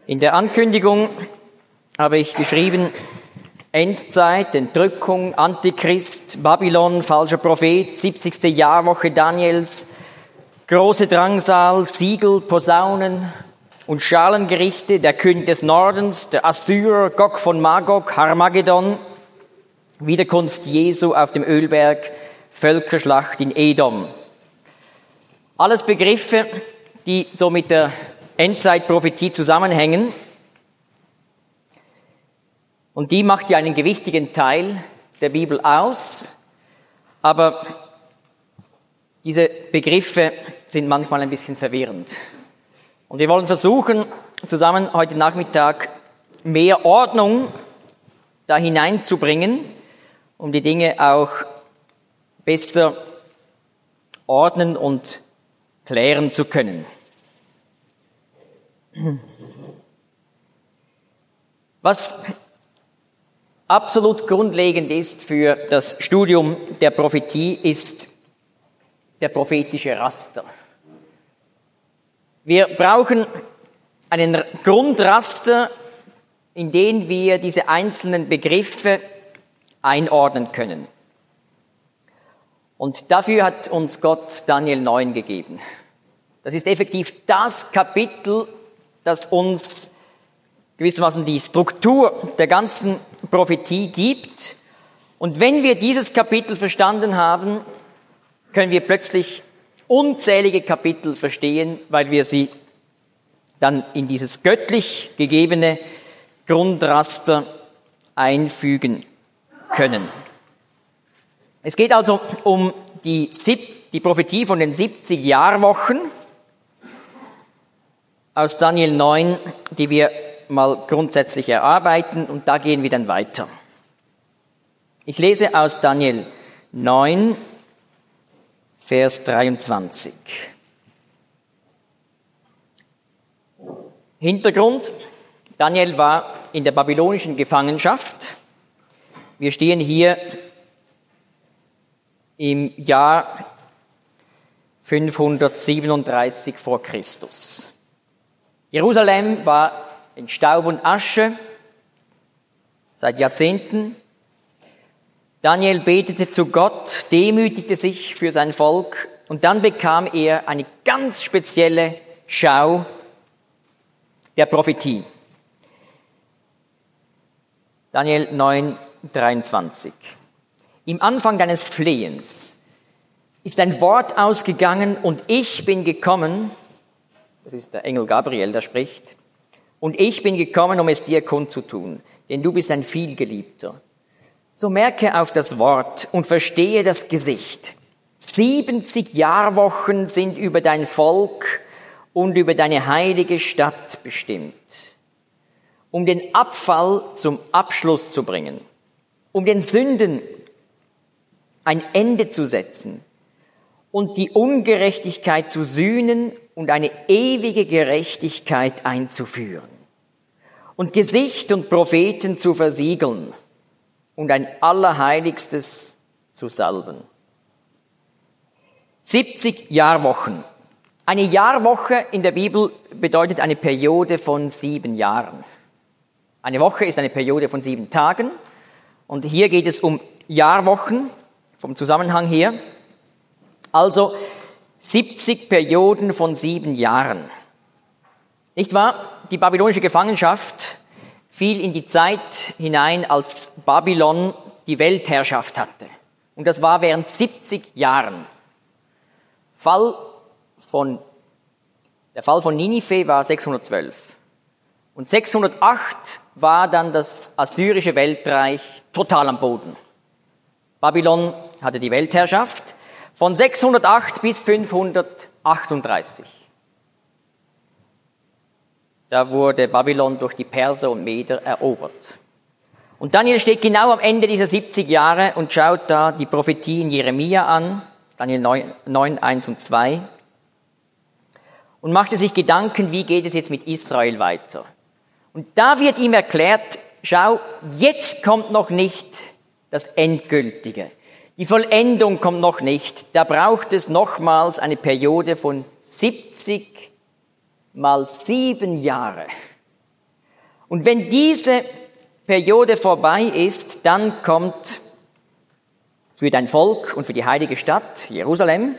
In der Ankündigung habe ich geschrieben, Endzeit, Entrückung, Antichrist, Babylon, falscher Prophet, 70. Jahrwoche Daniels, große Drangsal, Siegel, Posaunen und Schalengerichte, der König des Nordens, der Assyrer, Gog von Magog, Harmagedon, Wiederkunft Jesu auf dem Ölberg, Völkerschlacht in Edom. Alles Begriffe, die so mit der Endzeitprophetie zusammenhängen. Und die macht ja einen gewichtigen Teil der Bibel aus. Aber diese Begriffe sind manchmal ein bisschen verwirrend. Und wir wollen versuchen, zusammen heute Nachmittag mehr Ordnung da hineinzubringen, um die Dinge auch besser ordnen und klären zu können. Was absolut grundlegend ist für das Studium der Prophetie, ist der prophetische Raster. Wir brauchen einen Grundraster, in den wir diese einzelnen Begriffe einordnen können. Und dafür hat uns Gott Daniel 9 gegeben. Das ist effektiv das Kapitel, das uns gewissermaßen die Struktur der ganzen Prophetie gibt. Und wenn wir dieses Kapitel verstanden haben, können wir plötzlich unzählige Kapitel verstehen, weil wir sie dann in dieses göttlich gegebene Grundraster einfügen können. Es geht also um die Prophetie von den 70 Jahrwochen aus Daniel 9, die wir mal grundsätzlich erarbeiten, und da gehen wir dann weiter. Ich lese aus Daniel 9, Vers 23. Hintergrund: Daniel war in der babylonischen Gefangenschaft. Wir stehen hier im Jahr 537 vor Christus. Jerusalem war in Staub und Asche seit Jahrzehnten. Daniel betete zu Gott, demütigte sich für sein Volk, und dann bekam er eine ganz spezielle Schau der Prophetie. Daniel 9, 23. Im Anfang deines Flehens ist ein Wort ausgegangen, und ich bin gekommen, das ist der Engel Gabriel, der spricht, und ich bin gekommen, um es dir kundzutun, denn du bist ein Vielgeliebter. So merke auf das Wort und verstehe das Gesicht. 70 Jahrwochen sind über dein Volk und über deine heilige Stadt bestimmt, um den Abfall zum Abschluss zu bringen, um den Sünden ein Ende zu setzen und die Ungerechtigkeit zu sühnen und eine ewige Gerechtigkeit einzuführen und Gesicht und Propheten zu versiegeln und ein Allerheiligstes zu salben. 70 Jahrwochen. Eine Jahrwoche in der Bibel bedeutet eine Periode von 7 Jahren. Eine Woche ist eine Periode von 7 Tagen. Und hier geht es um Jahrwochen, vom Zusammenhang her. Also 70 Perioden von 7 Jahren. Nicht wahr? Die babylonische Gefangenschaft fiel in die Zeit hinein, als Babylon die Weltherrschaft hatte. Und das war während 70 Jahren. Der Fall von Ninive war 612. Und 608 war dann das assyrische Weltreich total am Boden. Babylon hatte die Weltherrschaft von 608 bis 538. Da wurde Babylon durch die Perser und Meder erobert. Und Daniel steht genau am Ende dieser 70 Jahre und schaut da die Prophetie in Jeremia an, Daniel 9, 1 und 2, und machte sich Gedanken, wie geht es jetzt mit Israel weiter. Und da wird ihm erklärt, schau, jetzt kommt noch nicht das Endgültige. Die Vollendung kommt noch nicht. Da braucht es nochmals eine Periode von 70 mal 7 Jahre. Und wenn diese Periode vorbei ist, dann kommt für dein Volk und für die heilige Stadt Jerusalem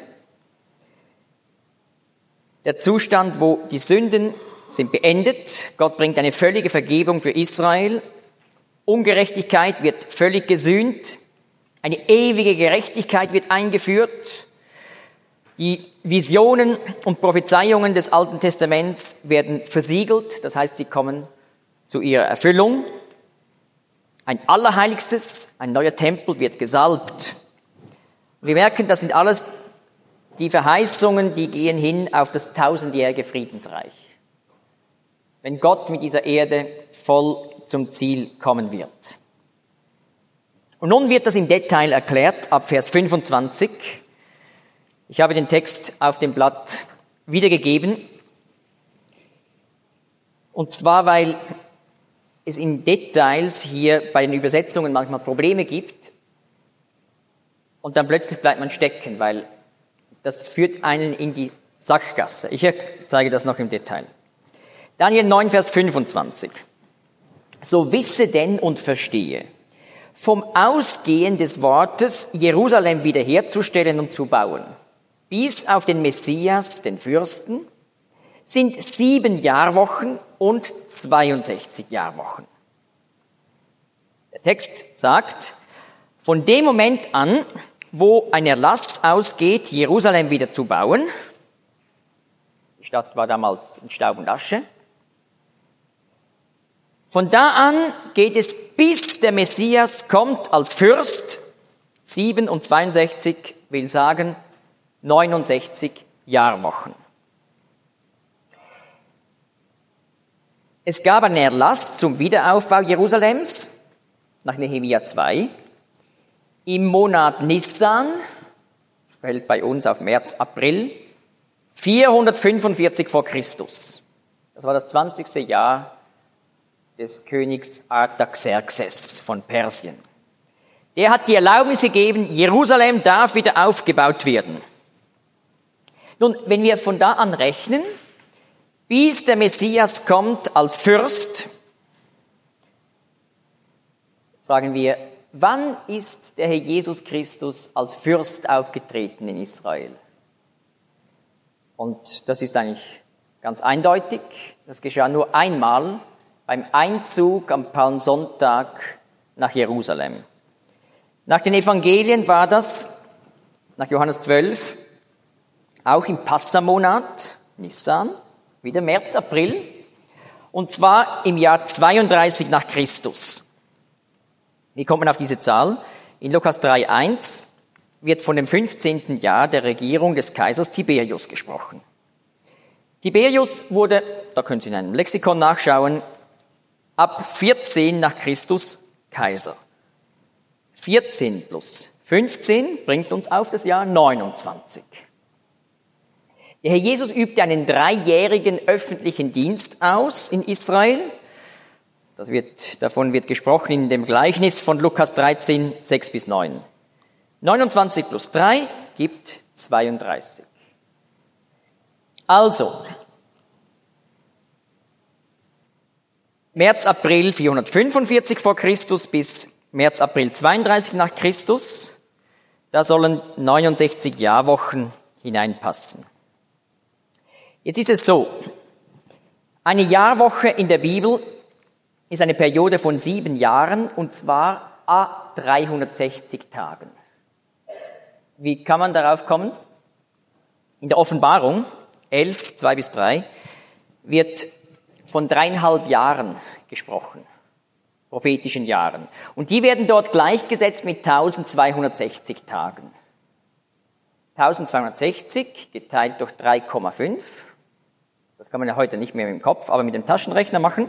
der Zustand, wo die Sünden sind beendet. Gott bringt eine völlige Vergebung für Israel. Ungerechtigkeit wird völlig gesühnt. Eine ewige Gerechtigkeit wird eingeführt. Die Visionen und Prophezeiungen des Alten Testaments werden versiegelt. Das heißt, sie kommen zu ihrer Erfüllung. Ein Allerheiligstes, ein neuer Tempel wird gesalbt. Wir merken, das sind alles die Verheißungen, die gehen hin auf das 1000-jährige Friedensreich. Wenn Gott mit dieser Erde voll zum Ziel kommen wird. Und nun wird das im Detail erklärt ab Vers 25. Ich habe den Text auf dem Blatt wiedergegeben. Und zwar, weil es in Details hier bei den Übersetzungen manchmal Probleme gibt. Und dann plötzlich bleibt man stecken, weil das führt einen in die Sackgasse. Ich zeige das noch im Detail. Daniel 9, Vers 25. So wisse denn und verstehe, vom Ausgehen des Wortes, Jerusalem wiederherzustellen und zu bauen, bis auf den Messias, den Fürsten, sind 7 Jahrwochen und 62 Jahrwochen. Der Text sagt, von dem Moment an, wo ein Erlass ausgeht, Jerusalem wieder zu bauen, die Stadt war damals in Staub und Asche, von da an geht es, bis der Messias kommt als Fürst. 7 und 62 will sagen 69 Jahrwochen. Es gab einen Erlass zum Wiederaufbau Jerusalems nach Nehemia 2 im Monat Nissan, fällt bei uns auf März, April, 445 vor Christus. Das war das 20. Jahr des Königs Artaxerxes von Persien. Der hat die Erlaubnis gegeben, Jerusalem darf wieder aufgebaut werden. Nun, wenn wir von da an rechnen, bis der Messias kommt als Fürst, fragen wir, wann ist der Herr Jesus Christus als Fürst aufgetreten in Israel? Und das ist eigentlich ganz eindeutig. Das geschah nur einmal beim Einzug am Palmsonntag nach Jerusalem. Nach den Evangelien war das, nach Johannes 12, auch im Passamonat, Nissan, wieder März, April, und zwar im Jahr 32 nach Christus. Wie kommt man auf diese Zahl? In Lukas 3,1 wird von dem 15. Jahr der Regierung des Kaisers Tiberius gesprochen. Tiberius wurde, da können Sie in einem Lexikon nachschauen, ab 14 nach Christus Kaiser. 14 plus 15 bringt uns auf das Jahr 29. Der Herr Jesus übte einen 3-jährigen öffentlichen Dienst aus in Israel. Davon wird gesprochen in dem Gleichnis von Lukas 13, 6 bis 9. 29 plus 3 gibt 32. Also, März, April 445 vor Christus bis März, April 32 nach Christus, da sollen 69 Jahrwochen hineinpassen. Jetzt ist es so, eine Jahrwoche in der Bibel ist eine Periode von 7 Jahren, und zwar a 360 Tagen. Wie kann man darauf kommen? In der Offenbarung 11, 2 bis 3 wird von 3,5 Jahren gesprochen, prophetischen Jahren. Und die werden dort gleichgesetzt mit 1260 Tagen. 1260 geteilt durch 3,5. Das kann man ja heute nicht mehr mit dem Kopf, aber mit dem Taschenrechner machen.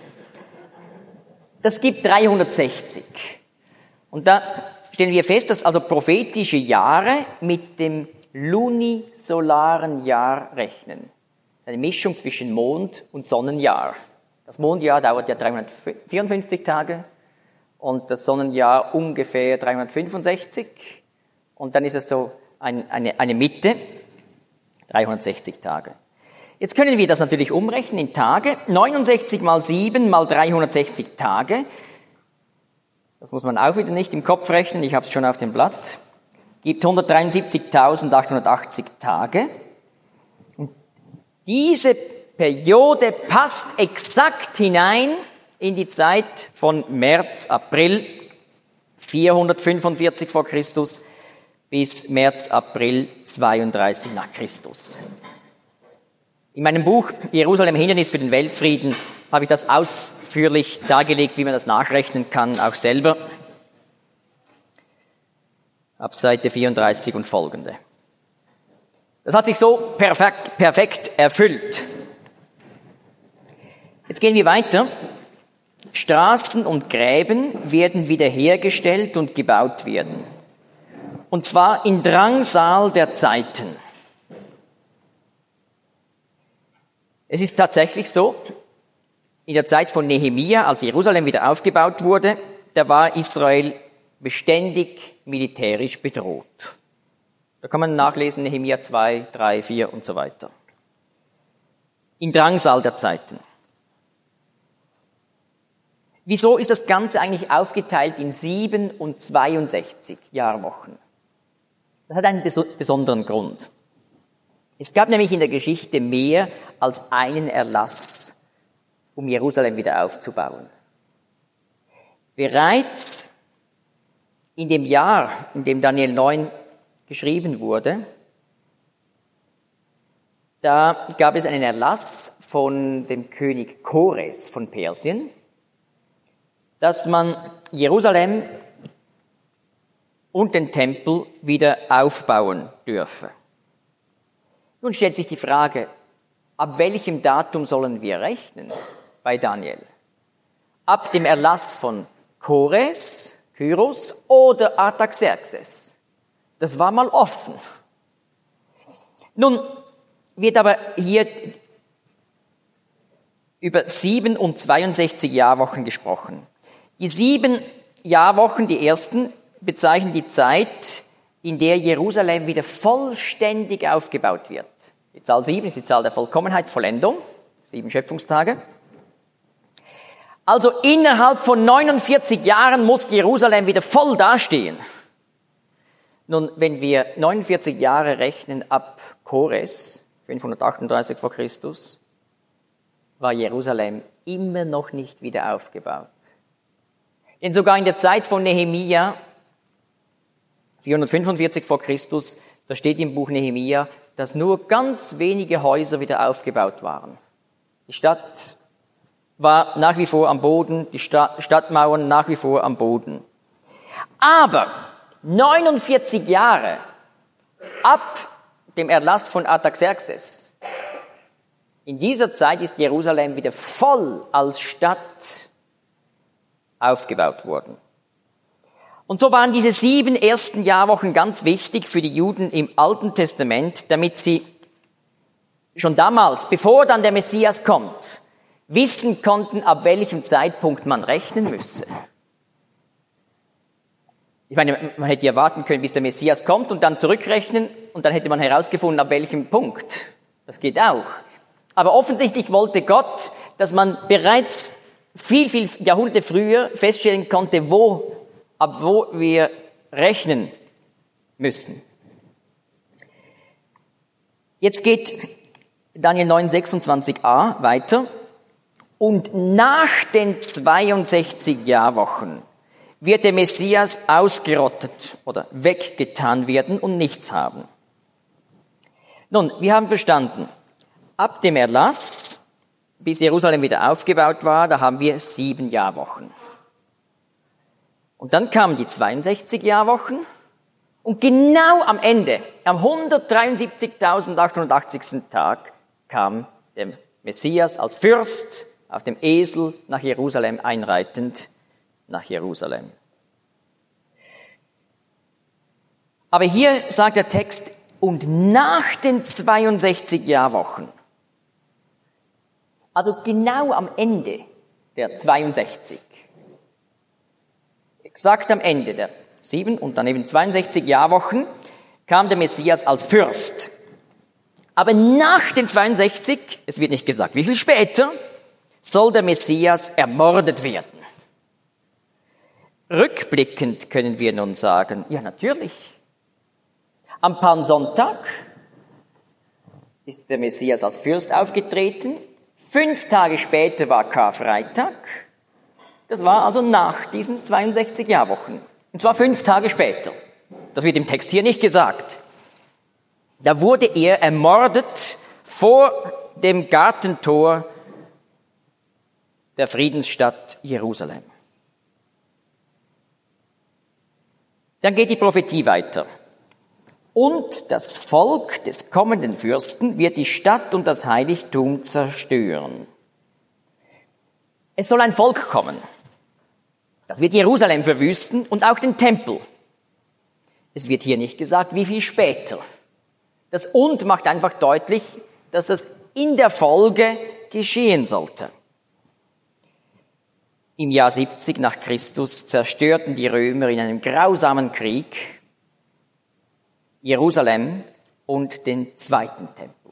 Das gibt 360. Und da stellen wir fest, dass also prophetische Jahre mit dem lunisolaren Jahr rechnen. Eine Mischung zwischen Mond- und Sonnenjahr. Das Mondjahr dauert ja 354 Tage und das Sonnenjahr ungefähr 365. Und dann ist es so eine Mitte, 360 Tage. Jetzt können wir das natürlich umrechnen in Tage. 69 mal 7 mal 360 Tage. Das muss man auch wieder nicht im Kopf rechnen, ich habe es schon auf dem Blatt. Gibt 173.880 Tage. Und diese Periode passt exakt hinein in die Zeit von März, April 445 vor Christus bis März, April 32 nach Christus. In meinem Buch Jerusalem Hindernis für den Weltfrieden habe ich das ausführlich dargelegt, wie man das nachrechnen kann, auch selber. Ab Seite 34 und folgende. Das hat sich so perfekt erfüllt. Jetzt gehen wir weiter. Straßen und Gräben werden wiederhergestellt und gebaut werden. Und zwar in Drangsal der Zeiten. Es ist tatsächlich so, in der Zeit von Nehemia, als Jerusalem wieder aufgebaut wurde, da war Israel beständig militärisch bedroht. Da kann man nachlesen, Nehemia 2, 3, 4 und so weiter. In Drangsal der Zeiten. Wieso ist das Ganze eigentlich aufgeteilt in 7 und 62 Jahrwochen? Das hat einen besonderen Grund. Es gab nämlich in der Geschichte mehr als einen Erlass, um Jerusalem wieder aufzubauen. Bereits in dem Jahr, in dem Daniel 9 geschrieben wurde, da gab es einen Erlass von dem König Kores von Persien, dass man Jerusalem und den Tempel wieder aufbauen dürfe. Nun stellt sich die Frage, ab welchem Datum sollen wir rechnen bei Daniel? Ab dem Erlass von Kores, Kyros oder Artaxerxes? Das war mal offen. Nun wird aber hier über 7 und 62 Jahrwochen gesprochen. Die 7 Jahrwochen, die ersten, bezeichnen die Zeit, in der Jerusalem wieder vollständig aufgebaut wird. Die Zahl 7 ist die Zahl der Vollkommenheit, Vollendung, 7 Schöpfungstage. Also innerhalb von 49 Jahren muss Jerusalem wieder voll dastehen. Nun, wenn wir 49 Jahre rechnen ab Kores, 538 vor Christus, war Jerusalem immer noch nicht wieder aufgebaut. Denn sogar in der Zeit von Nehemia, 445 vor Christus, da steht im Buch Nehemia, dass nur ganz wenige Häuser wieder aufgebaut waren. Die Stadt war nach wie vor am Boden, die Stadtmauern nach wie vor am Boden. Aber 49 Jahre ab dem Erlass von Artaxerxes, in dieser Zeit ist Jerusalem wieder voll als Stadt aufgebaut worden. Und so waren diese 7 ersten Jahrwochen ganz wichtig für die Juden im Alten Testament, damit sie schon damals, bevor dann der Messias kommt, wissen konnten, ab welchem Zeitpunkt man rechnen müsse. Ich meine, man hätte ja warten können, bis der Messias kommt und dann zurückrechnen und dann hätte man herausgefunden, ab welchem Punkt. Das geht auch. Aber offensichtlich wollte Gott, dass man bereits viel Jahrhunderte früher feststellen konnte, ab wo wir rechnen müssen. Jetzt geht Daniel 9, 26a weiter. Und nach den 62 Jahrwochen wird der Messias ausgerottet oder weggetan werden und nichts haben. Nun, wir haben verstanden, ab dem Erlass, bis Jerusalem wieder aufgebaut war, da haben wir 7 Jahrwochen. Und dann kamen die 62 Jahrwochen und genau am Ende, am 173.880. Tag, kam der Messias als Fürst auf dem Esel nach Jerusalem einreitend, nach Jerusalem. Aber hier sagt der Text, und nach den 62 Jahrwochen, also genau am Ende der 62, exakt am Ende der 7 und dann eben 62 Jahrwochen, kam der Messias als Fürst Aber nach den 62, es wird nicht gesagt, wie viel später, soll der Messias ermordet werden. Rückblickend können wir nun sagen, ja natürlich, am Palmsonntag ist der Messias als Fürst aufgetreten, 5 Tage später war Karfreitag, das war also nach diesen 62 Jahrwochen, und zwar 5 Tage später. Das wird im Text hier nicht gesagt. Da wurde er ermordet vor dem Gartentor der Friedensstadt Jerusalem. Dann geht die Prophetie weiter. Und das Volk des kommenden Fürsten wird die Stadt und das Heiligtum zerstören. Es soll ein Volk kommen. Das wird Jerusalem verwüsten und auch den Tempel. Es wird hier nicht gesagt, wie viel später. Das "und" macht einfach deutlich, dass das in der Folge geschehen sollte. Im Jahr 70 nach Christus zerstörten die Römer in einem grausamen Krieg Jerusalem und den zweiten Tempel.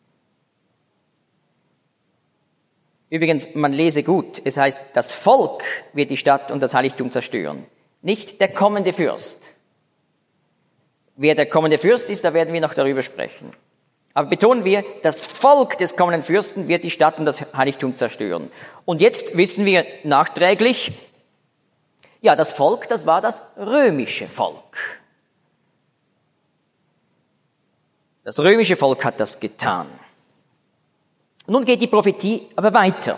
Übrigens, man lese gut, es heißt, das Volk wird die Stadt und das Heiligtum zerstören, nicht der kommende Fürst. Wer der kommende Fürst ist, da werden wir noch darüber sprechen. Aber betonen wir, das Volk des kommenden Fürsten wird die Stadt und das Heiligtum zerstören. Und jetzt wissen wir nachträglich, ja, das Volk, das war das römische Volk. Das römische Volk hat das getan. Nun geht die Prophetie aber weiter.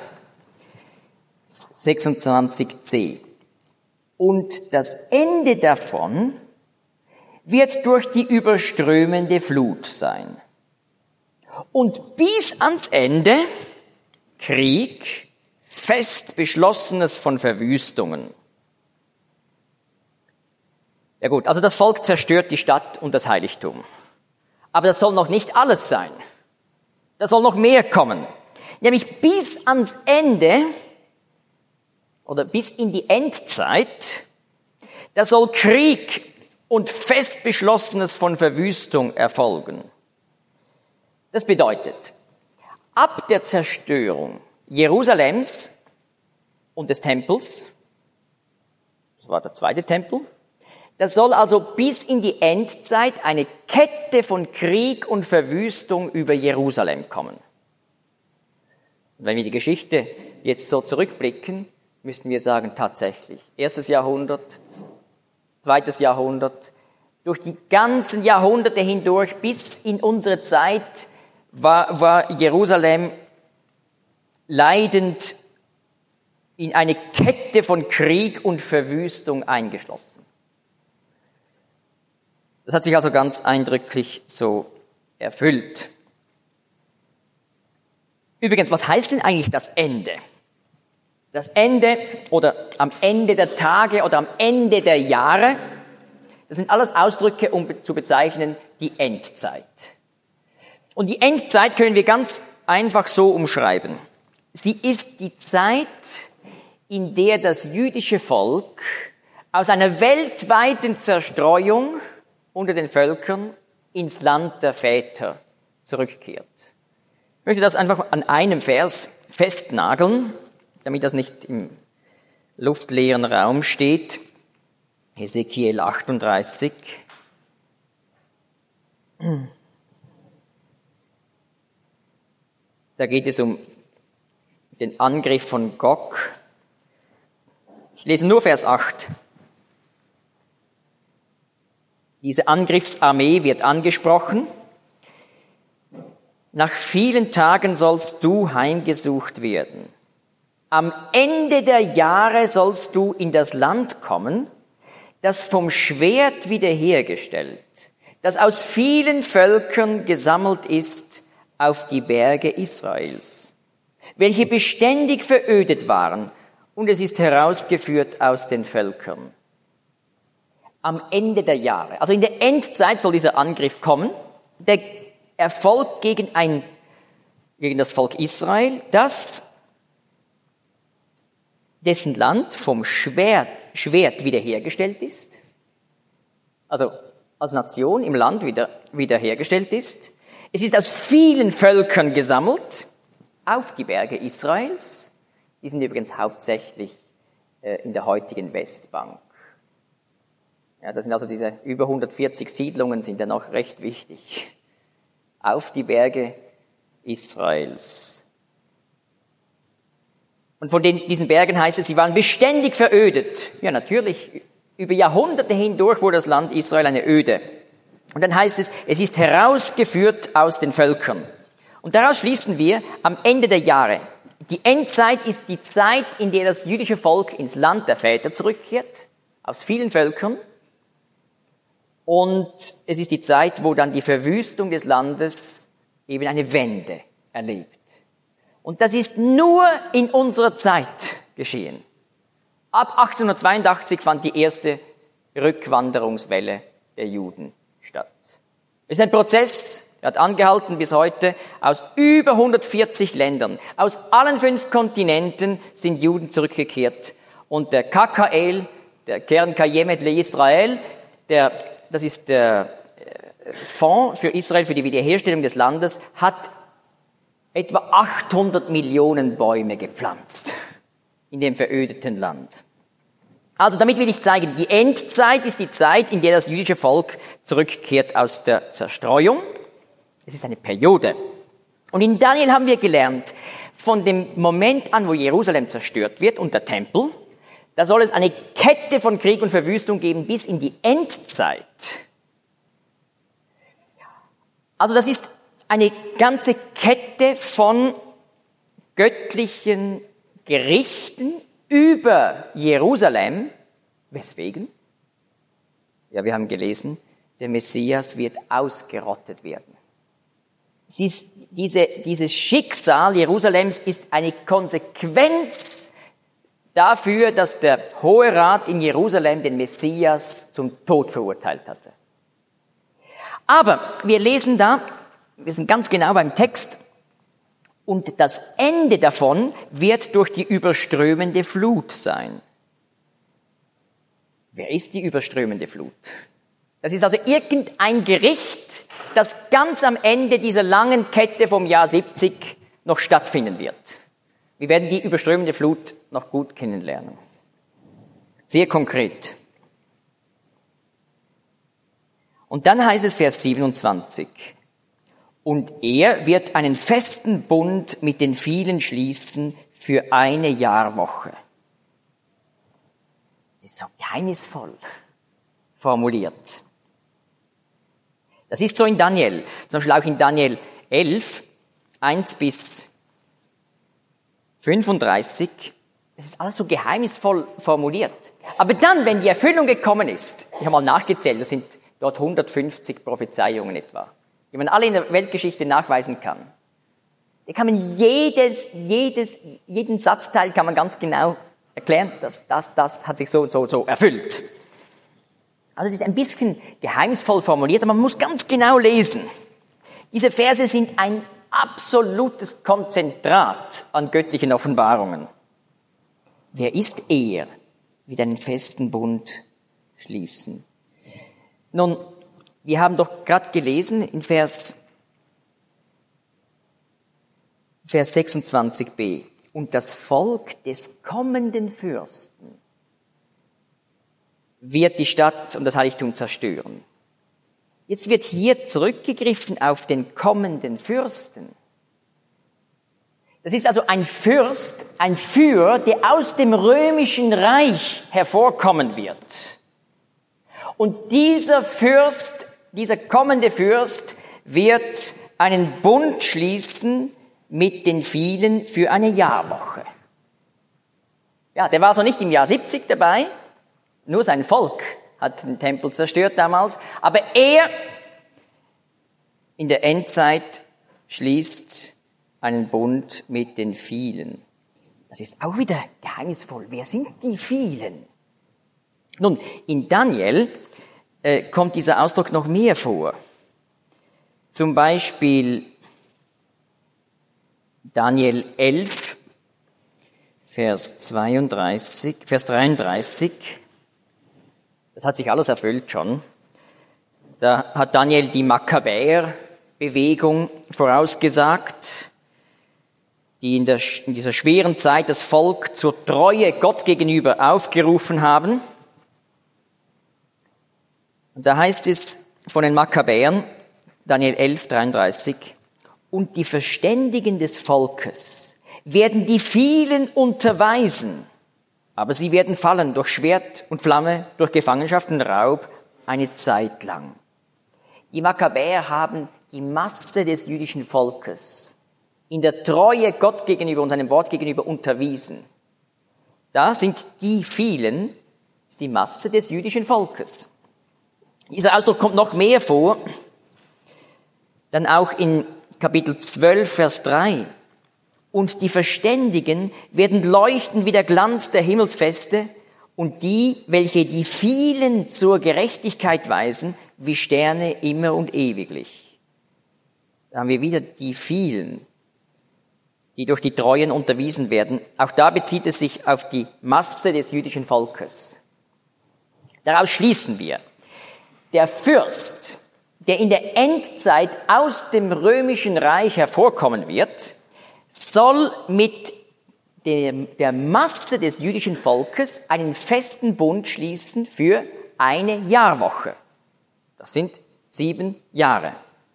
26c. Und das Ende davon wird durch die überströmende Flut sein. Und bis ans Ende Krieg, fest Beschlossenes von Verwüstungen. Ja gut, also das Volk zerstört die Stadt und das Heiligtum. Aber das soll noch nicht alles sein. Da soll noch mehr kommen. Nämlich bis ans Ende oder bis in die Endzeit, da soll Krieg und fest Beschlossenes von Verwüstung erfolgen. Das bedeutet, ab der Zerstörung Jerusalems und des Tempels, das war der zweite Tempel, das soll also bis in die Endzeit eine Kette von Krieg und Verwüstung über Jerusalem kommen. Und wenn wir die Geschichte jetzt so zurückblicken, müssen wir sagen, tatsächlich, 1. Jahrhundert, 2. Jahrhundert, durch die ganzen Jahrhunderte hindurch bis in unsere Zeit war Jerusalem leidend in eine Kette von Krieg und Verwüstung eingeschlossen. Das hat sich also ganz eindrücklich so erfüllt. Übrigens, was heißt denn eigentlich das Ende? Das Ende oder am Ende der Tage oder am Ende der Jahre, das sind alles Ausdrücke, um zu bezeichnen die Endzeit. Und die Endzeit können wir ganz einfach so umschreiben. Sie ist die Zeit, in der das jüdische Volk aus einer weltweiten Zerstreuung unter den Völkern ins Land der Väter zurückkehrt. Ich möchte das einfach an einem Vers festnageln, damit das nicht im luftleeren Raum steht. Hesekiel 38. Da geht es um den Angriff von Gog. Ich lese nur Vers 8. Diese Angriffsarmee wird angesprochen. Nach vielen Tagen sollst du heimgesucht werden. Am Ende der Jahre sollst du in das Land kommen, das vom Schwert wiederhergestellt, das aus vielen Völkern gesammelt ist auf die Berge Israels, welche beständig verödet waren, und es ist herausgeführt aus den Völkern. Am Ende der Jahre, also in der Endzeit soll dieser Angriff kommen, der Erfolg gegen das Volk Israel, dessen Land vom Schwert wiederhergestellt ist, also als Nation im Land wiederhergestellt ist. Es ist aus vielen Völkern gesammelt auf die Berge Israels. Die sind übrigens hauptsächlich in der heutigen Westbank. Ja, das sind also diese über 140 Siedlungen, sind ja noch recht wichtig. Auf die Berge Israels. Und von diesen Bergen heißt es, sie waren beständig verödet. Ja, natürlich, über Jahrhunderte hindurch wurde das Land Israel eine Öde. Und dann heißt es, es ist herausgeführt aus den Völkern. Und daraus schließen wir, am Ende der Jahre, die Endzeit ist die Zeit, in der das jüdische Volk ins Land der Väter zurückkehrt, aus vielen Völkern. Und es ist die Zeit, wo dann die Verwüstung des Landes eben eine Wende erlebt. Und das ist nur in unserer Zeit geschehen. Ab 1882 fand die erste Rückwanderungswelle der Juden statt. Es ist ein Prozess, der hat angehalten bis heute. Aus über 140 Ländern, aus allen 5 Kontinenten sind Juden zurückgekehrt. Und der KKL, der Keren Kayemet LeIsrael, das ist der Fonds für Israel, für die Wiederherstellung des Landes, hat etwa 800 Millionen Bäume gepflanzt in dem verödeten Land. Also damit will ich zeigen, die Endzeit ist die Zeit, in der das jüdische Volk zurückkehrt aus der Zerstreuung. Es ist eine Periode. Und in Daniel haben wir gelernt, von dem Moment an, wo Jerusalem zerstört wird und der Tempel, da soll es eine Kette von Krieg und Verwüstung geben bis in die Endzeit. Also das ist eine ganze Kette von göttlichen Gerichten über Jerusalem. Weswegen? Ja, wir haben gelesen, der Messias wird ausgerottet werden. Dieses Schicksal Jerusalems ist eine Konsequenz dafür, dass der Hohe Rat in Jerusalem den Messias zum Tod verurteilt hatte. Aber wir lesen da, wir sind ganz genau beim Text, und das Ende davon wird durch die überströmende Flut sein. Wer ist die überströmende Flut? Das ist also irgendein Gericht, das ganz am Ende dieser langen Kette vom Jahr 70 noch stattfinden wird. Wir werden die überströmende Flut noch gut kennenlernen. Sehr konkret. Und dann heißt es Vers 27. Und er wird einen festen Bund mit den vielen schließen für eine Jahrwoche. Das ist so geheimnisvoll formuliert. Das ist so in Daniel. Zum Beispiel auch in Daniel 11, 1 bis 35. Das ist alles so geheimnisvoll formuliert. Aber dann, wenn die Erfüllung gekommen ist, ich habe mal nachgezählt, das sind dort 150 Prophezeiungen etwa, die man alle in der Weltgeschichte nachweisen kann. Da kann man jeden Satzteil kann man ganz genau erklären, das hat sich so erfüllt. Also es ist ein bisschen geheimnisvoll formuliert, aber man muss ganz genau lesen. Diese Verse sind ein absolutes Konzentrat an göttlichen Offenbarungen. Wer ist er, wird einen festen Bund schließen? Nun, wir haben doch gerade gelesen in Vers 26b. Und das Volk des kommenden Fürsten wird die Stadt und das Heiligtum zerstören. Jetzt wird hier zurückgegriffen auf den kommenden Fürsten. Das ist also ein Fürst, ein Führer, der aus dem römischen Reich hervorkommen wird. Und dieser Fürst, dieser kommende Fürst wird einen Bund schließen mit den vielen für eine Jahrwoche. Ja, der war also nicht im Jahr 70 dabei, nur sein Volk hat den Tempel zerstört damals, aber er in der Endzeit schließt einen Bund mit den vielen. Das ist auch wieder geheimnisvoll. Wer sind die vielen? Nun, in Daniel kommt dieser Ausdruck noch mehr vor. Zum Beispiel Daniel 11, Vers 33. Das hat sich alles erfüllt schon. Da hat Daniel die Makkabäer Bewegung vorausgesagt, die in dieser schweren Zeit das Volk zur Treue Gott gegenüber aufgerufen haben. Und da heißt es von den Makkabäern, Daniel 11, 33, und die Verständigen des Volkes werden die vielen unterweisen, aber sie werden fallen durch Schwert und Flamme, durch Gefangenschaft und Raub eine Zeit lang. Die Makkabäer haben die Masse des jüdischen Volkes in der Treue Gott gegenüber und seinem Wort gegenüber unterwiesen. Da sind die vielen, ist die Masse des jüdischen Volkes. Dieser Ausdruck kommt noch mehr vor, dann auch in Kapitel 12, Vers 3. Und die Verständigen werden leuchten wie der Glanz der Himmelsfeste und die, welche die vielen zur Gerechtigkeit weisen, wie Sterne immer und ewiglich. Da haben wir wieder die vielen, die durch die Treuen unterwiesen werden. Auch da bezieht es sich auf die Masse des jüdischen Volkes. Daraus schließen wir, der Fürst, der in der Endzeit aus dem römischen Reich hervorkommen wird, soll mit der Masse des jüdischen Volkes einen festen Bund schließen für eine Jahrwoche. Das sind 7 Jahre.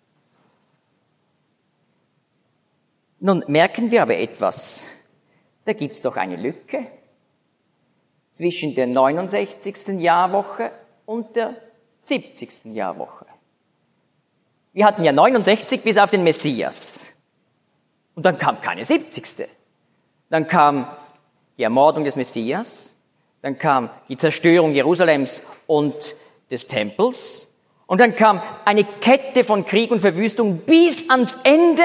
Nun merken wir aber etwas. Da gibt es doch eine Lücke zwischen der 69. Jahrwoche und der 70. Jahrwoche. Wir hatten ja 69 bis auf den Messias. Und dann kam keine 70. Dann kam die Ermordung des Messias. Dann kam die Zerstörung Jerusalems und des Tempels. Und dann kam eine Kette von Krieg und Verwüstung bis ans Ende.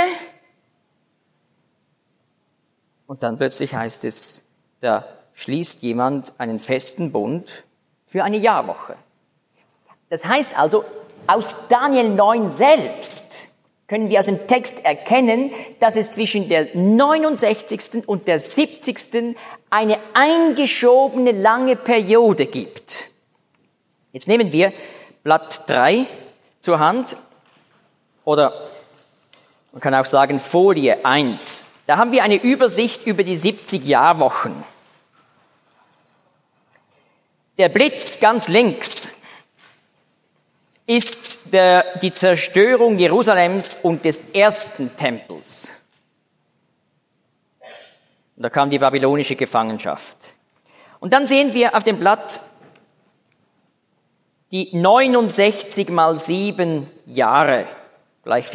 Und dann plötzlich heißt es, da schließt jemand einen festen Bund für eine Jahrwoche. Das heißt also, aus Daniel 9 selbst können wir aus dem Text erkennen, dass es zwischen der 69. und der 70. eine eingeschobene lange Periode gibt. Jetzt nehmen wir Blatt 3 zur Hand oder man kann auch sagen Folie 1. Da haben wir eine Übersicht über die 70 Jahrwochen. Der Blitz ganz links ist die Zerstörung Jerusalems und des ersten Tempels. Und da kam die babylonische Gefangenschaft. Und dann sehen wir auf dem Blatt die 69 mal 7 Jahre, gleich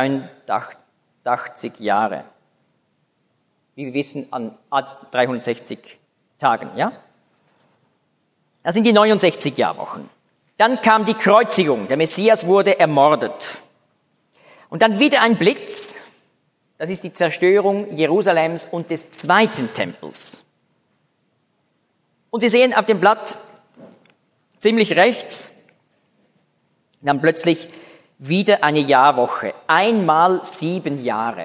483 Jahre. Wie wir wissen, an 360 Tagen, ja? Das sind die 69 Jahrwochen. Dann kam die Kreuzigung, der Messias wurde ermordet. Und dann wieder ein Blitz, das ist die Zerstörung Jerusalems und des zweiten Tempels. Und Sie sehen auf dem Blatt ziemlich rechts, dann plötzlich wieder eine Jahrwoche, einmal 7 Jahre.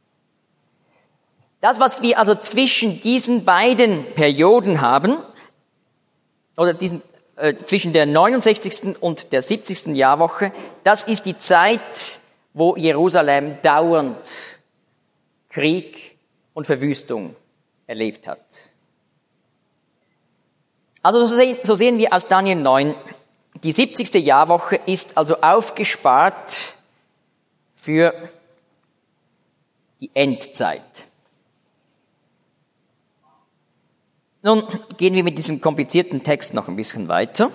Das, was wir also zwischen diesen beiden Perioden haben, oder zwischen der 69. und der 70. Jahrwoche, das ist die Zeit, wo Jerusalem dauernd Krieg und Verwüstung erlebt hat. Also so sehen wir aus Daniel 9, die 70. Jahrwoche ist also aufgespart für die Endzeit. Nun gehen wir mit diesem komplizierten Text noch ein bisschen weiter.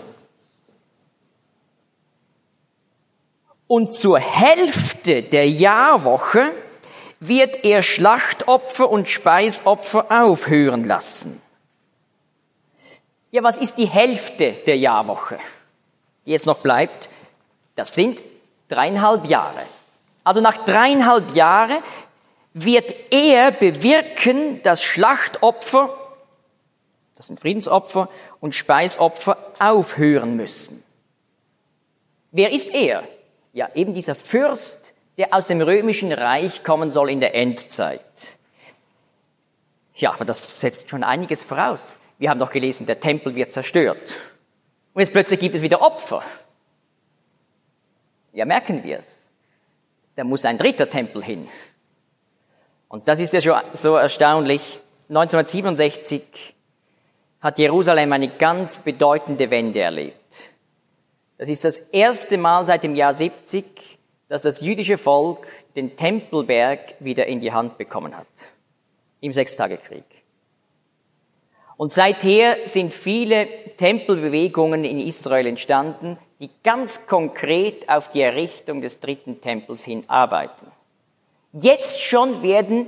Und zur Hälfte der Jahrwoche wird er Schlachtopfer und Speisopfer aufhören lassen. Ja, was ist die Hälfte der Jahrwoche, die jetzt noch bleibt? Das sind 3,5 Jahre. Also nach 3,5 Jahren wird er bewirken, dass Schlachtopfer, das sind Friedensopfer, und Speisopfer aufhören müssen. Wer ist er? Ja, eben dieser Fürst, der aus dem römischen Reich kommen soll in der Endzeit. Ja, aber das setzt schon einiges voraus. Wir haben doch gelesen, der Tempel wird zerstört. Und jetzt plötzlich gibt es wieder Opfer. Ja, merken wir es. da muss ein dritter Tempel hin. Und das ist ja schon so erstaunlich. 1967 hat Jerusalem eine ganz bedeutende Wende erlebt. Das ist das erste Mal seit dem Jahr 70, dass das jüdische Volk den Tempelberg wieder in die Hand bekommen hat. Im Sechstagekrieg. Und seither sind viele Tempelbewegungen in Israel entstanden, die ganz konkret auf die Errichtung des dritten Tempels hinarbeiten. Jetzt schon werden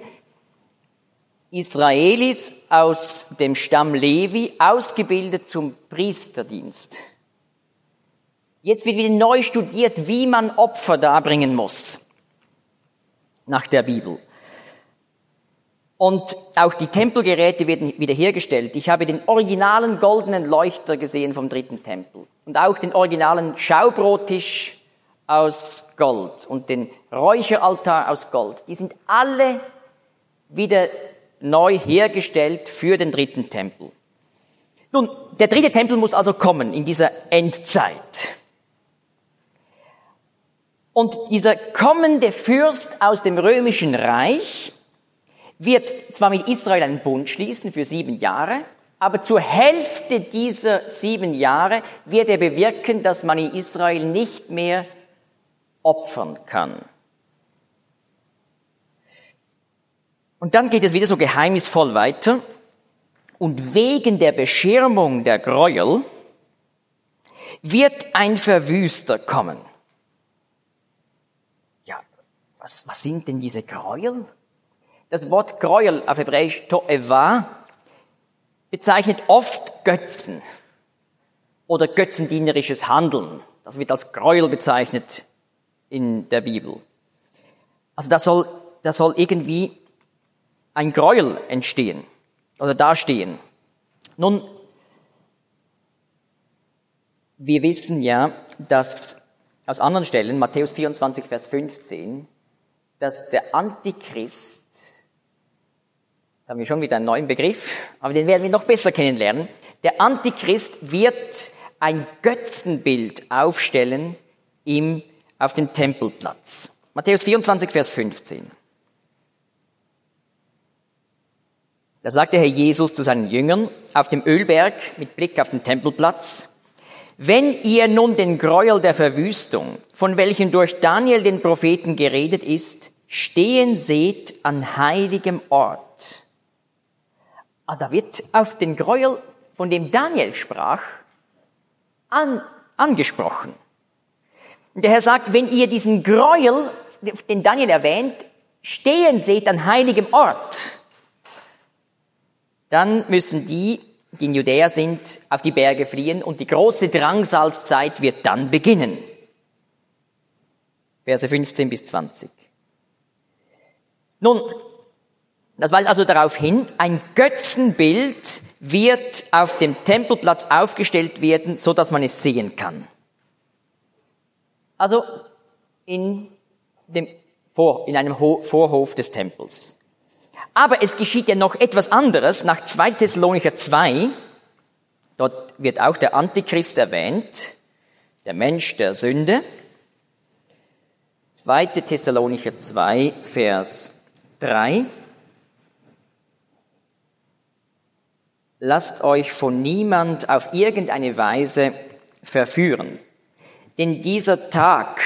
Israelis aus dem Stamm Levi ausgebildet zum Priesterdienst. Jetzt wird wieder neu studiert, wie man Opfer darbringen muss, nach der Bibel. Und auch die Tempelgeräte werden wiederhergestellt. Ich habe den originalen goldenen Leuchter gesehen vom dritten Tempel und auch den originalen Schaubrottisch aus Gold und den Räucheraltar aus Gold. Die sind alle wieder neu hergestellt für den dritten Tempel. Nun, der dritte Tempel muss also kommen in dieser Endzeit. Und dieser kommende Fürst aus dem Römischen Reich wird zwar mit Israel einen Bund schließen für 7 Jahre, aber zur Hälfte dieser 7 Jahre wird er bewirken, dass man in Israel nicht mehr opfern kann. Und dann geht es wieder so geheimnisvoll weiter. Und wegen der Beschirmung der Gräuel wird ein Verwüster kommen. Ja, was sind denn diese Gräuel? Das Wort Gräuel auf Hebräisch To'eva bezeichnet oft Götzen oder götzendienerisches Handeln. Das wird als Gräuel bezeichnet in der Bibel. Also da soll irgendwie ein Gräuel entstehen oder dastehen. Nun, wir wissen ja, dass aus anderen Stellen, Matthäus 24, Vers 15, dass der Antichrist, jetzt haben wir schon wieder einen neuen Begriff, aber den werden wir noch besser kennenlernen, der Antichrist wird ein Götzenbild aufstellen auf dem Tempelplatz. Matthäus 24, Vers 15. Da sagt der Herr Jesus zu seinen Jüngern auf dem Ölberg mit Blick auf den Tempelplatz: Wenn ihr nun den Gräuel der Verwüstung, von welchem durch Daniel den Propheten geredet ist, stehen seht an heiligem Ort. Da wird auf den Gräuel, von dem Daniel sprach, angesprochen. Und der Herr sagt, wenn ihr diesen Gräuel, den Daniel erwähnt, stehen seht an heiligem Ort, dann müssen die in Judäa sind, auf die Berge fliehen und die große Drangsalzzeit wird dann beginnen. Verse 15 bis 20. Nun, das weist also darauf hin, ein Götzenbild wird auf dem Tempelplatz aufgestellt werden, so dass man es sehen kann. Also in einem Vorhof des Tempels. Aber es geschieht ja noch etwas anderes. Nach 2. Thessalonicher 2, dort wird auch der Antichrist erwähnt, der Mensch der Sünde. 2. Thessalonicher 2, Vers 3. Lasst euch von niemand auf irgendeine Weise verführen. Denn dieser Tag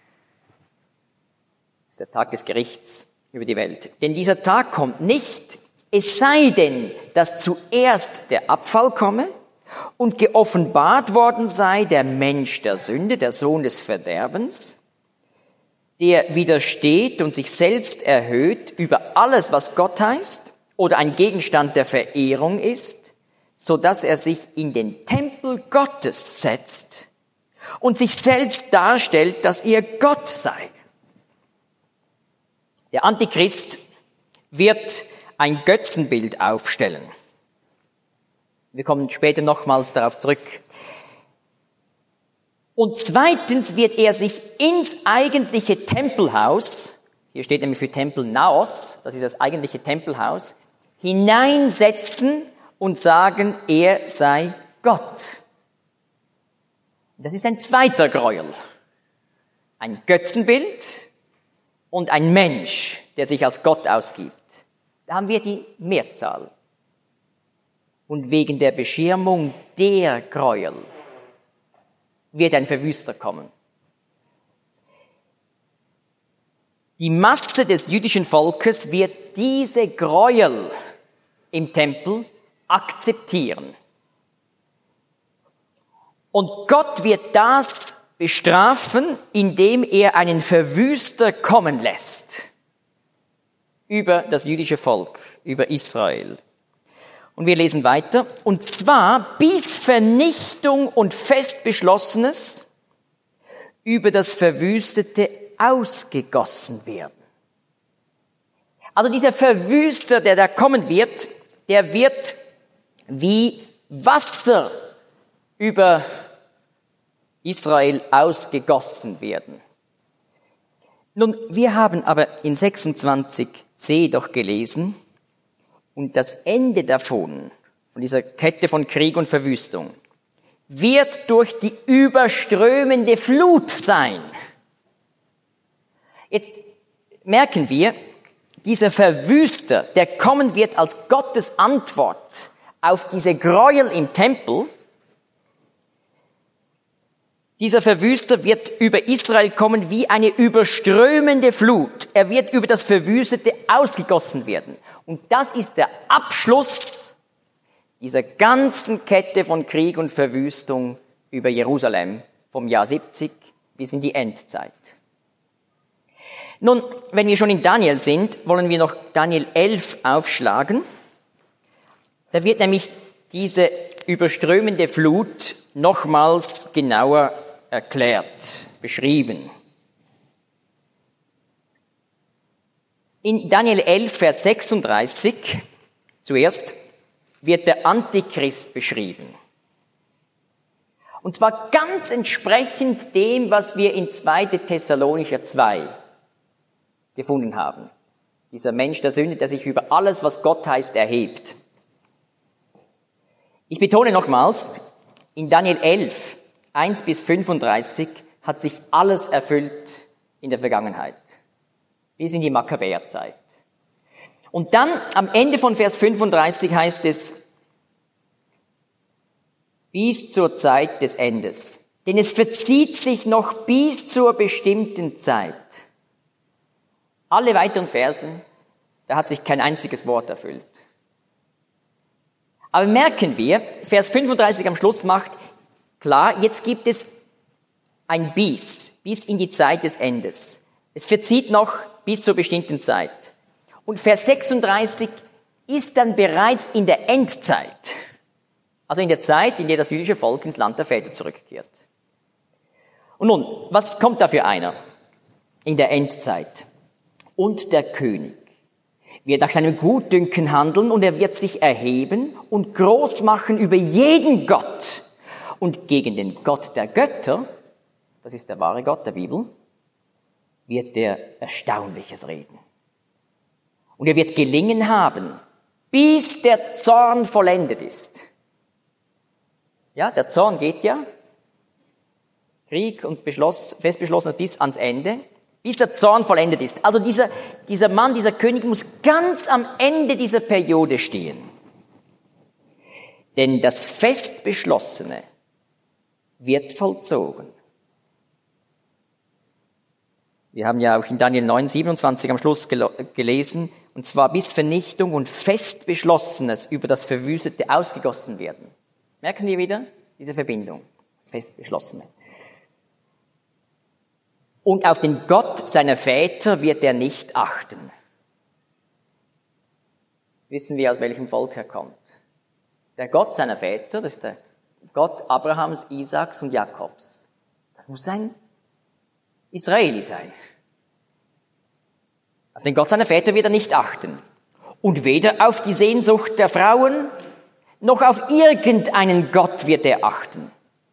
ist der Tag des Gerichts über die Welt. Denn dieser Tag kommt nicht, es sei denn, dass zuerst der Abfall komme und geoffenbart worden sei der Mensch der Sünde, der Sohn des Verderbens, der widersteht und sich selbst erhöht über alles, was Gott heißt oder ein Gegenstand der Verehrung ist, so dass er sich in den Tempel Gottes setzt und sich selbst darstellt, dass er Gott sei. Der Antichrist wird ein Götzenbild aufstellen. Wir kommen später nochmals darauf zurück. Und zweitens wird er sich ins eigentliche Tempelhaus, hier steht nämlich für Tempel Naos, das ist das eigentliche Tempelhaus, hineinsetzen und sagen, er sei Gott. Das ist ein zweiter Gräuel. Ein Götzenbild und ein Mensch, der sich als Gott ausgibt, da haben wir die Mehrzahl. Und wegen der Beschirmung der Gräuel wird ein Verwüster kommen. Die Masse des jüdischen Volkes wird diese Gräuel im Tempel akzeptieren. Und Gott wird das bestrafen, indem er einen Verwüster kommen lässt über das jüdische Volk, über Israel. Und wir lesen weiter. Und zwar bis Vernichtung und Festbeschlossenes über das Verwüstete ausgegossen werden. Also dieser Verwüster, der da kommen wird, der wird wie Wasser über Israel ausgegossen werden. Nun, wir haben aber in 26c doch gelesen, und das Ende davon, von dieser Kette von Krieg und Verwüstung, wird durch die überströmende Flut sein. Jetzt merken wir, dieser Verwüster, der kommen wird als Gottes Antwort auf diese Gräuel im Tempel, dieser Verwüster wird über Israel kommen wie eine überströmende Flut. Er wird über das Verwüstete ausgegossen werden. Und das ist der Abschluss dieser ganzen Kette von Krieg und Verwüstung über Jerusalem vom Jahr 70 bis in die Endzeit. Nun, wenn wir schon in Daniel sind, wollen wir noch Daniel 11 aufschlagen. Da wird nämlich diese überströmende Flut nochmals genauer erklärt, beschrieben. In Daniel 11, Vers 36 zuerst wird der Antichrist beschrieben. Und zwar ganz entsprechend dem, was wir in 2. Thessalonicher 2 gefunden haben. Dieser Mensch der Sünde, der sich über alles, was Gott heißt, erhebt. Ich betone nochmals, in Daniel 11, 1 bis 35 hat sich alles erfüllt in der Vergangenheit. Bis in die Makkabäerzeit. Und dann am Ende von Vers 35 heißt es, bis zur Zeit des Endes. Denn es verzieht sich noch bis zur bestimmten Zeit. Alle weiteren Versen, da hat sich kein einziges Wort erfüllt. Aber merken wir, Vers 35 am Schluss macht klar, jetzt gibt es ein bis in die Zeit des Endes. Es verzieht noch bis zur bestimmten Zeit. Und Vers 36 ist dann bereits in der Endzeit. Also in der Zeit, in der das jüdische Volk ins Land der Väter zurückkehrt. Und nun, was kommt da für einer in der Endzeit? Und der König wird nach seinem Gutdünken handeln und er wird sich erheben und groß machen über jeden Gott. Und gegen den Gott der Götter, das ist der wahre Gott der Bibel, wird er Erstaunliches reden. Und er wird gelingen haben, bis der Zorn vollendet ist. Ja, der Zorn geht ja, Krieg und festbeschlossen bis ans Ende, bis der Zorn vollendet ist. Also dieser Mann, dieser König muss ganz am Ende dieser Periode stehen. Denn das Festbeschlossene wird vollzogen. Wir haben ja auch in Daniel 9, 27 am Schluss gelesen, und zwar bis Vernichtung und Festbeschlossenes über das Verwüstete ausgegossen werden. Merken wir wieder diese Verbindung, das Festbeschlossene. Und auf den Gott seiner Väter wird er nicht achten. Wissen wir, aus welchem Volk er kommt. Der Gott seiner Väter, das ist der Gott Abrahams, Isaaks und Jakobs. Das muss ein Israeli sein. Auf den Gott seiner Väter wird er nicht achten. Und weder auf die Sehnsucht der Frauen, noch auf irgendeinen Gott wird er achten.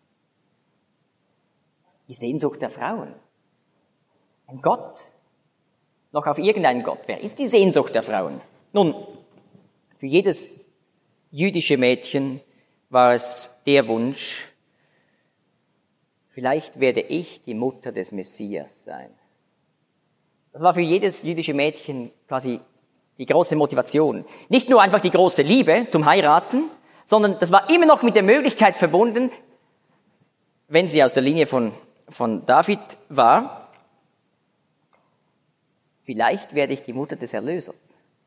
Die Sehnsucht der Frauen. Ein Gott? Noch auf irgendeinen Gott. Wer ist die Sehnsucht der Frauen? Nun, für jedes jüdische Mädchen war es der Wunsch, vielleicht werde ich die Mutter des Messias sein. Das war für jedes jüdische Mädchen quasi die große Motivation. Nicht nur einfach die große Liebe zum Heiraten, sondern das war immer noch mit der Möglichkeit verbunden, wenn sie aus der Linie von David war, vielleicht werde ich die Mutter des Erlösers.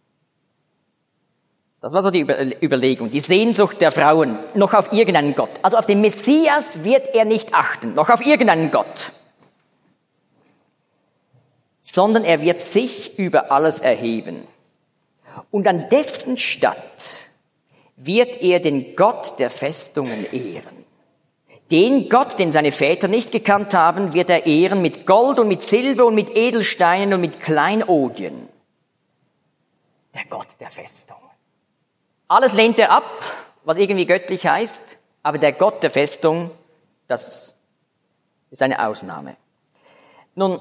Das war so die Überlegung, die Sehnsucht der Frauen noch auf irgendeinen Gott. Also auf den Messias wird er nicht achten, noch auf irgendeinen Gott. Sondern er wird sich über alles erheben. Und an dessen Statt wird er den Gott der Festungen ehren. Den Gott, den seine Väter nicht gekannt haben, wird er ehren mit Gold und mit Silber und mit Edelsteinen und mit Kleinodien. Der Gott der Festungen. Alles lehnt er ab, was irgendwie göttlich heißt, aber der Gott der Festung, das ist eine Ausnahme. Nun,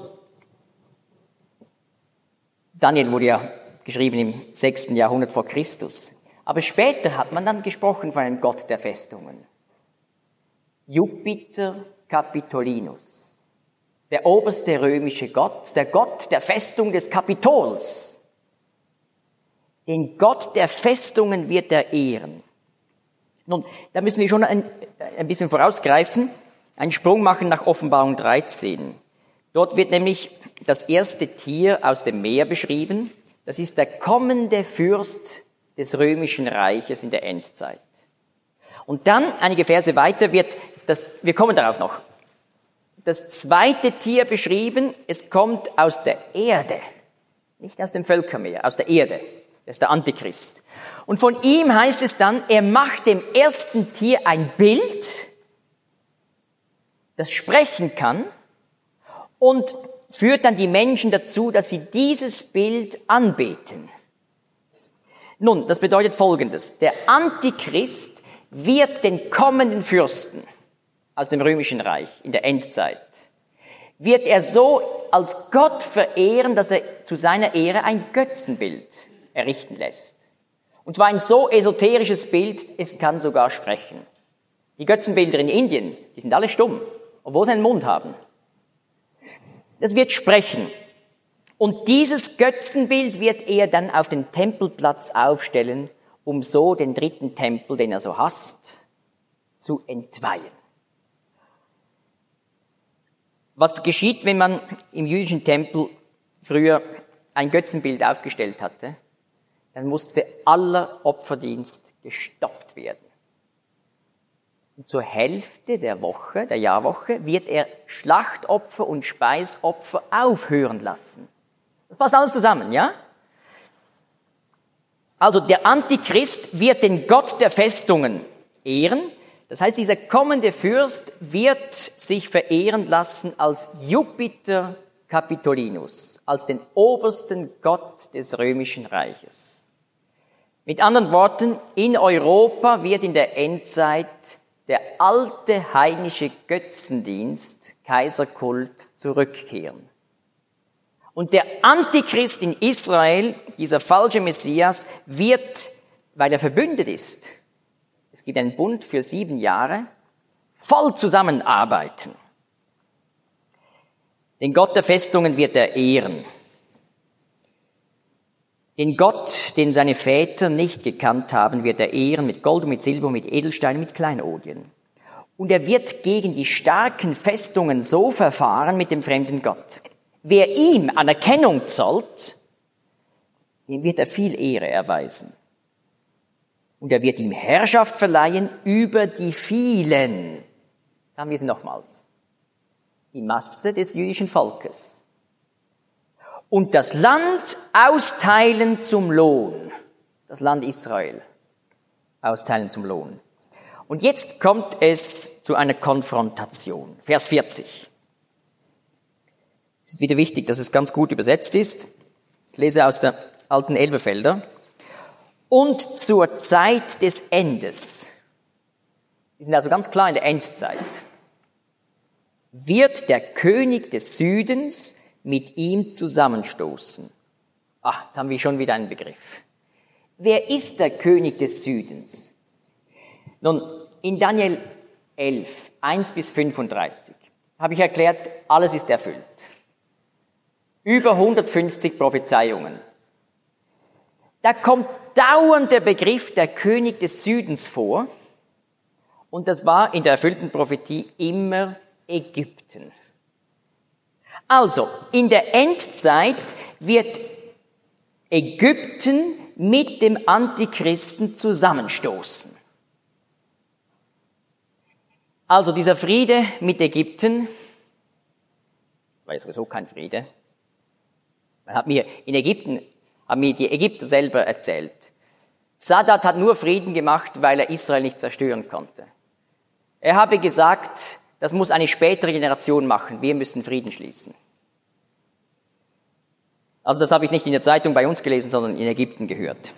Daniel wurde ja geschrieben im 6. Jahrhundert vor Christus. Aber später hat man dann gesprochen von einem Gott der Festungen. Jupiter Capitolinus, der oberste römische Gott, der Gott der Festung des Kapitols. Den Gott der Festungen wird er ehren. Nun, da müssen wir schon ein bisschen vorausgreifen, einen Sprung machen nach Offenbarung 13. Dort wird nämlich das erste Tier aus dem Meer beschrieben. Das ist der kommende Fürst des römischen Reiches in der Endzeit. Und dann, einige Verse weiter, wir kommen darauf noch, das zweite Tier beschrieben, es kommt aus der Erde, nicht aus dem Völkermeer, aus der Erde. Das ist der Antichrist. Und von ihm heißt es dann, er macht dem ersten Tier ein Bild, das sprechen kann und führt dann die Menschen dazu, dass sie dieses Bild anbeten. Nun, das bedeutet Folgendes. Der Antichrist wird den kommenden Fürsten aus dem römischen Reich in der Endzeit, wird er so als Gott verehren, dass er zu seiner Ehre ein Götzenbild errichten lässt. Und zwar ein so esoterisches Bild, es kann sogar sprechen. Die Götzenbilder in Indien, die sind alle stumm, obwohl sie einen Mund haben. Das wird sprechen. Und dieses Götzenbild wird er dann auf den Tempelplatz aufstellen, um so den dritten Tempel, den er so hasst, zu entweihen. Was geschieht, wenn man im jüdischen Tempel früher ein Götzenbild aufgestellt hatte? Dann musste aller Opferdienst gestoppt werden. Und zur Hälfte der Jahrwoche, wird er Schlachtopfer und Speisopfer aufhören lassen. Das passt alles zusammen, ja? Also der Antichrist wird den Gott der Festungen ehren. Das heißt, dieser kommende Fürst wird sich verehren lassen als Jupiter Capitolinus, als den obersten Gott des römischen Reiches. Mit anderen Worten, in Europa wird in der Endzeit der alte heidnische Götzendienst, Kaiserkult, zurückkehren. Und der Antichrist in Israel, dieser falsche Messias, wird, weil er verbündet ist, es gibt einen Bund für 7 Jahre, voll zusammenarbeiten. Den Gott der Festungen wird er ehren. Den Gott, den seine Väter nicht gekannt haben, wird er ehren mit Gold und mit Silber, mit Edelsteinen, mit Kleinodien. Und er wird gegen die starken Festungen so verfahren mit dem fremden Gott. Wer ihm Anerkennung zollt, dem wird er viel Ehre erweisen. Und er wird ihm Herrschaft verleihen über die vielen. Da haben wir es nochmals. Die Masse des jüdischen Volkes. Und das Land austeilen zum Lohn. Das Land Israel austeilen zum Lohn. Und jetzt kommt es zu einer Konfrontation. Vers 40. Es ist wieder wichtig, dass es ganz gut übersetzt ist. Ich lese aus der alten Elberfelder. Und zur Zeit des Endes, wir sind also ganz klar in der Endzeit, wird der König des Südens mit ihm zusammenstoßen. Jetzt haben wir schon wieder einen Begriff. Wer ist der König des Südens? Nun, in Daniel 11, 1 bis 35, habe ich erklärt, alles ist erfüllt. Über 150 Prophezeiungen. Da kommt dauernd der Begriff der König des Südens vor. Und das war in der erfüllten Prophetie immer Ägypten. Also, in der Endzeit wird Ägypten mit dem Antichristen zusammenstoßen. Also dieser Friede mit Ägypten, war ja sowieso kein Friede. In Ägypten haben mir die Ägypter selber erzählt. Sadat hat nur Frieden gemacht, weil er Israel nicht zerstören konnte. Er habe gesagt, das muss eine spätere Generation machen, wir müssen Frieden schließen. Also das habe ich nicht in der Zeitung bei uns gelesen, sondern in Ägypten gehört.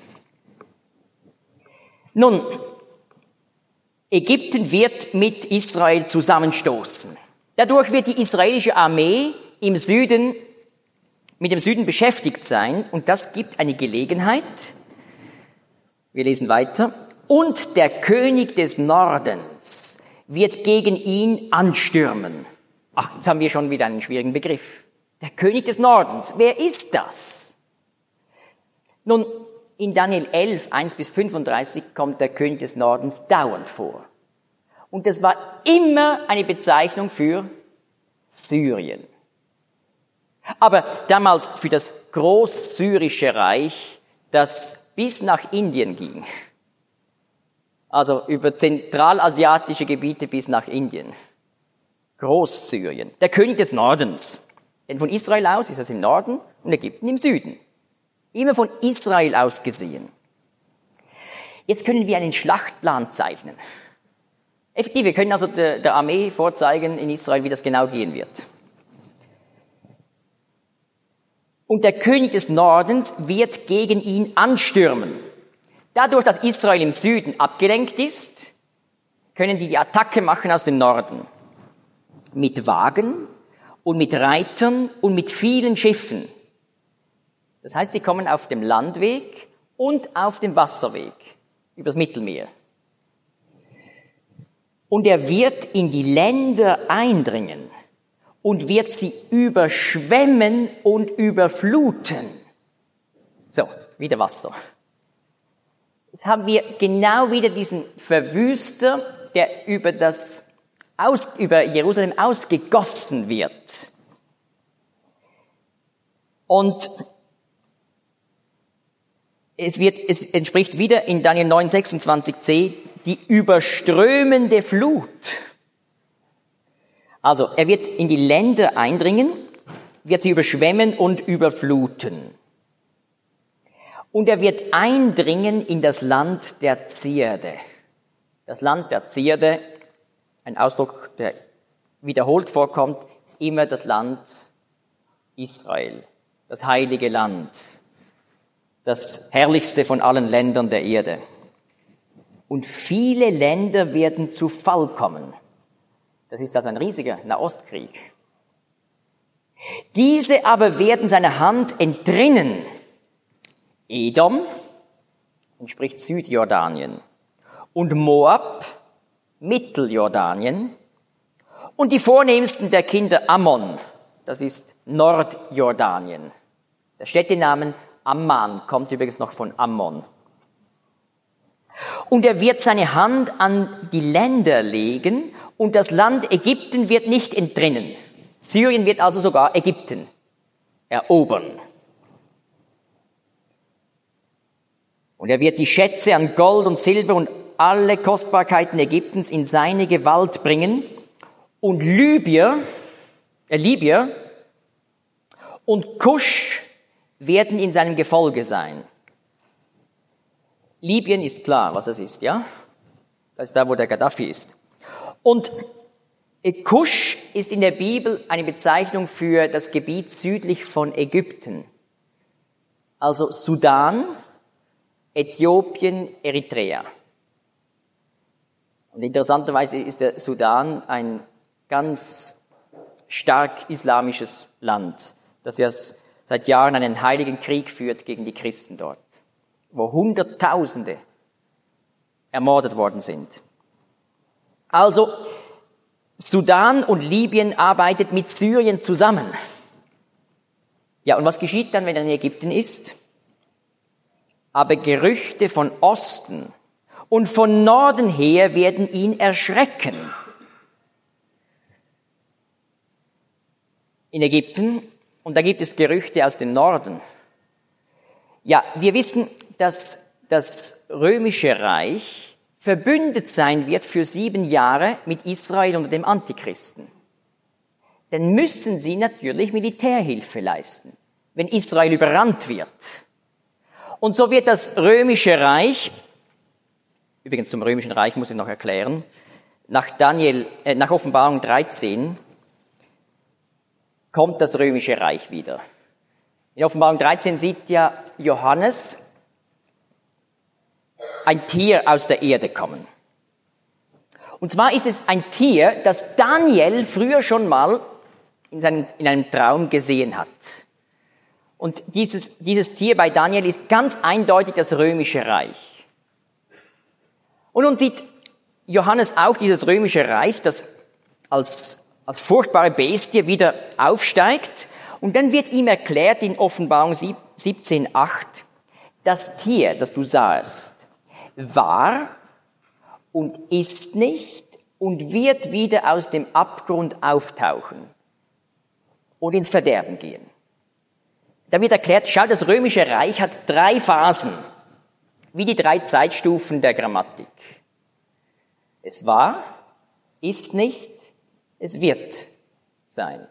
Nun, Ägypten wird mit Israel zusammenstoßen. Dadurch wird die israelische Armee mit dem Süden beschäftigt sein und das gibt eine Gelegenheit. Wir lesen weiter. Und der König des Nordens wird gegen ihn anstürmen. Jetzt haben wir schon wieder einen schwierigen Begriff. Der König des Nordens, wer ist das? Nun, in Daniel 11, 1-35 kommt der König des Nordens dauernd vor. Und das war immer eine Bezeichnung für Syrien. Aber damals für das Großsyrische Reich, das bis nach Indien ging. Also über zentralasiatische Gebiete bis nach Indien. Großsyrien. Der König des Nordens. Denn von Israel aus ist das im Norden und Ägypten im Süden. Immer von Israel aus gesehen. Jetzt können wir einen Schlachtplan zeichnen. Effektiv, wir können also der Armee vorzeigen in Israel, wie das genau gehen wird. Und der König des Nordens wird gegen ihn anstürmen. Dadurch, dass Israel im Süden abgelenkt ist, können die Attacke machen aus dem Norden. Mit Wagen und mit Reitern und mit vielen Schiffen. Das heißt, die kommen auf dem Landweg und auf dem Wasserweg übers Mittelmeer. Und er wird in die Länder eindringen und wird sie überschwemmen und überfluten. So, wieder Wasser. Jetzt haben wir genau wieder diesen Verwüster, der über Jerusalem ausgegossen wird. Und es entspricht wieder in Daniel 9, 26c die überströmende Flut. Also, er wird in die Länder eindringen, wird sie überschwemmen und überfluten. Und er wird eindringen in das Land der Zierde. Das Land der Zierde, ein Ausdruck, der wiederholt vorkommt, ist immer das Land Israel, das heilige Land, das herrlichste von allen Ländern der Erde. Und viele Länder werden zu Fall kommen. Das ist also ein riesiger Nahostkrieg. Diese aber werden seiner Hand entrinnen. Edom entspricht Südjordanien und Moab, Mitteljordanien und die vornehmsten der Kinder Ammon, das ist Nordjordanien. Der Städtenamen Amman kommt übrigens noch von Ammon. Und er wird seine Hand an die Länder legen und das Land Ägypten wird nicht entrinnen. Syrien wird also sogar Ägypten erobern. Und er wird die Schätze an Gold und Silber und alle Kostbarkeiten Ägyptens in seine Gewalt bringen. Und Libyer und Kusch werden in seinem Gefolge sein. Libyen ist klar, was das ist, ja? Das ist da, wo der Gaddafi ist. Und Kusch ist in der Bibel eine Bezeichnung für das Gebiet südlich von Ägypten. Also Sudan, Äthiopien, Eritrea. Und interessanterweise ist der Sudan ein ganz stark islamisches Land, das ja seit Jahren einen heiligen Krieg führt gegen die Christen dort, wo Hunderttausende ermordet worden sind. Also, Sudan und Libyen arbeitet mit Syrien zusammen. Ja, und was geschieht dann, wenn er in Ägypten ist? Aber Gerüchte von Osten und von Norden her werden ihn erschrecken. In Ägypten, und da gibt es Gerüchte aus dem Norden. Ja, wir wissen, dass das römische Reich verbündet sein wird für 7 Jahre mit Israel unter dem Antichristen. Dann müssen sie natürlich Militärhilfe leisten, wenn Israel überrannt wird. Und so wird das römische Reich, übrigens zum römischen Reich muss ich noch erklären, nach Offenbarung 13 kommt das römische Reich wieder. In Offenbarung 13 sieht ja Johannes ein Tier aus der Erde kommen. Und zwar ist es ein Tier, das Daniel früher schon mal in einem Traum gesehen hat. Und dieses Tier bei Daniel ist ganz eindeutig das römische Reich. Und nun sieht Johannes auch dieses römische Reich, das als furchtbare Bestie wieder aufsteigt. Und dann wird ihm erklärt in Offenbarung 17,8, das Tier, das du sahst, war und ist nicht und wird wieder aus dem Abgrund auftauchen und ins Verderben gehen. Da wird erklärt, schau, das römische Reich hat 3 Phasen, wie die 3 Zeitstufen der Grammatik. Es war, ist nicht, es wird sein.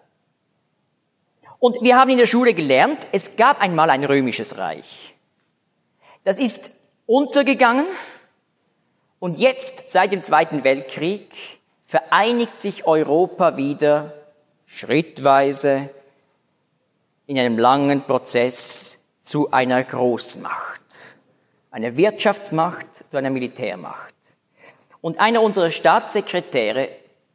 Und wir haben in der Schule gelernt, es gab einmal ein römisches Reich. Das ist untergegangen und jetzt, seit dem Zweiten Weltkrieg, vereinigt sich Europa wieder schrittweise in einem langen Prozess zu einer Großmacht, einer Wirtschaftsmacht, zu einer Militärmacht. Und einer unserer Staatssekretäre,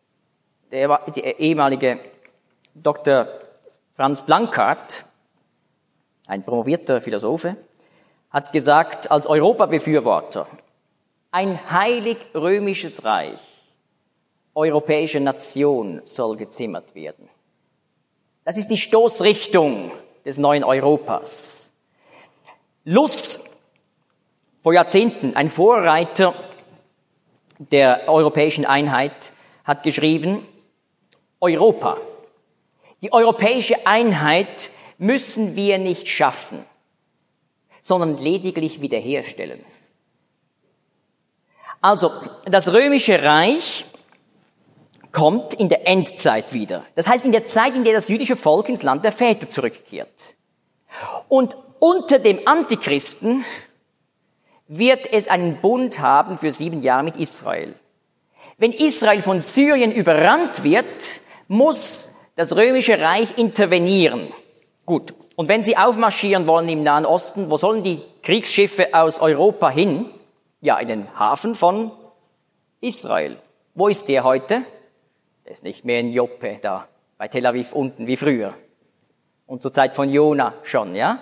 der ehemalige Dr. Franz Blankart, ein promovierter Philosophe, hat gesagt, als Europabefürworter, ein heilig römisches Reich, europäische Nation soll gezimmert werden. Das ist die Stoßrichtung des neuen Europas. Luss, vor Jahrzehnten ein Vorreiter der europäischen Einheit, hat geschrieben, Europa, die europäische Einheit müssen wir nicht schaffen, sondern lediglich wiederherstellen. Also, das römische Reich kommt in der Endzeit wieder. Das heißt, in der Zeit, in der das jüdische Volk ins Land der Väter zurückkehrt. Und unter dem Antichristen wird es einen Bund haben für 7 Jahre mit Israel. Wenn Israel von Syrien überrannt wird, muss das römische Reich intervenieren. Gut. Und wenn sie aufmarschieren wollen im Nahen Osten, wo sollen die Kriegsschiffe aus Europa hin? Ja, in den Hafen von Israel. Wo ist der heute? Der ist nicht mehr in Joppe, da bei Tel Aviv unten, wie früher. Und zur Zeit von Jona schon, ja?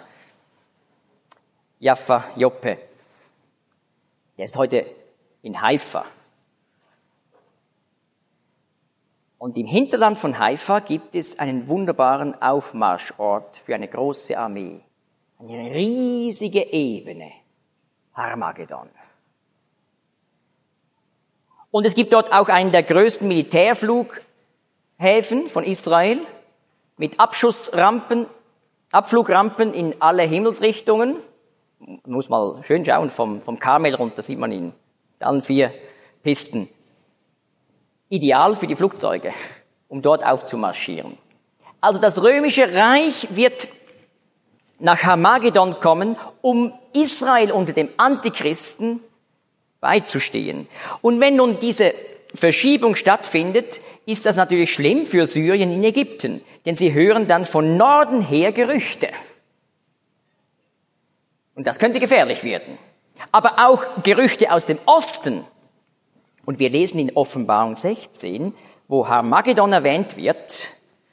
Jaffa, Joppe. Der ist heute in Haifa. Und im Hinterland von Haifa gibt es einen wunderbaren Aufmarschort für eine große Armee. Eine riesige Ebene. Armageddon. Und es gibt dort auch einen der größten Militärflughäfen von Israel mit Abflugrampen in alle Himmelsrichtungen. Man muss mal schön schauen, vom Karmel runter sieht man ihn. Dann 4 Pisten. Ideal für die Flugzeuge, um dort aufzumarschieren. Also das römische Reich wird nach Armageddon kommen, um Israel unter dem Antichristen beizustehen. Und wenn nun diese Verschiebung stattfindet, ist das natürlich schlimm für Syrien in Ägypten, denn sie hören dann von Norden her Gerüchte. Und das könnte gefährlich werden. Aber auch Gerüchte aus dem Osten. Und wir lesen in Offenbarung 16, wo Armageddon erwähnt wird,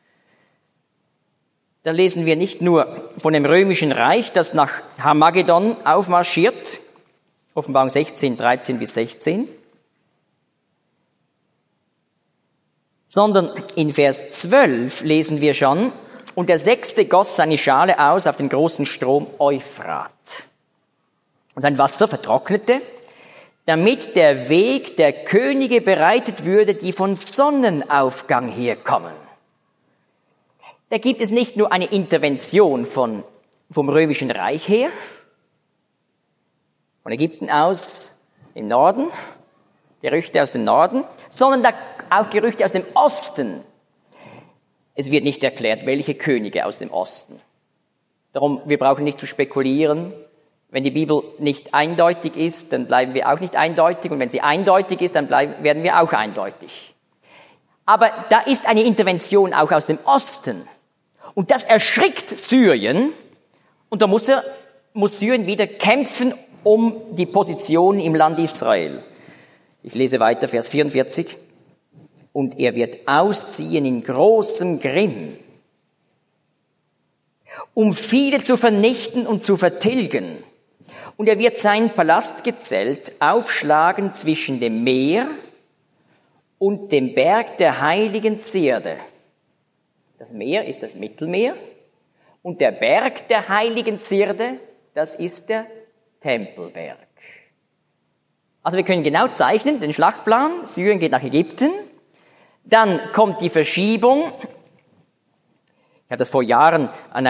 da lesen wir nicht nur von dem römischen Reich, das nach Armageddon aufmarschiert, Offenbarung 16, 13 bis 16, sondern in Vers 12 lesen wir schon, Und der 6. goss seine Schale aus auf den großen Strom Euphrat. Und sein Wasser vertrocknete, damit der Weg der Könige bereitet würde, die von Sonnenaufgang herkommen. Da gibt es nicht nur eine Intervention vom Römischen Reich her, von Ägypten aus im Norden, Gerüchte aus dem Norden, sondern auch Gerüchte aus dem Osten. Es wird nicht erklärt, welche Könige aus dem Osten. Darum, wir brauchen nicht zu spekulieren. Wenn die Bibel nicht eindeutig ist, dann bleiben wir auch nicht eindeutig. Und wenn sie eindeutig ist, dann werden wir auch eindeutig. Aber da ist eine Intervention auch aus dem Osten. Und das erschrickt Syrien. Und da muss Syrien wieder kämpfen um die Position im Land Israel. Ich lese weiter, Vers 44. Und er wird ausziehen in großem Grimm, um viele zu vernichten und zu vertilgen. Und er wird sein Palastgezelt aufschlagen zwischen dem Meer und dem Berg der heiligen Zierde. Das Meer ist das Mittelmeer und der Berg der heiligen Zierde, das ist der Tempelberg. Also wir können genau zeichnen, den Schlachtplan. Syrien geht nach Ägypten. Dann kommt die Verschiebung. Ich habe das vor Jahren an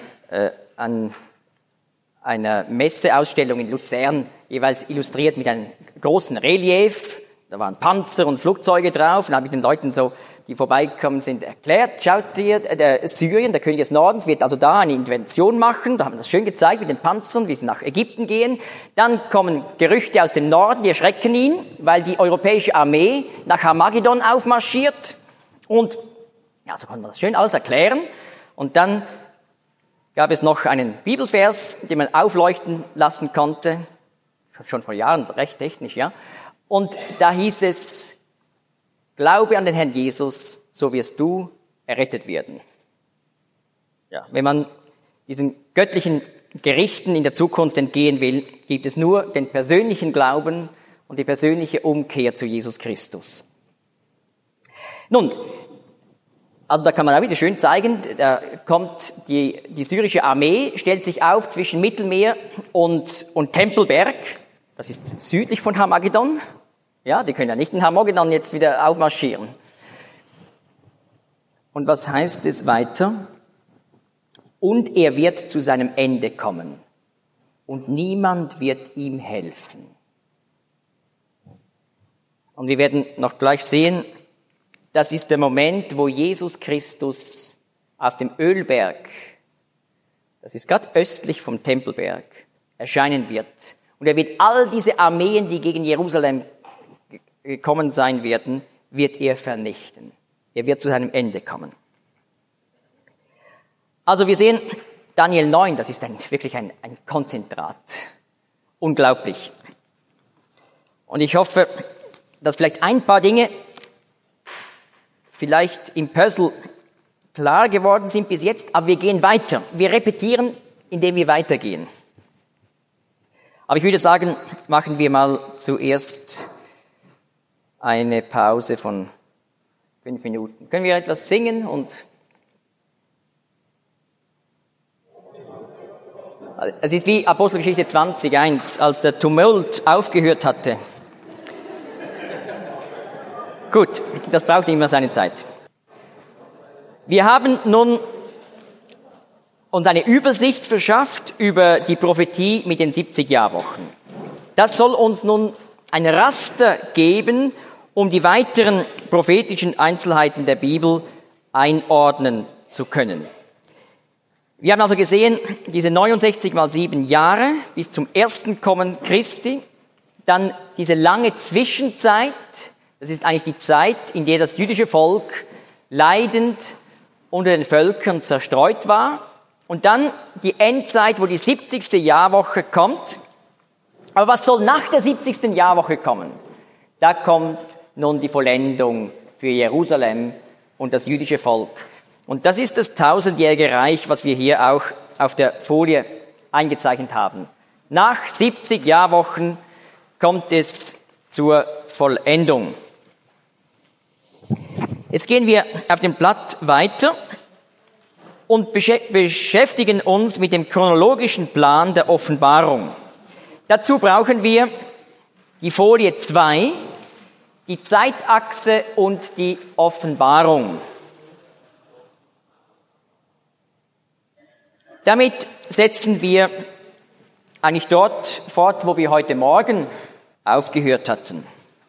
einer Messeausstellung in Luzern jeweils illustriert mit einem großen Relief. Da waren Panzer und Flugzeuge drauf. Und da habe ich den Leuten so, die vorbeigekommen sind, erklärt, schaut ihr, Syrien, der König des Nordens, wird also da eine Intervention machen. Da haben wir das schön gezeigt mit den Panzern, wie sie nach Ägypten gehen. Dann kommen Gerüchte aus dem Norden, die erschrecken ihn, weil die europäische Armee nach Harmagedon aufmarschiert. Und ja, so konnte man das schön alles erklären. Und dann gab es noch einen Bibelvers, den man aufleuchten lassen konnte. Schon vor Jahren, recht technisch, ja. Und da hieß es, Glaube an den Herrn Jesus, so wirst du errettet werden. Ja, wenn man diesen göttlichen Gerichten in der Zukunft entgehen will, gibt es nur den persönlichen Glauben und die persönliche Umkehr zu Jesus Christus. Nun, also da kann man auch wieder schön zeigen, da kommt die syrische Armee, stellt sich auf zwischen Mittelmeer und Tempelberg, das ist südlich von Harmagedon. Ja, die können ja nicht in Harmagedon jetzt wieder aufmarschieren. Und was heißt es weiter? Und er wird zu seinem Ende kommen und niemand wird ihm helfen. Und wir werden noch gleich sehen, das ist der Moment, wo Jesus Christus auf dem Ölberg, das ist gerade östlich vom Tempelberg, erscheinen wird. Und er wird all diese Armeen, die gegen Jerusalem gekommen sein werden, wird er vernichten. Er wird zu seinem Ende kommen. Also wir sehen Daniel 9, das ist wirklich ein Konzentrat. Unglaublich. Und ich hoffe, dass vielleicht ein paar Dinge vielleicht im Puzzle klar geworden sind bis jetzt, aber wir gehen weiter. Wir repetieren, indem wir weitergehen. Aber ich würde sagen, machen wir mal zuerst eine Pause von 5 Minuten. Können wir etwas singen und es ist wie Apostelgeschichte 20:1, als der Tumult aufgehört hatte. Gut, das braucht immer seine Zeit. Wir haben nun uns eine Übersicht verschafft über die Prophetie mit den 70 Jahrwochen. Das soll uns nun ein Raster geben, um die weiteren prophetischen Einzelheiten der Bibel einordnen zu können. Wir haben also gesehen, diese 69 mal 7 Jahre bis zum ersten Kommen Christi, dann diese lange Zwischenzeit, das ist eigentlich die Zeit, in der das jüdische Volk leidend unter den Völkern zerstreut war, und dann die Endzeit, wo die 70. Jahrwoche kommt. Aber was soll nach der 70. Jahrwoche kommen? Da kommt nun die Vollendung für Jerusalem und das jüdische Volk. Und das ist das 1000-jährige Reich, was wir hier auch auf der Folie eingezeichnet haben. Nach 70 Jahrwochen kommt es zur Vollendung. Jetzt gehen wir auf dem Blatt weiter. und beschäftigen uns mit dem chronologischen Plan der Offenbarung. Dazu brauchen wir die Folie 2, die Zeitachse und die Offenbarung. Damit setzen wir eigentlich dort fort, wo wir heute Morgen aufgehört hatten.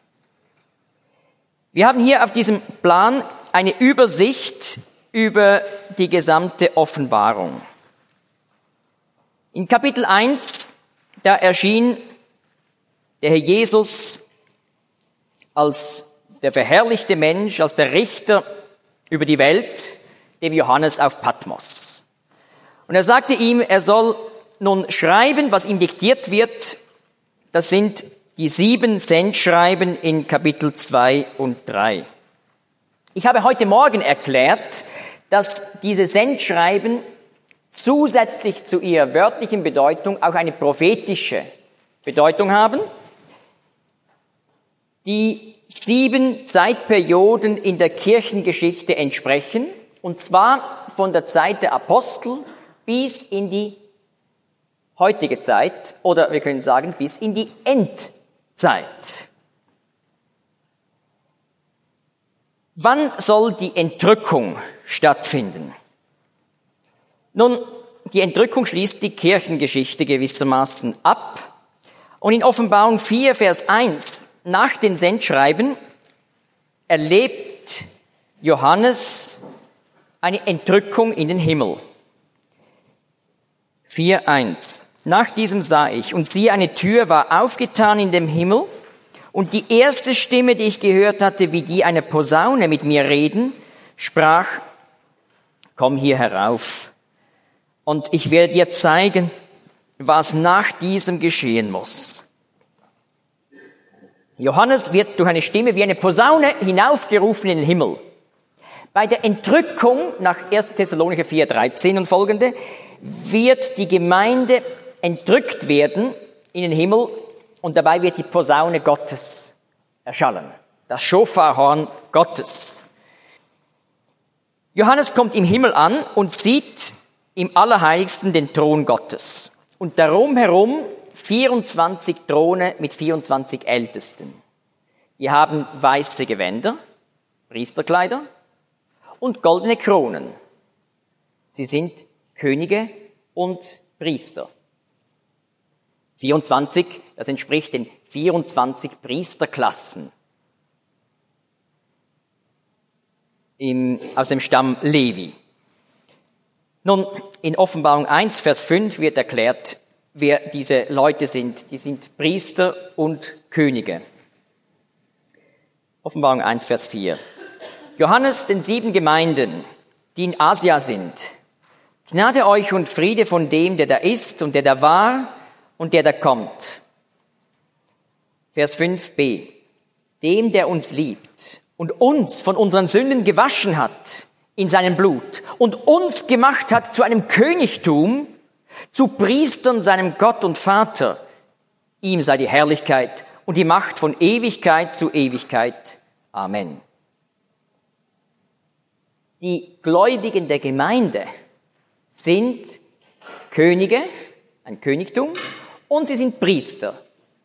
Wir haben hier auf diesem Plan eine Übersicht über die gesamte Offenbarung. In Kapitel 1, da erschien der Herr Jesus als der verherrlichte Mensch, als der Richter über die Welt, dem Johannes auf Patmos. Und er sagte ihm, er soll nun schreiben, was ihm diktiert wird. Das sind die 7 Sendschreiben in Kapitel 2 und 3. Ich habe heute Morgen erklärt, dass diese Sendschreiben zusätzlich zu ihrer wörtlichen Bedeutung auch eine prophetische Bedeutung haben, die 7 Zeitperioden in der Kirchengeschichte entsprechen, und zwar von der Zeit der Apostel bis in die heutige Zeit, oder wir können sagen, bis in die Endzeit. Wann soll die Entrückung stattfinden? Nun, die Entrückung schließt die Kirchengeschichte gewissermaßen ab. Und in Offenbarung 4, Vers 1, nach den Sendschreiben, erlebt Johannes eine Entrückung in den Himmel. 4,1. Nach diesem sah ich, und siehe, eine Tür war aufgetan in dem Himmel, und die erste Stimme, die ich gehört hatte, wie die einer Posaune mit mir reden, sprach, komm hier herauf, und ich werde dir zeigen, was nach diesem geschehen muss. Johannes wird durch eine Stimme wie eine Posaune hinaufgerufen in den Himmel. Bei der Entrückung nach 1. Thessalonicher 4,13 und folgende wird die Gemeinde entrückt werden in den Himmel und dabei wird die Posaune Gottes erschallen, das Schofarhorn Gottes. Johannes kommt im Himmel an und sieht im Allerheiligsten den Thron Gottes und darum herum 24 Throne mit 24 Ältesten. Die haben weiße Gewänder, Priesterkleider und goldene Kronen. Sie sind Könige und Priester. 24, das entspricht den 24 Priesterklassen aus dem Stamm Levi. Nun, in Offenbarung 1, Vers 5 wird erklärt, wer diese Leute sind. Die sind Priester und Könige. Offenbarung 1, Vers 4. Johannes den 7 Gemeinden, die in Asia sind. Gnade euch und Friede von dem, der da ist und der da war und der da kommt. Vers 5b. Dem, der uns liebt und uns von unseren Sünden gewaschen hat in seinem Blut und uns gemacht hat zu einem Königtum, zu Priestern seinem Gott und Vater. Ihm sei die Herrlichkeit und die Macht von Ewigkeit zu Ewigkeit. Amen. Die Gläubigen der Gemeinde sind Könige, ein Königtum, und sie sind Priester.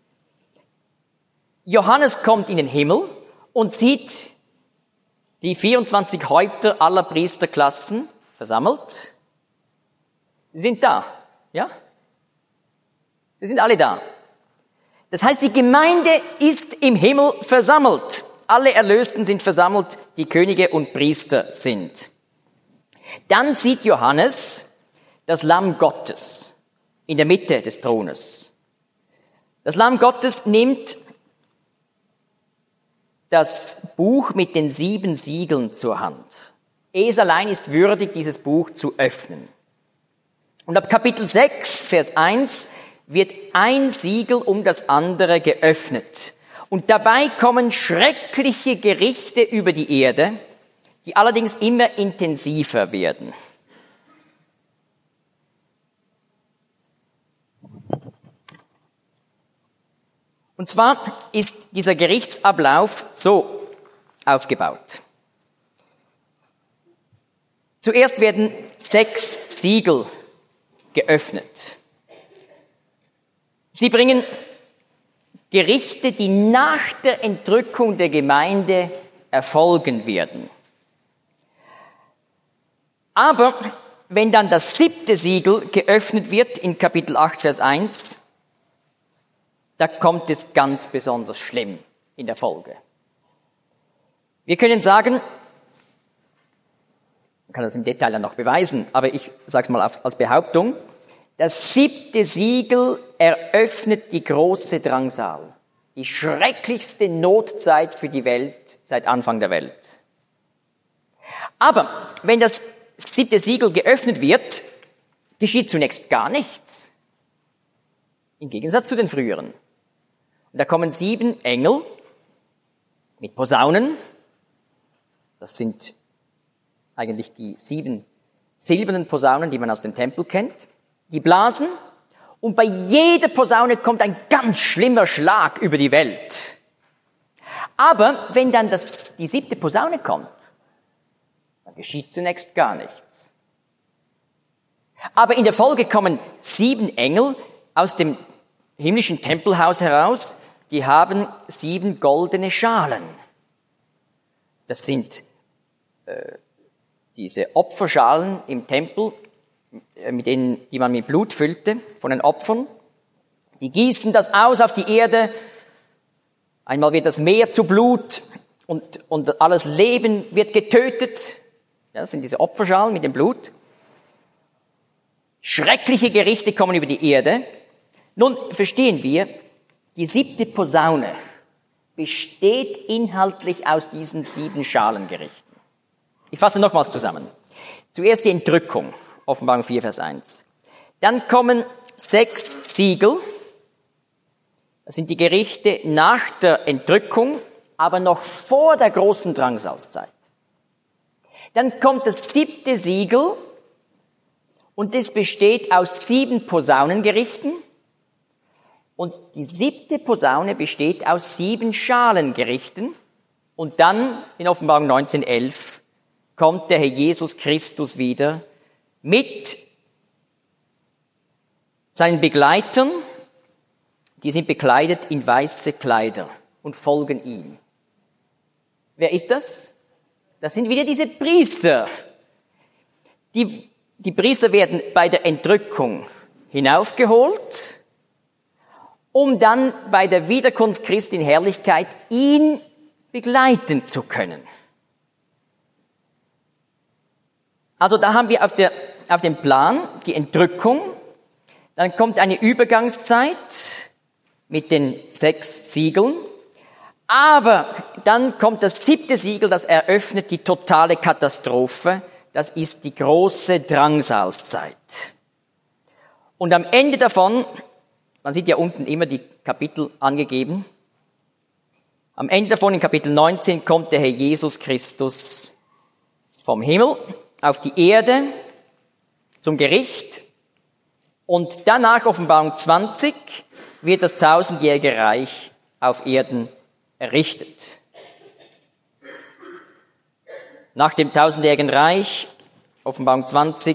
Johannes kommt in den Himmel und sieht die 24 Häupter aller Priesterklassen versammelt. Sie sind da, ja? Sie sind alle da. Das heißt, die Gemeinde ist im Himmel versammelt. Alle Erlösten sind versammelt, die Könige und Priester sind. Dann sieht Johannes das Lamm Gottes in der Mitte des Thrones. Das Lamm Gottes nimmt das Buch mit den 7 Siegeln zur Hand. Es allein ist würdig, dieses Buch zu öffnen. Und ab Kapitel 6, Vers 1 wird ein Siegel um das andere geöffnet. Und dabei kommen schreckliche Gerichte über die Erde, die allerdings immer intensiver werden. Und zwar ist dieser Gerichtsablauf so aufgebaut. Zuerst werden 6 Siegel geöffnet. Sie bringen Gerichte, die nach der Entrückung der Gemeinde erfolgen werden. Aber wenn dann das 7. Siegel geöffnet wird in Kapitel 8, Vers 1, da kommt es ganz besonders schlimm in der Folge. Wir können sagen, man kann das im Detail dann noch beweisen, aber ich sage es mal als Behauptung, das 7. Siegel eröffnet die große Drangsal, die schrecklichste Notzeit für die Welt seit Anfang der Welt. Aber wenn das 7. Siegel geöffnet wird, geschieht zunächst gar nichts. Im Gegensatz zu den früheren. Und da kommen 7 Engel mit Posaunen. Das sind eigentlich die 7 silbernen Posaunen, die man aus dem Tempel kennt. Die blasen und bei jeder Posaune kommt ein ganz schlimmer Schlag über die Welt. Aber wenn dann die 7. Posaune kommt, dann geschieht zunächst gar nichts. Aber in der Folge kommen 7 Engel aus dem himmlischen Tempelhaus heraus, die haben 7 goldene Schalen. Das sind diese Opferschalen im Tempel, die man mit Blut füllte von den Opfern. Die gießen das aus auf die Erde. Einmal wird das Meer zu Blut und alles Leben wird getötet. Ja, das sind diese Opferschalen mit dem Blut. Schreckliche Gerichte kommen über die Erde. Nun verstehen wir, die 7. Posaune besteht inhaltlich aus diesen 7 Schalengerichten. Ich fasse nochmals zusammen. Zuerst die Entrückung, Offenbarung 4, Vers 1. Dann kommen 6 Siegel. Das sind die Gerichte nach der Entrückung, aber noch vor der großen Drangsalzzeit. Dann kommt das 7. Siegel und das besteht aus 7 Posaunengerichten. Und die 7. Posaune besteht aus 7 Schalengerichten. Und dann in Offenbarung 19,11 kommt der Herr Jesus Christus wieder mit seinen Begleitern, die sind bekleidet in weiße Kleider und folgen ihm. Wer ist das? Das sind wieder diese Priester. Die Priester werden bei der Entrückung hinaufgeholt, um dann bei der Wiederkunft Christi in Herrlichkeit ihn begleiten zu können. Also da haben wir auf dem Plan die Entrückung, dann kommt eine Übergangszeit mit den 6 Siegeln, aber dann kommt das 7. Siegel, das eröffnet die totale Katastrophe, das ist die große Drangsalzzeit. Und am Ende davon, man sieht ja unten immer die Kapitel angegeben, am Ende davon in Kapitel 19 kommt der Herr Jesus Christus vom Himmel auf die Erde zum Gericht und danach Offenbarung 20 wird das 1000-jährige Reich auf Erden errichtet. Nach dem 1000-jährigen Reich, Offenbarung 20,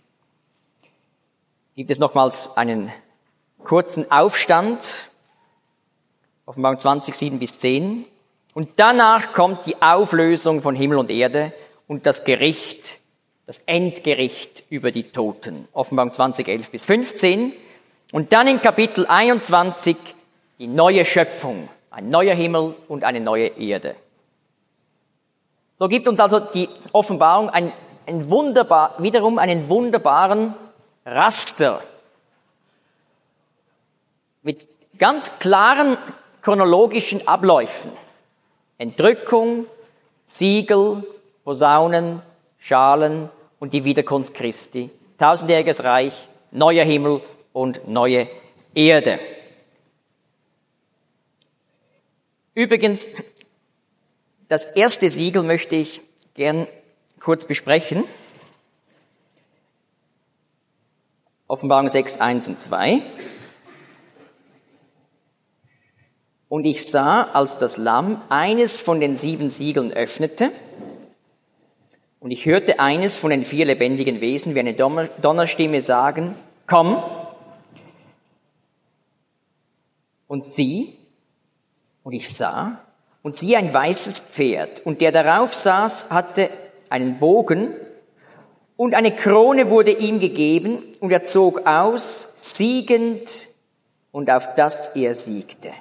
gibt es nochmals einen kurzen Aufstand, Offenbarung 20, 7 bis 10. Und danach kommt die Auflösung von Himmel und Erde und das Gericht, das Endgericht über die Toten. Offenbarung 20, 11 bis 15. Und dann in Kapitel 21 die neue Schöpfung, ein neuer Himmel und eine neue Erde. So gibt uns also die Offenbarung wiederum einen wunderbaren Raster mit ganz klaren chronologischen Abläufen. Entrückung, Siegel, Posaunen, Schalen und die Wiederkunft Christi. 1000-jähriges Reich, neuer Himmel und neue Erde. Übrigens, das erste Siegel möchte ich gern kurz besprechen. Offenbarung 6, 1 und 2. Und ich sah, als das Lamm eines von den 7 Siegeln öffnete, Und ich hörte eines von den 4 lebendigen Wesen wie eine Donnerstimme sagen, komm. Und sieh, und ich sah, und siehe ein weißes Pferd, und der darauf saß, hatte einen Bogen, und eine Krone wurde ihm gegeben, und er zog aus, siegend, und auf das er siegte.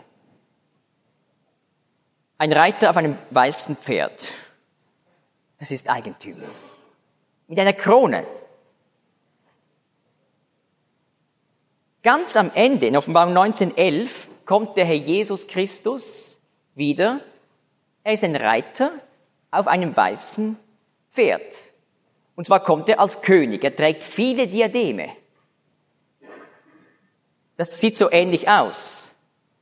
Ein Reiter auf einem weißen Pferd. Das ist eigentümlich. Mit einer Krone. Ganz am Ende, in Offenbarung 19,11, kommt der Herr Jesus Christus wieder. Er ist ein Reiter auf einem weißen Pferd. Und zwar kommt er als König. Er trägt viele Diademe. Das sieht so ähnlich aus.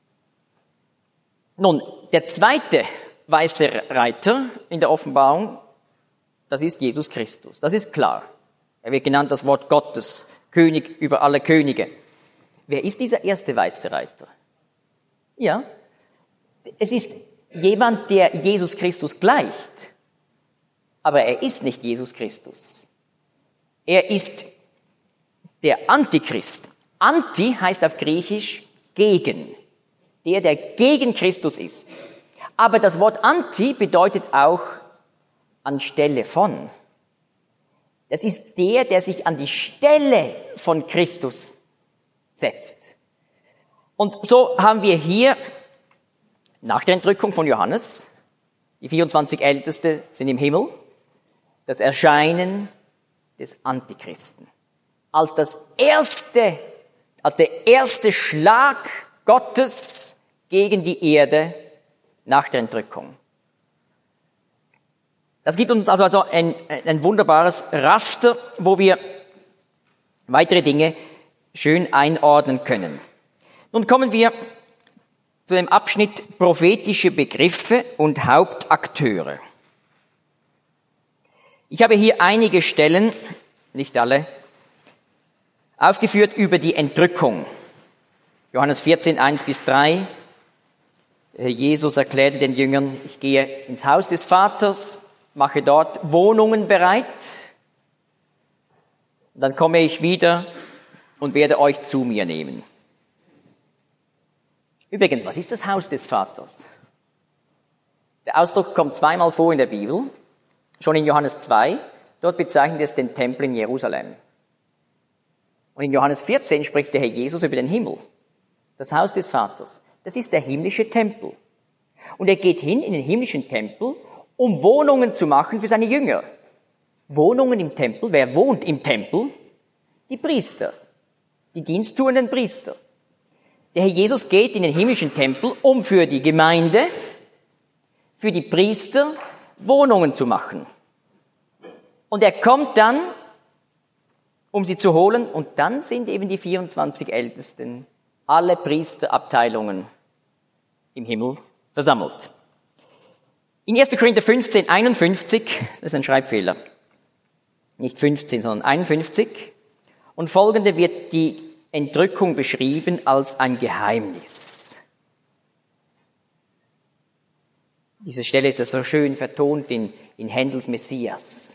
Nun, der zweite weiße Reiter in der Offenbarung, das ist Jesus Christus. Das ist klar. Er wird genannt das Wort Gottes, König über alle Könige. Wer ist dieser erste weiße Reiter? Ja, es ist jemand, der Jesus Christus gleicht. Aber er ist nicht Jesus Christus. Er ist der Antichrist. Anti heißt auf Griechisch gegen. Der gegen Christus ist. Aber das Wort Anti bedeutet auch anstelle von. Das ist der sich an die Stelle von Christus setzt. Und so haben wir hier nach der Entrückung von Johannes, die 24 Älteste sind im Himmel, das Erscheinen des Antichristen. Als der erste Schlag Gottes gegen die Erde nach der Entrückung. Das gibt uns also ein wunderbares Raster, wo wir weitere Dinge schön einordnen können. Nun kommen wir zu dem Abschnitt prophetische Begriffe und Hauptakteure. Ich habe hier einige Stellen, nicht alle, aufgeführt über die Entrückung. Johannes 14, 1-3. Jesus erklärte den Jüngern, ich gehe ins Haus des Vaters, mache dort Wohnungen bereit, dann komme ich wieder und werde euch zu mir nehmen. Übrigens, was ist das Haus des Vaters? Der Ausdruck kommt zweimal vor in der Bibel, schon in Johannes 2, dort bezeichnet es den Tempel in Jerusalem. Und in Johannes 14 spricht der Herr Jesus über den Himmel, das Haus des Vaters. Das ist der himmlische Tempel. Und er geht hin in den himmlischen Tempel, um Wohnungen zu machen für seine Jünger. Wohnungen im Tempel, wer wohnt im Tempel? Die Priester, die diensttuenden Priester. Der Herr Jesus geht in den himmlischen Tempel, um für die Gemeinde, für die Priester Wohnungen zu machen. Und er kommt dann, um sie zu holen, und dann sind eben die 24 Ältesten, alle Priesterabteilungen im Himmel versammelt. In 1. Korinther 15, 51, das ist ein Schreibfehler, nicht 15, sondern 51, und folgende wird die Entrückung beschrieben als ein Geheimnis. Diese Stelle ist ja so schön vertont in Händels Messias.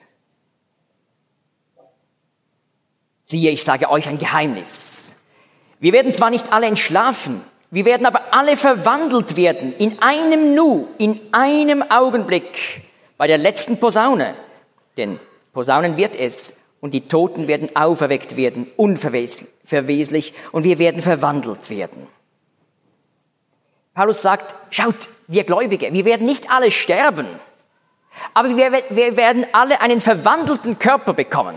Siehe, ich sage euch ein Geheimnis. Wir werden zwar nicht alle entschlafen, wir werden aber alle verwandelt werden, in einem Nu, in einem Augenblick, bei der letzten Posaune. Denn Posaunen wird es, und die Toten werden auferweckt werden, unverweslich, und wir werden verwandelt werden. Paulus sagt, schaut, wir Gläubige, wir werden nicht alle sterben, aber wir werden alle einen verwandelten Körper bekommen.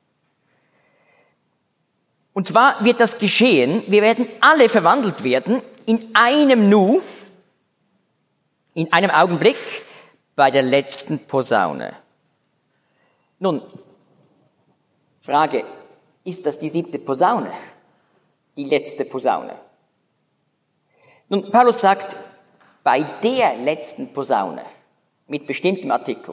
Und zwar wird das geschehen, wir werden alle verwandelt werden in einem Nu, in einem Augenblick, bei der letzten Posaune. Nun, Frage, ist das die 7. Posaune? Die letzte Posaune? Nun, Paulus sagt, bei der letzten Posaune, mit bestimmtem Artikel.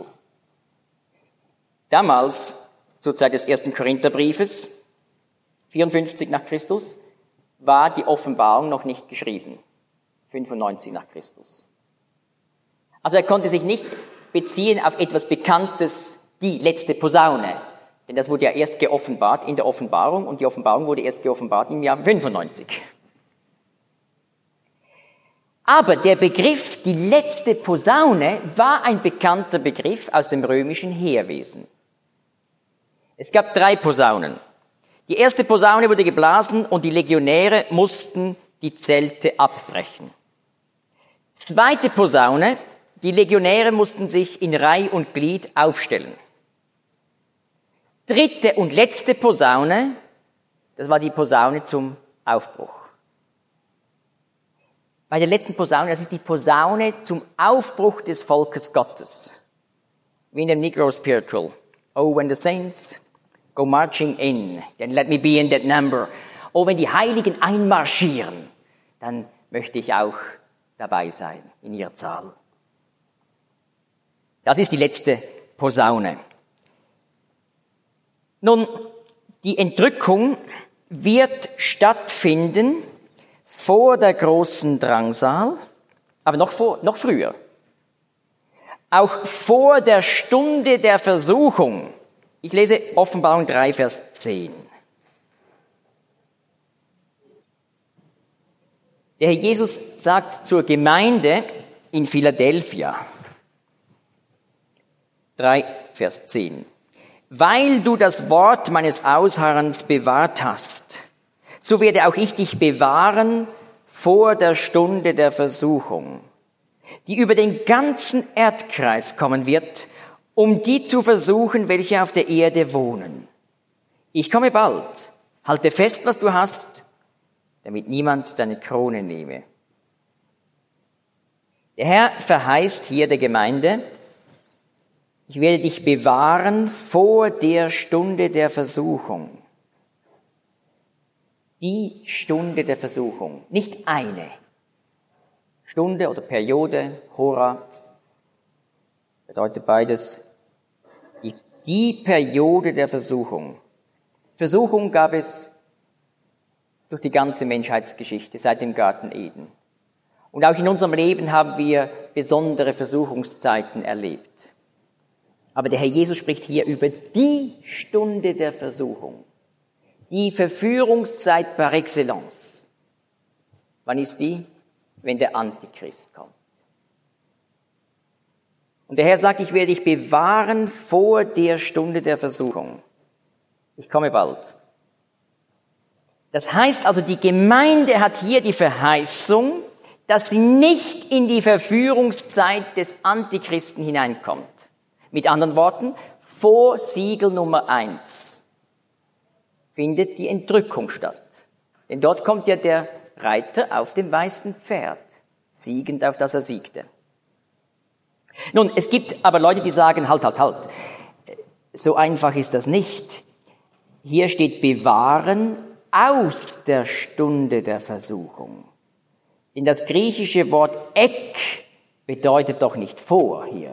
Damals, zur Zeit des 1. Korintherbriefes, 54 nach Christus, war die Offenbarung noch nicht geschrieben. 95 nach Christus. Also er konnte sich nicht beziehen auf etwas Bekanntes die letzte Posaune. Denn das wurde ja erst geoffenbart in der Offenbarung und die Offenbarung wurde erst geoffenbart im Jahr 95. Aber der Begriff, die letzte Posaune, war ein bekannter Begriff aus dem römischen Heerwesen. Es gab 3 Posaunen. Die erste Posaune wurde geblasen und die Legionäre mussten die Zelte abbrechen. Zweite Posaune, die Legionäre mussten sich in Reih und Glied aufstellen. Dritte und letzte Posaune, das war die Posaune zum Aufbruch. Bei der letzten Posaune, das ist die Posaune zum Aufbruch des Volkes Gottes. Wie in dem Negro Spiritual. Oh, when the saints go marching in, then let me be in that number. Oh, wenn die Heiligen einmarschieren, dann möchte ich auch dabei sein in ihrer Zahl. Das ist die letzte Posaune. Nun, die Entrückung wird stattfinden vor der großen Drangsal, aber noch früher. Auch vor der Stunde der Versuchung. Ich lese Offenbarung 3, Vers 10. Der Herr Jesus sagt zur Gemeinde in Philadelphia, 3, Vers 10. Weil du das Wort meines Ausharrens bewahrt hast, so werde auch ich dich bewahren vor der Stunde der Versuchung, die über den ganzen Erdkreis kommen wird, um die zu versuchen, welche auf der Erde wohnen. Ich komme bald. Halte fest, was du hast, damit niemand deine Krone nehme. Der Herr verheißt hier der Gemeinde, ich werde dich bewahren vor der Stunde der Versuchung. Die Stunde der Versuchung, nicht eine Stunde oder Periode, Hora, bedeutet beides. Die Periode der Versuchung. Versuchung gab es durch die ganze Menschheitsgeschichte seit dem Garten Eden. Und auch in unserem Leben haben wir besondere Versuchungszeiten erlebt. Aber der Herr Jesus spricht hier über die Stunde der Versuchung. Die Verführungszeit par excellence. Wann ist die? Wenn der Antichrist kommt. Und der Herr sagt, ich werde dich bewahren vor der Stunde der Versuchung. Ich komme bald. Das heißt also, die Gemeinde hat hier die Verheißung, dass sie nicht in die Verführungszeit des Antichristen hineinkommt. Mit anderen Worten, vor Siegel Nummer 1 findet die Entrückung statt. Denn dort kommt ja der Reiter auf dem weißen Pferd, siegend, auf das er siegte. Nun, es gibt aber Leute, die sagen, halt. So einfach ist das nicht. Hier steht bewahren aus der Stunde der Versuchung. Denn das griechische Wort ek bedeutet doch nicht vor hier.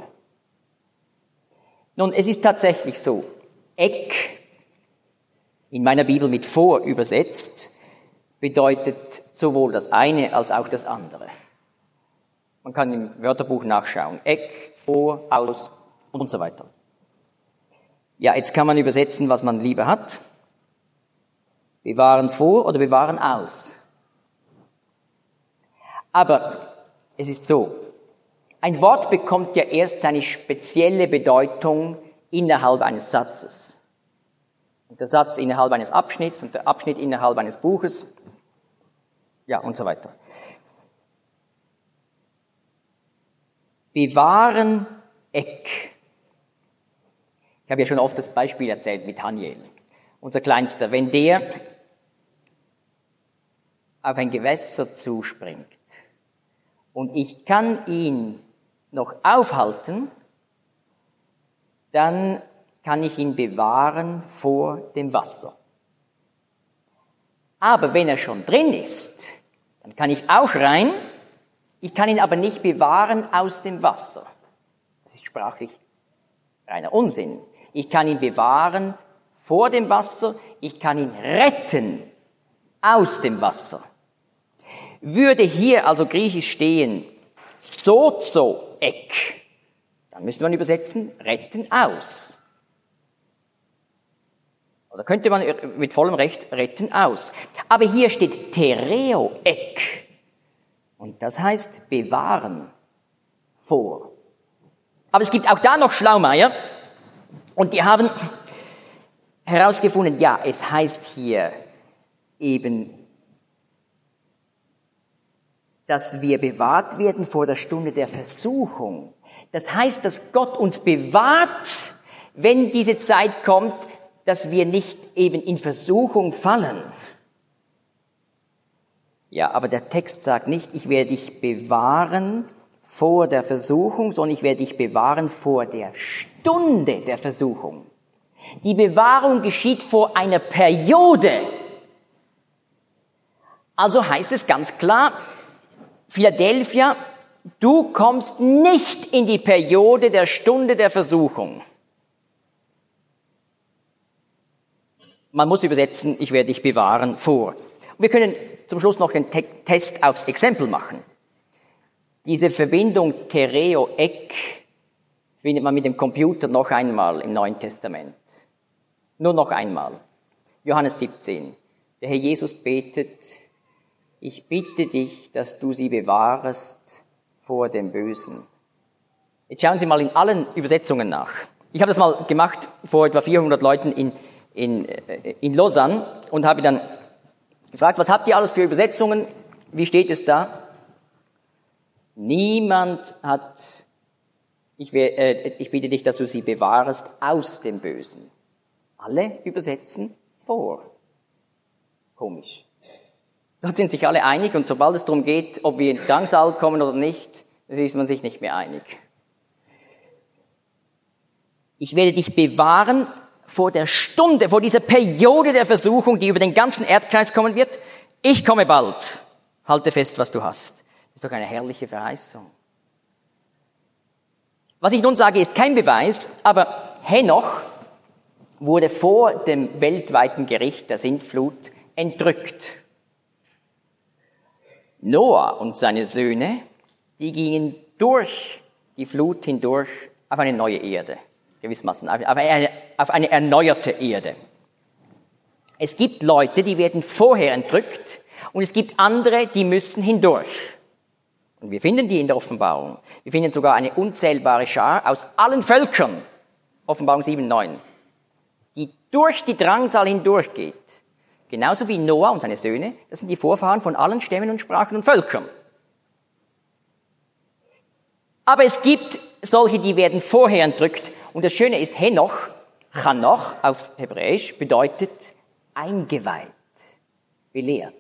Nun, es ist tatsächlich so, ek, in meiner Bibel mit vor übersetzt, bedeutet sowohl das eine als auch das andere. Man kann im Wörterbuch nachschauen. Ek, vor, aus und so weiter. Ja, jetzt kann man übersetzen, was man lieber hat. Bewahren vor oder bewahren aus. Aber es ist so, ein Wort bekommt ja erst seine spezielle Bedeutung innerhalb eines Satzes. Und der Satz innerhalb eines Abschnitts und der Abschnitt innerhalb eines Buches, ja, und so weiter. Bewahren Eck. Ich habe ja schon oft das Beispiel erzählt mit Haniel, unser Kleinster. Wenn der auf ein Gewässer zuspringt und ich kann ihn noch aufhalten, dann kann ich ihn bewahren vor dem Wasser. Aber wenn er schon drin ist, dann kann ich auch rein, ich kann ihn aber nicht bewahren aus dem Wasser. Das ist sprachlich reiner Unsinn. Ich kann ihn bewahren vor dem Wasser, ich kann ihn retten aus dem Wasser. Würde hier also griechisch stehen, sozo ek, dann müsste man übersetzen, retten aus. Oder könnte man mit vollem Recht retten aus. Aber hier steht Tereoek. Und das heißt bewahren vor. Aber es gibt auch da noch Schlaumeier. Und die haben herausgefunden, ja, es heißt hier eben, dass wir bewahrt werden vor der Stunde der Versuchung. Das heißt, dass Gott uns bewahrt, wenn diese Zeit kommt, dass wir nicht eben in Versuchung fallen. Ja, aber der Text sagt nicht, ich werde dich bewahren vor der Versuchung, sondern ich werde dich bewahren vor der Stunde der Versuchung. Die Bewahrung geschieht vor einer Periode. Also heißt es ganz klar, Philadelphia, du kommst nicht in die Periode der Stunde der Versuchung. Man muss übersetzen, ich werde dich bewahren vor. Wir können zum Schluss noch den Test aufs Exempel machen. Diese Verbindung Tereoek findet man mit dem Computer noch einmal im Neuen Testament. Nur noch einmal. Johannes 17. Der Herr Jesus betet, ich bitte dich, dass du sie bewahrst vor dem Bösen. Jetzt schauen Sie mal in allen Übersetzungen nach. Ich habe das mal gemacht vor etwa 400 Leuten in Lausanne und habe dann gefragt, was habt ihr alles für Übersetzungen? Wie steht es da? Niemand hat, ich bitte dich, dass du sie bewahrst aus dem Bösen. Alle übersetzen vor. Komisch. Dort sind sich alle einig und sobald es darum geht, ob wir in Drangsal kommen oder nicht, ist man sich nicht mehr einig. Ich werde dich bewahren vor der Stunde, vor dieser Periode der Versuchung, die über den ganzen Erdkreis kommen wird. Ich komme bald. Halte fest, was du hast. Das ist doch eine herrliche Verheißung. Was ich nun sage, ist kein Beweis, aber Henoch wurde vor dem weltweiten Gericht der Sintflut entrückt. Noah und seine Söhne, die gingen durch die Flut hindurch auf eine neue Erde, gewissermaßen, auf eine erneuerte Erde. Es gibt Leute, die werden vorher entrückt und es gibt andere, die müssen hindurch. Und wir finden die in der Offenbarung. Wir finden sogar eine unzählbare Schar aus allen Völkern, Offenbarung 7,9, die durch die Drangsal hindurchgeht. Genauso wie Noah und seine Söhne, das sind die Vorfahren von allen Stämmen und Sprachen und Völkern. Aber es gibt solche, die werden vorher entrückt. Und das Schöne ist, Henoch, Chanoch auf Hebräisch, bedeutet eingeweiht, belehrt.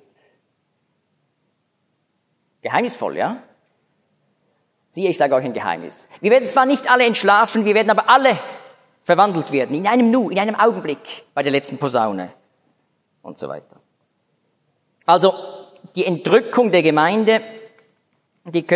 Geheimnisvoll, ja? Siehe, ich sage euch ein Geheimnis. Wir werden zwar nicht alle entschlafen, wir werden aber alle verwandelt werden, in einem Nu, in einem Augenblick bei der letzten Posaune und so weiter. Also die Entrückung der Gemeinde, die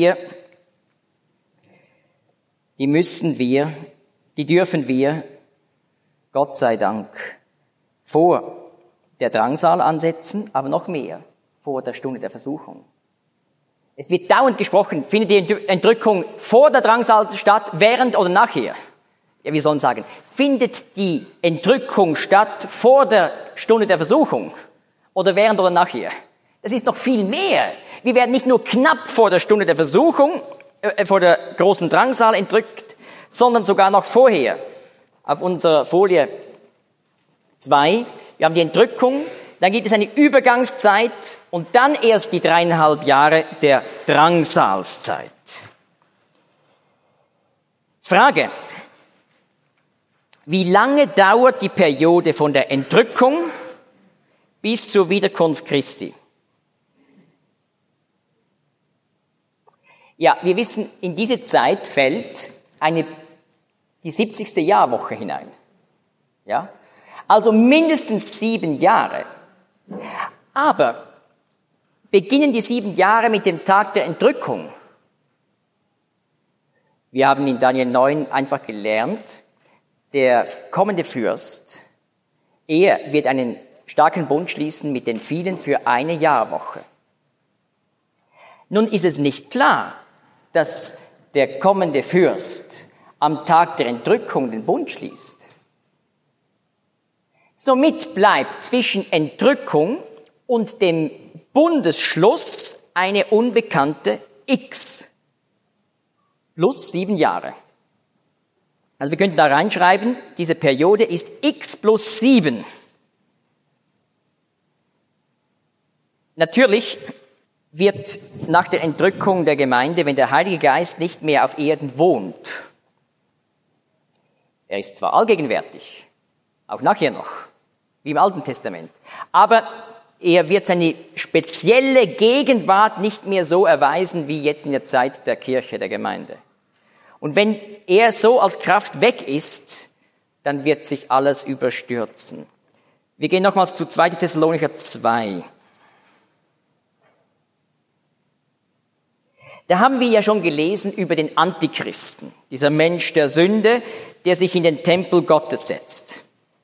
dürfen wir, Gott sei Dank, vor der Drangsal ansetzen, aber noch mehr vor der Stunde der Versuchung. Es wird dauernd gesprochen, findet die Entrückung vor der Drangsal statt, während oder nachher? Ja, wir sollen sagen, findet die Entrückung statt vor der Stunde der Versuchung oder während oder nachher? Das ist noch viel mehr. Wir werden nicht nur knapp vor der Stunde der Versuchung, vor der großen Drangsal entrückt, sondern sogar noch vorher. Auf unserer Folie 2, wir haben die Entrückung, dann gibt es eine Übergangszeit und dann erst die 3,5 Jahre der Drangsalszeit. Frage: Wie lange dauert die Periode von der Entrückung bis zur Wiederkunft Christi? Ja, wir wissen, in diese Zeit fällt die 70. Jahrwoche hinein. Ja? Also mindestens 7 Jahre. Aber beginnen die 7 Jahre mit dem Tag der Entrückung? Wir haben in Daniel 9 einfach gelernt, der kommende Fürst, er wird einen starken Bund schließen mit den vielen für eine Jahrwoche. Nun ist es nicht klar, dass der kommende Fürst am Tag der Entrückung den Bund schließt, Somit bleibt zwischen Entrückung und dem Bundesschluss eine unbekannte X. Plus 7 Jahre. Also wir könnten da reinschreiben, diese Periode ist X plus 7. Natürlich wird nach der Entrückung der Gemeinde, wenn der Heilige Geist nicht mehr auf Erden wohnt, er ist zwar allgegenwärtig, auch nachher noch, wie im Alten Testament, aber er wird seine spezielle Gegenwart nicht mehr so erweisen, wie jetzt in der Zeit der Kirche, der Gemeinde. Und wenn er so als Kraft weg ist, dann wird sich alles überstürzen. Wir gehen nochmals zu 2. Thessalonicher 2. Da haben wir ja schon gelesen über den Antichristen, dieser Mensch der Sünde, der sich in den Tempel Gottes setzt.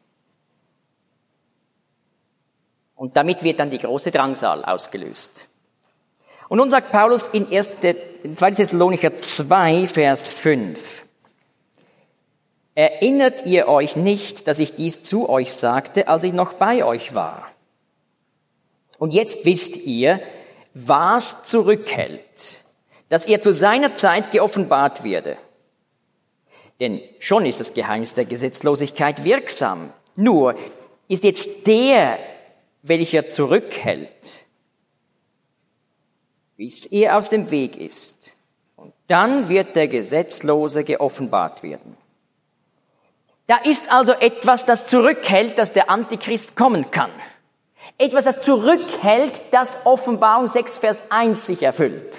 Und damit wird dann die große Drangsal ausgelöst. Und nun sagt Paulus in 2. Thessalonicher 2, Vers 5. Erinnert ihr euch nicht, dass ich dies zu euch sagte, als ich noch bei euch war? Und jetzt wisst ihr, was zurückhält, dass er zu seiner Zeit geoffenbart werde. Denn schon ist das Geheimnis der Gesetzlosigkeit wirksam. Nur ist jetzt der, welcher zurückhält, bis er aus dem Weg ist. Und dann wird der Gesetzlose geoffenbart werden. Da ist also etwas, das zurückhält, dass der Antichrist kommen kann. Etwas, das zurückhält, dass Offenbarung 6, Vers 1 sich erfüllt.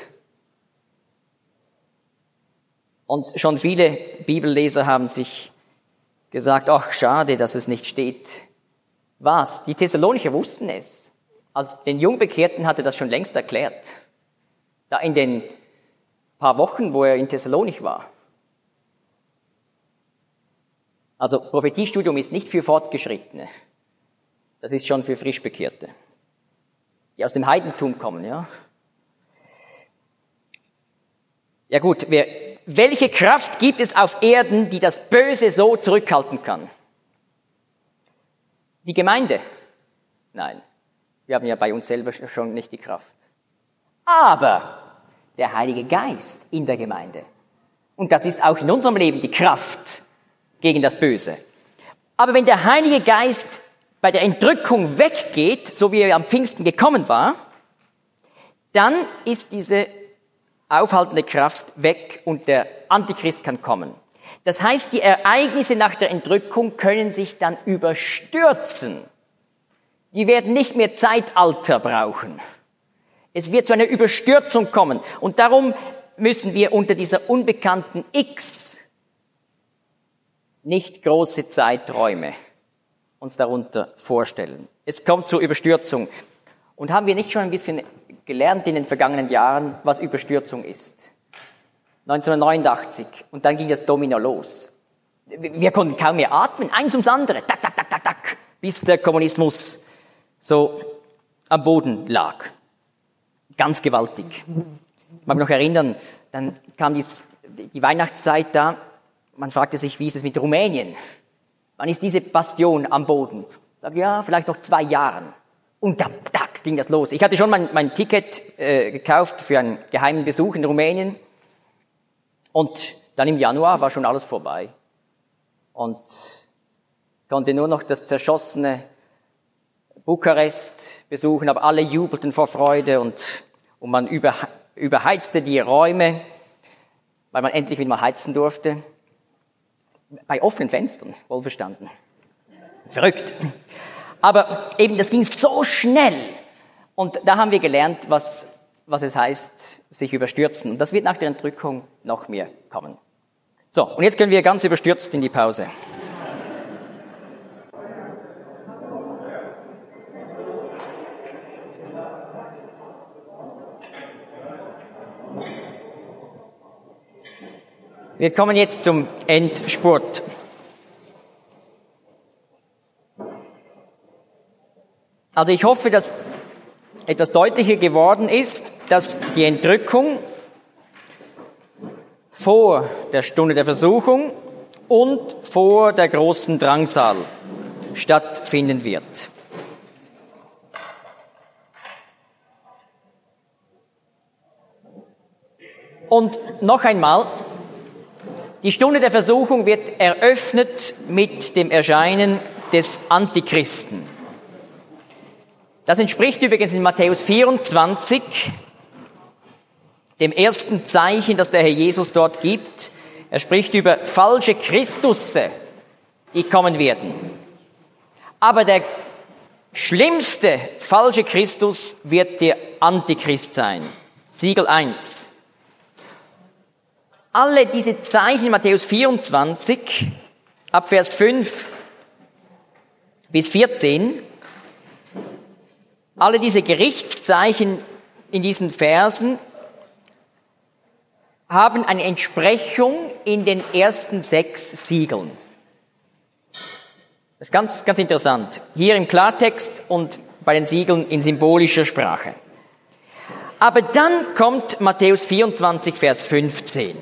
Und schon viele Bibelleser haben sich gesagt, ach, schade, dass es nicht steht. Was? Die Thessalonicher wussten es. Als den Jungbekehrten hatte das schon längst erklärt. Da in den paar Wochen, wo er in Thessalonich war. Also Prophetiestudium ist nicht für Fortgeschrittene. Das ist schon für Frischbekehrte, die aus dem Heidentum kommen, ja. Ja gut, welche Kraft gibt es auf Erden, die das Böse so zurückhalten kann? Die Gemeinde? Nein, wir haben ja bei uns selber schon nicht die Kraft. Aber der Heilige Geist in der Gemeinde. Und das ist auch in unserem Leben die Kraft gegen das Böse. Aber wenn der Heilige Geist bei der Entrückung weggeht, so wie er am Pfingsten gekommen war, dann ist diese aufhaltende Kraft weg und der Antichrist kann kommen. Das heißt, die Ereignisse nach der Entrückung können sich dann überstürzen. Die werden nicht mehr Zeitalter brauchen. Es wird zu einer Überstürzung kommen. Und darum müssen wir unter dieser unbekannten X nicht große Zeiträume uns darunter vorstellen. Es kommt zur Überstürzung. Und haben wir nicht schon ein bisschen gelernt in den vergangenen Jahren, was Überstürzung ist? 1989. Und dann ging das Domino los. Wir konnten kaum mehr atmen. Eins ums andere. Tak, tak, tak, tak, tak. Bis der Kommunismus so am Boden lag. Ganz gewaltig. Ich mag mich noch erinnern, dann kam die Weihnachtszeit da. Man fragte sich, wie ist es mit Rumänien? Wann ist diese Bastion am Boden? Ich sage, ja, vielleicht noch 2 Jahren. Und dann ging das los. Ich hatte schon mein Ticket gekauft für einen geheimen Besuch in Rumänien. Und dann im Januar war schon alles vorbei. Und konnte nur noch das zerschossene Bukarest besuchen, aber alle jubelten vor Freude und man überheizte die Räume, weil man endlich wieder mal heizen durfte. Bei offenen Fenstern, wohlverstanden. Verrückt. Aber eben, das ging so schnell. Und da haben wir gelernt, was es heißt, sich überstürzen. Und das wird nach der Entrückung noch mehr kommen. So, und jetzt können wir ganz überstürzt in die Pause. Wir kommen jetzt zum Endspurt. Also ich hoffe, dass etwas deutlicher geworden ist, dass die Entrückung vor der Stunde der Versuchung und vor der großen Drangsal stattfinden wird. Und noch einmal, die Stunde der Versuchung wird eröffnet mit dem Erscheinen des Antichristen. Das entspricht übrigens in Matthäus 24 dem ersten Zeichen, das der Herr Jesus dort gibt. Er spricht über falsche Christusse, die kommen werden. Aber der schlimmste falsche Christus wird der Antichrist sein. Siegel 1. Alle diese Zeichen in Matthäus 24, ab Vers 5 bis 14, alle diese Gerichtszeichen in diesen Versen haben eine Entsprechung in den ersten 6 Siegeln. Das ist ganz, ganz interessant. Hier im Klartext und bei den Siegeln in symbolischer Sprache. Aber dann kommt Matthäus 24, Vers 15.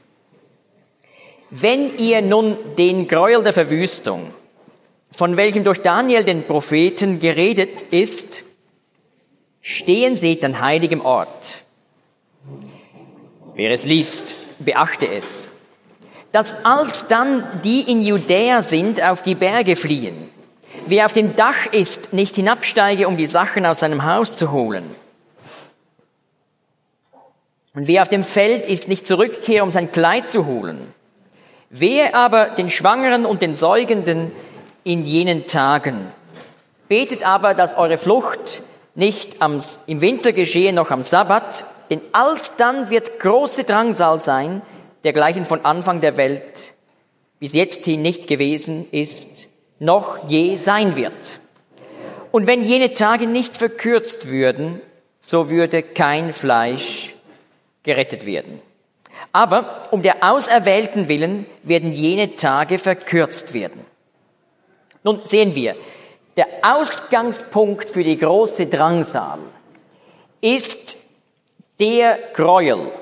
Wenn ihr nun den Gräuel der Verwüstung, von welchem durch Daniel den Propheten geredet ist, stehen seht an heiligem Ort. Wer es liest, beachte es, dass alsdann die in Judäa sind, auf die Berge fliehen. Wer auf dem Dach ist, nicht hinabsteige, um die Sachen aus seinem Haus zu holen. Und wer auf dem Feld ist, nicht zurückkehre, um sein Kleid zu holen. Wehe aber den Schwangeren und den Säugenden in jenen Tagen. Betet aber, dass eure Flucht nicht im Winter geschehe, noch am Sabbat, denn alsdann wird große Drangsal sein, dergleichen von Anfang der Welt bis jetzt hin nicht gewesen ist, noch je sein wird. Und wenn jene Tage nicht verkürzt würden, so würde kein Fleisch gerettet werden. Aber um der Auserwählten willen werden jene Tage verkürzt werden. Nun sehen wir, der Ausgangspunkt für die große Drangsal ist der Gräuel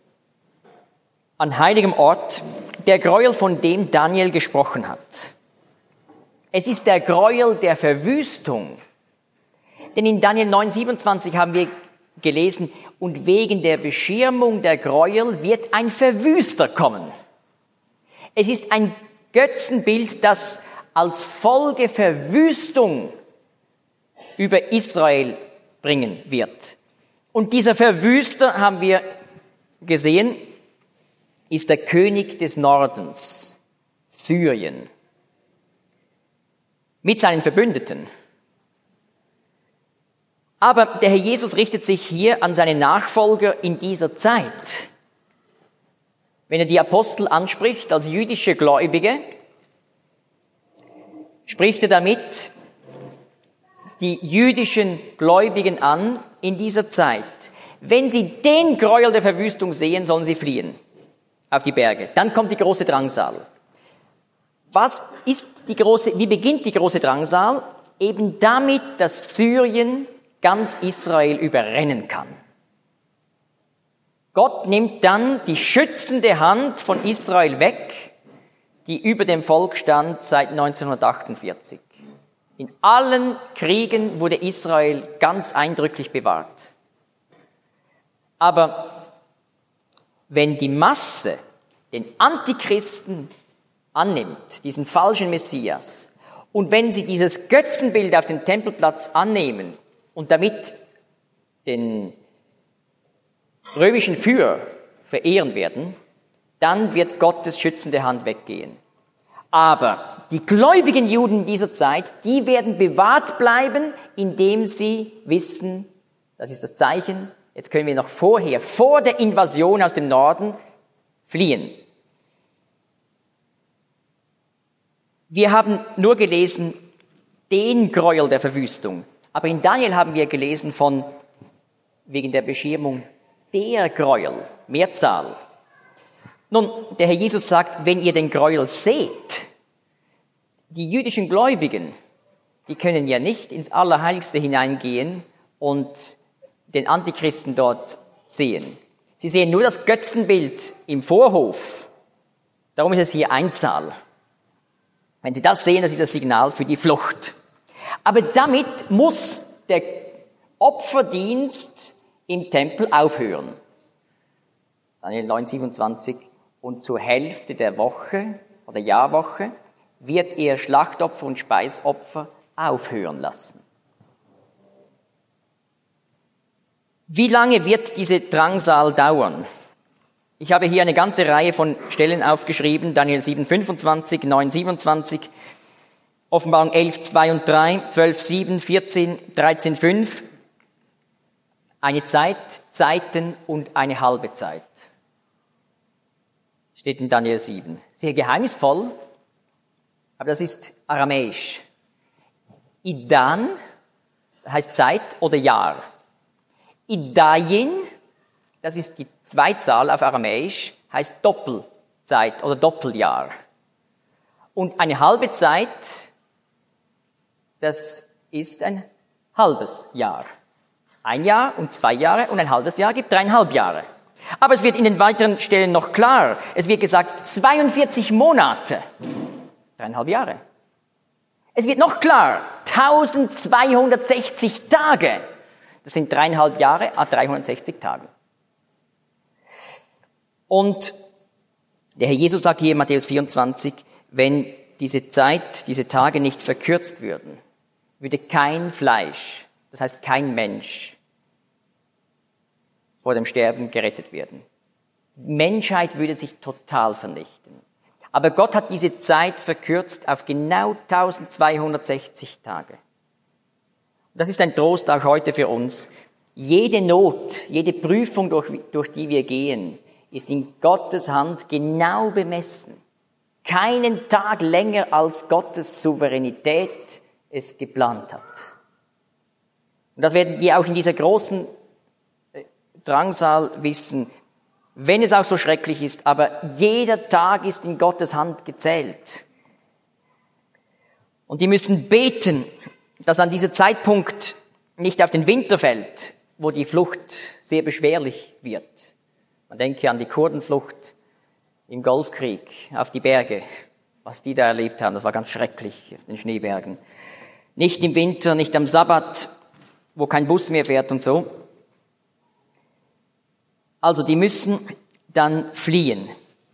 an heiligem Ort, der Gräuel, von dem Daniel gesprochen hat. Es ist der Gräuel der Verwüstung. Denn in Daniel 9,27 haben wir gelesen, und wegen der Beschirmung der Gräuel wird ein Verwüster kommen. Es ist ein Götzenbild, das als Folge Verwüstung über Israel bringen wird. Und dieser Verwüster, haben wir gesehen, ist der König des Nordens, Syrien, mit seinen Verbündeten. Aber der Herr Jesus richtet sich hier an seine Nachfolger in dieser Zeit. Wenn er die Apostel anspricht als jüdische Gläubige, spricht er damit die jüdischen Gläubigen an in dieser Zeit. Wenn sie den Gräuel der Verwüstung sehen, sollen sie fliehen auf die Berge. Dann kommt die große Drangsal. Wie beginnt die große Drangsal? Eben damit, dass Syrien ganz Israel überrennen kann. Gott nimmt dann die schützende Hand von Israel weg, die über dem Volk stand seit 1948. In allen Kriegen wurde Israel ganz eindrücklich bewahrt. Aber wenn die Masse den Antichristen annimmt, diesen falschen Messias, und wenn sie dieses Götzenbild auf dem Tempelplatz annehmen und damit den römischen Führer verehren werden, dann wird Gottes schützende Hand weggehen. Aber die gläubigen Juden dieser Zeit, die werden bewahrt bleiben, indem sie wissen, das ist das Zeichen, jetzt können wir noch vor der Invasion aus dem Norden fliehen. Wir haben nur gelesen, den Gräuel der Verwüstung. Aber in Daniel haben wir gelesen wegen der Beschirmung, der Gräuel, Mehrzahl. Nun, der Herr Jesus sagt, wenn ihr den Gräuel seht, die jüdischen Gläubigen, die können ja nicht ins Allerheiligste hineingehen und den Antichristen dort sehen. Sie sehen nur das Götzenbild im Vorhof. Darum ist es hier Einzahl. Wenn Sie das sehen, das ist das Signal für die Flucht. Aber damit muss der Opferdienst im Tempel aufhören. Daniel 9,27. Und zur Hälfte der Woche oder Jahrwoche wird er Schlachtopfer und Speisopfer aufhören lassen. Wie lange wird diese Drangsal dauern? Ich habe hier eine ganze Reihe von Stellen aufgeschrieben, Daniel 7,25, 9,27, Offenbarung 11, 2 und 3, 12, 7, 14, 13, 5. Eine Zeit, Zeiten und eine halbe Zeit. Steht in Daniel 7. Sehr geheimnisvoll, aber das ist aramäisch. Idan heißt Zeit oder Jahr. Idayin, das ist die Zweitzahl auf Aramäisch, heißt Doppelzeit oder Doppeljahr. Und eine halbe Zeit, das ist ein halbes Jahr. 1 Jahr und 2 Jahre und ein halbes Jahr gibt 3,5 Jahre. Aber es wird in den weiteren Stellen noch klar. Es wird gesagt 42 Monate, 3,5 Jahre. Es wird noch klar 1260 Tage. Das sind 3,5 Jahre, 360 Tage. Und der Herr Jesus sagt hier in Matthäus 24, wenn diese Zeit, diese Tage nicht verkürzt würden, würde kein Fleisch, das heißt kein Mensch, vor dem Sterben gerettet werden. Die Menschheit würde sich total vernichten. Aber Gott hat diese Zeit verkürzt auf genau 1260 Tage. Das ist ein Trost auch heute für uns. Jede Not, jede Prüfung, durch die wir gehen, ist in Gottes Hand genau bemessen. Keinen Tag länger, als Gottes Souveränität es geplant hat. Und das werden wir auch in dieser großen Drangsal wissen, wenn es auch so schrecklich ist, aber jeder Tag ist in Gottes Hand gezählt. Und die müssen beten, dass an dieser Zeitpunkt nicht auf den Winter fällt, wo die Flucht sehr beschwerlich wird. Man denke an die Kurdenflucht im Golfkrieg, auf die Berge, was die da erlebt haben, das war ganz schrecklich auf den Schneebergen. Nicht im Winter, nicht am Sabbat, wo kein Bus mehr fährt und so. Also die müssen dann fliehen.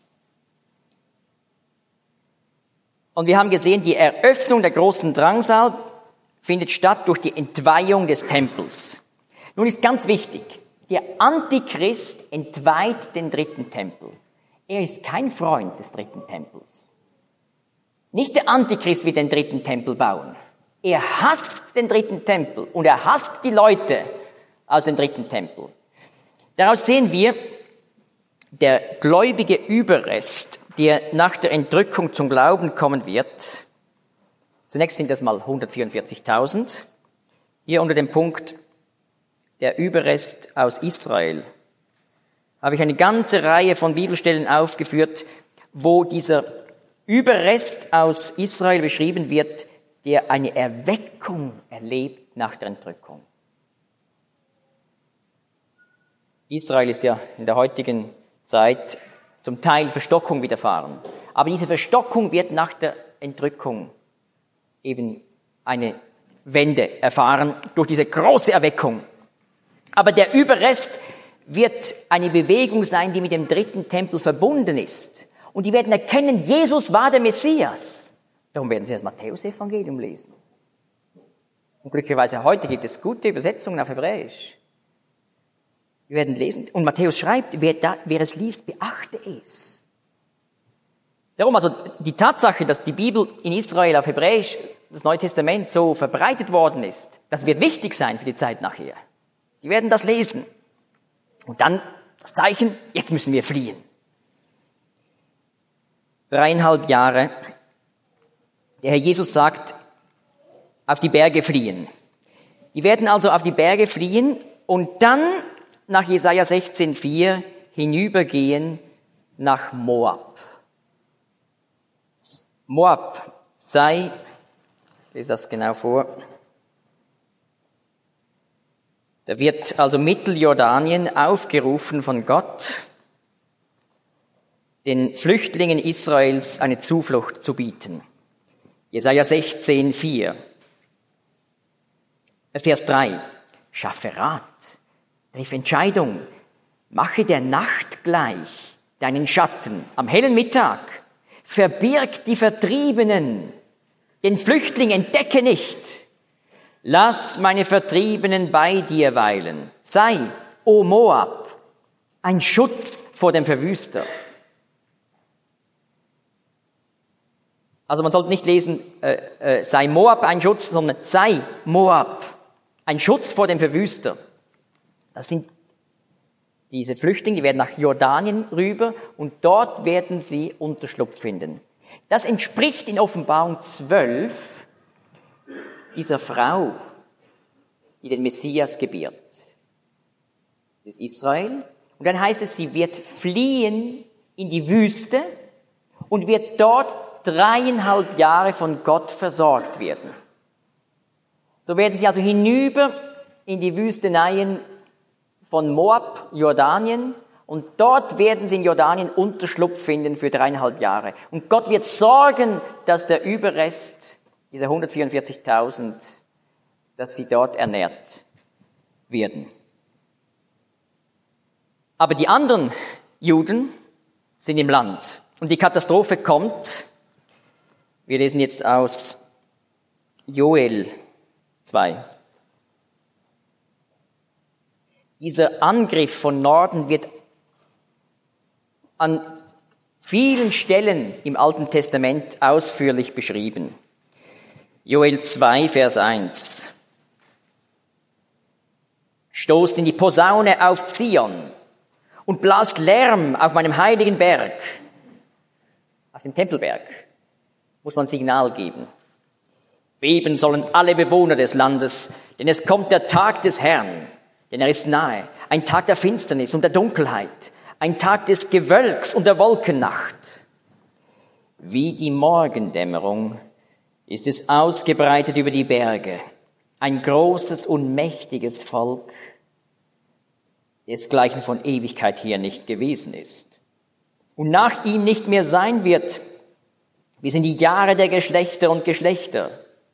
Und wir haben gesehen, die Eröffnung der großen Drangsal findet statt durch die Entweihung des Tempels. Nun ist ganz wichtig, der Antichrist entweiht den dritten Tempel. Er ist kein Freund des dritten Tempels. Nicht der Antichrist wird den dritten Tempel bauen. Er hasst den dritten Tempel und er hasst die Leute aus dem dritten Tempel. Daraus sehen wir, der gläubige Überrest, der nach der Entrückung zum Glauben kommen wird, zunächst sind das mal 144.000, hier unter dem Punkt der Überrest aus Israel, habe ich eine ganze Reihe von Bibelstellen aufgeführt, wo dieser Überrest aus Israel beschrieben wird, der eine Erweckung erlebt nach der Entrückung. Israel ist ja in der heutigen Zeit zum Teil Verstockung widerfahren. Aber diese Verstockung wird nach der Entrückung eben eine Wende erfahren durch diese große Erweckung. Aber der Überrest wird eine Bewegung sein, die mit dem dritten Tempel verbunden ist. Und die werden erkennen, Jesus war der Messias. Darum werden sie das Matthäus-Evangelium lesen. Und glücklicherweise heute gibt es gute Übersetzungen auf Hebräisch. Wir werden lesen. Und Matthäus schreibt, wer es liest, beachte es. Darum also die Tatsache, dass die Bibel in Israel auf Hebräisch, das Neue Testament, so verbreitet worden ist, das wird wichtig sein für die Zeit nachher. Die werden das lesen. Und dann das Zeichen, jetzt müssen wir fliehen. 3,5 Jahre. Der Herr Jesus sagt, auf die Berge fliehen. Die werden also auf die Berge fliehen und dann nach Jesaja 16,4 hinübergehen nach Moab. Moab sei, ich lese das genau vor, da wird also Mitteljordanien aufgerufen von Gott, den Flüchtlingen Israels eine Zuflucht zu bieten. Jesaja 16, Vers 3. Schaffe Rat, triff Entscheidung, mache der Nacht gleich deinen Schatten am hellen Mittag, verbirg die Vertriebenen, den Flüchtling entdecke nicht. Lass meine Vertriebenen bei dir weilen. Sei, o Moab, ein Schutz vor dem Verwüster. Also man sollte nicht lesen, sei Moab ein Schutz, sondern sei Moab, ein Schutz vor dem Verwüster. Das sind diese Flüchtlinge, die werden nach Jordanien rüber und dort werden sie Unterschlupf finden. Das entspricht in Offenbarung 12 dieser Frau, die den Messias gebiert. Das ist Israel. Und dann heißt es, sie wird fliehen in die Wüste und wird dort 3,5 Jahre von Gott versorgt werden. So werden sie also hinüber in die Wüsteneien von Moab, Jordanien, und dort werden sie in Jordanien Unterschlupf finden für 3,5 Jahre. Und Gott wird sorgen, dass der Überrest, dieser 144.000, dass sie dort ernährt werden. Aber die anderen Juden sind im Land. Und die Katastrophe kommt. Wir lesen jetzt aus Joel 2. Dieser Angriff von Norden wird an vielen Stellen im Alten Testament ausführlich beschrieben. Joel 2, Vers 1. Stoßt in die Posaune auf Zion und blast Lärm auf meinem heiligen Berg. Auf dem Tempelberg muss man Signal geben. Beben sollen alle Bewohner des Landes, denn es kommt der Tag des Herrn, denn er ist nahe. Ein Tag der Finsternis und der Dunkelheit, ein Tag des Gewölks und der Wolkennacht. Wie die Morgendämmerung ist es ausgebreitet über die Berge, ein großes und mächtiges Volk, desgleichen von Ewigkeit her nicht gewesen ist und nach ihm nicht mehr sein wird, bis in die Jahre der Geschlechter und Geschlechter.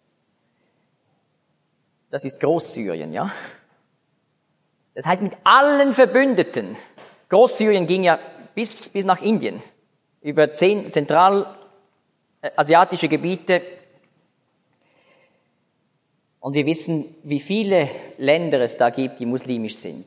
Das ist Großsyrien, ja? Das heißt, mit allen Verbündeten. Großsyrien ging ja bis nach Indien, über 10 zentralasiatische Gebiete. Und wir wissen, wie viele Länder es da gibt, die muslimisch sind.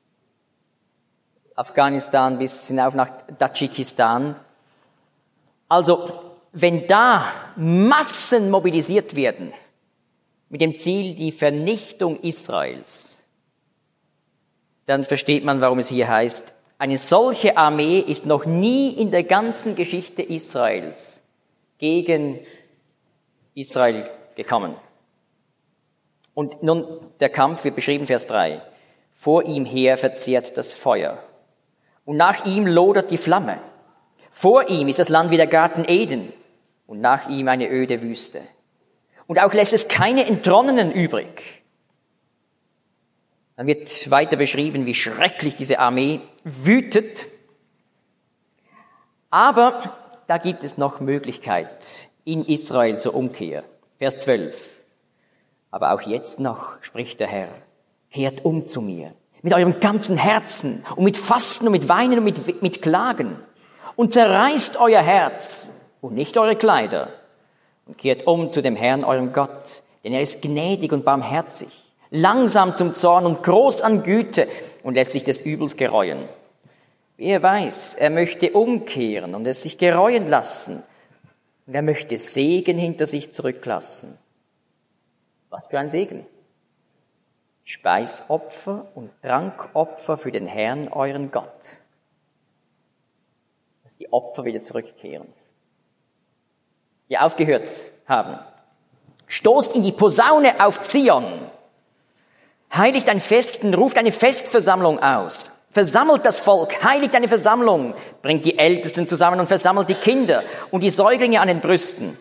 Afghanistan bis hinauf nach Tadschikistan. Also, wenn da Massen mobilisiert werden, mit dem Ziel die Vernichtung Israels, dann versteht man, warum es hier heißt, eine solche Armee ist noch nie in der ganzen Geschichte Israels gegen Israel gekommen. Und nun, der Kampf wird beschrieben, Vers 3. Vor ihm her verzehrt das Feuer. Und nach ihm lodert die Flamme. Vor ihm ist das Land wie der Garten Eden. Und nach ihm eine öde Wüste. Und auch lässt es keine Entronnenen übrig. Dann wird weiter beschrieben, wie schrecklich diese Armee wütet. Aber da gibt es noch Möglichkeit in Israel zur Umkehr. Vers 12. Aber auch jetzt noch, spricht der Herr, kehrt um zu mir, mit eurem ganzen Herzen und mit Fasten und mit Weinen und mit Klagen und zerreißt euer Herz und nicht eure Kleider und kehrt um zu dem Herrn, eurem Gott, denn er ist gnädig und barmherzig, langsam zum Zorn und groß an Güte und lässt sich des Übels gereuen. Wer weiß, er möchte umkehren und es sich gereuen lassen und er möchte Segen hinter sich zurücklassen. Was für ein Segen! Speisopfer und Trankopfer für den Herrn, euren Gott. Dass die Opfer wieder zurückkehren. Die aufgehört haben. Stoßt in die Posaune auf Zion. Heiligt ein Festen, ruft eine Festversammlung aus. Versammelt das Volk, heiligt eine Versammlung. Bringt die Ältesten zusammen und versammelt die Kinder und die Säuglinge an den Brüsten.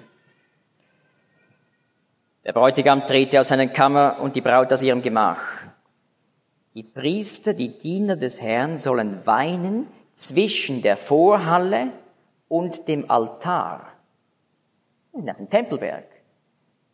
Der Bräutigam trete aus seiner Kammer und die Braut aus ihrem Gemach. Die Priester, die Diener des Herrn, sollen weinen zwischen der Vorhalle und dem Altar. Wir sind auf dem Tempelberg.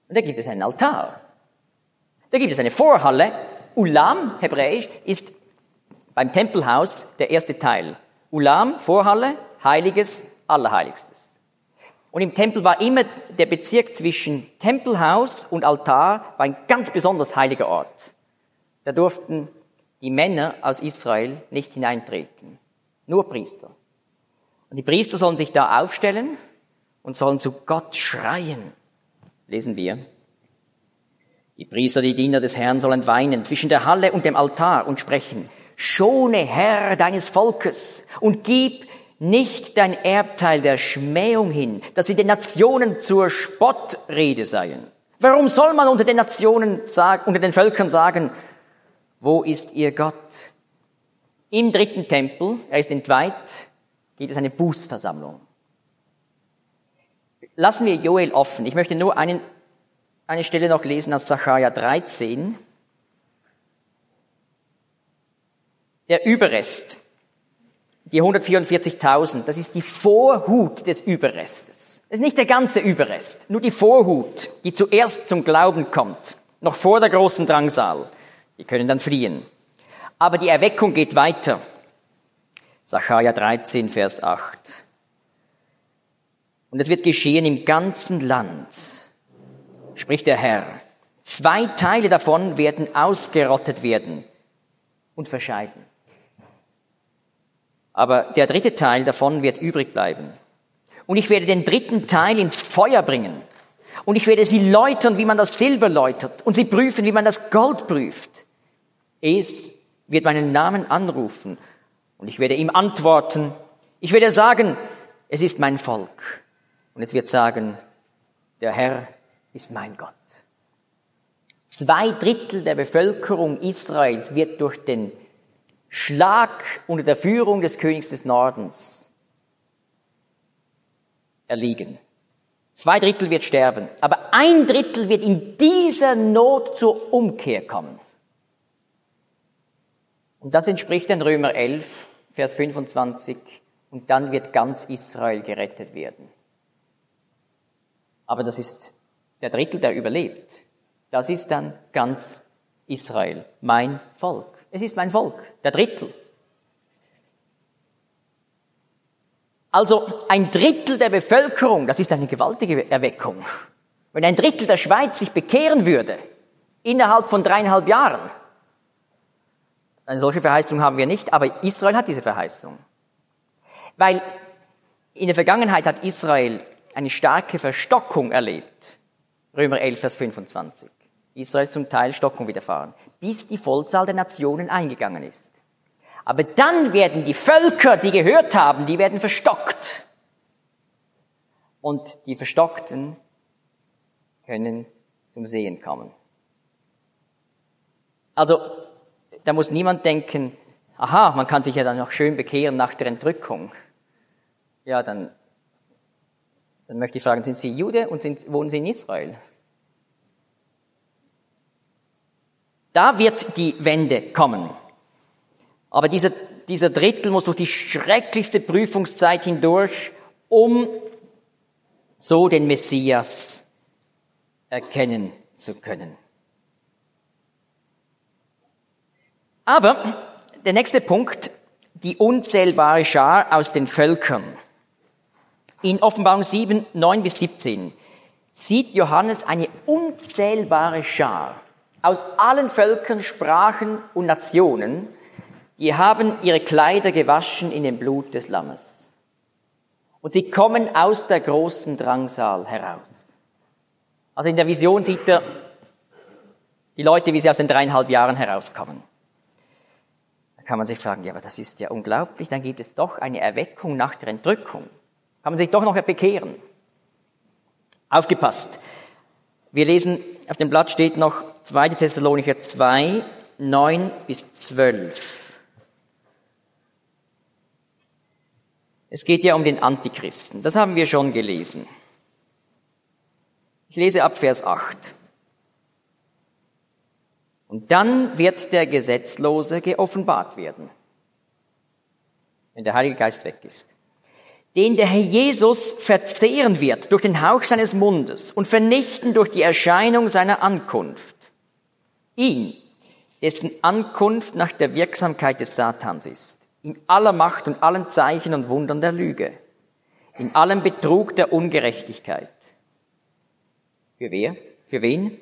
Und da gibt es einen Altar. Da gibt es eine Vorhalle. Ulam, hebräisch, ist beim Tempelhaus der erste Teil. Ulam, Vorhalle, Heiliges, Allerheiligstes. Und im Tempel war immer der Bezirk zwischen Tempelhaus und Altar war ein ganz besonders heiliger Ort. Da durften die Männer aus Israel nicht hineintreten. Nur Priester. Und die Priester sollen sich da aufstellen und sollen zu Gott schreien. Lesen wir. Die Priester, die Diener des Herrn, sollen weinen zwischen der Halle und dem Altar und sprechen: Schone, Herr, deines Volkes und gib nicht dein Erbteil der Schmähung hin, dass sie den Nationen zur Spottrede seien. Warum soll man unter den Nationen sagen, unter den Völkern sagen: Wo ist ihr Gott? Im dritten Tempel, er ist entweiht, gibt es eine Bußversammlung. Lassen wir Joel offen. Ich möchte nur eine Stelle noch lesen aus Sacharja 13. Der Überrest, die 144.000, das ist die Vorhut des Überrestes. Das ist nicht der ganze Überrest, nur die Vorhut, die zuerst zum Glauben kommt, noch vor der großen Drangsal. Die können dann fliehen. Aber die Erweckung geht weiter. Sacharja 13, Vers 8. Und es wird geschehen im ganzen Land, spricht der Herr. 2 Teile davon werden ausgerottet werden und verscheiden. Aber der 3. Teil davon wird übrig bleiben. Und ich werde den 3. Teil ins Feuer bringen. Und ich werde sie läutern, wie man das Silber läutert. Und sie prüfen, wie man das Gold prüft. Es wird meinen Namen anrufen. Und ich werde ihm antworten. Ich werde sagen, es ist mein Volk. Und es wird sagen, der Herr ist mein Gott. 2/3 der Bevölkerung Israels wird durch den Schlag unter der Führung des Königs des Nordens erliegen. 2/3 wird sterben, aber 1/3 wird in dieser Not zur Umkehr kommen. Und das entspricht den Römer 11, Vers 25, und dann wird ganz Israel gerettet werden. Aber das ist der Drittel, der überlebt. Das ist dann ganz Israel, mein Volk. Es ist mein Volk, der Drittel. Also 1/3 der Bevölkerung, das ist eine gewaltige Erweckung. Wenn 1/3 der Schweiz sich bekehren würde, innerhalb von 3,5 Jahren, eine solche Verheißung haben wir nicht, aber Israel hat diese Verheißung. Weil in der Vergangenheit hat Israel eine starke Verstockung erlebt. Römer 11, Vers 25. Israel zum Teil Stockung widerfahren, bis die Vollzahl der Nationen eingegangen ist. Aber dann werden die Völker, die gehört haben, die werden verstockt. Und die Verstockten können zum Sehen kommen. Also, da muss niemand denken, aha, man kann sich ja dann noch schön bekehren nach der Entrückung. Ja, dann möchte ich fragen, sind Sie Jude und wohnen Sie in Israel? Da wird die Wende kommen. Aber dieser Drittel muss durch die schrecklichste Prüfungszeit hindurch, um so den Messias erkennen zu können. Aber der nächste Punkt, die unzählbare Schar aus den Völkern. In Offenbarung 7, 9 bis 17 sieht Johannes eine unzählbare Schar aus allen Völkern, Sprachen und Nationen. Die haben ihre Kleider gewaschen in dem Blut des Lammes. Und sie kommen aus der großen Drangsal heraus. Also in der Vision sieht er die Leute, wie sie aus den 3,5 Jahren herauskommen. Da kann man sich fragen, ja, aber das ist ja unglaublich, dann gibt es doch eine Erweckung nach der Entrückung. Kann man sich doch noch bekehren. Aufgepasst. Wir lesen, auf dem Blatt steht noch 2. Thessalonicher 2, 9 bis 12. Es geht ja um den Antichristen. Das haben wir schon gelesen. Ich lese ab Vers 8. Und dann wird der Gesetzlose geoffenbart werden, wenn der Heilige Geist weg ist, den der Herr Jesus verzehren wird durch den Hauch seines Mundes und vernichten durch die Erscheinung seiner Ankunft. Ihn, dessen Ankunft nach der Wirksamkeit des Satans ist, in aller Macht und allen Zeichen und Wundern der Lüge, in allem Betrug der Ungerechtigkeit. Für wer? Für wen?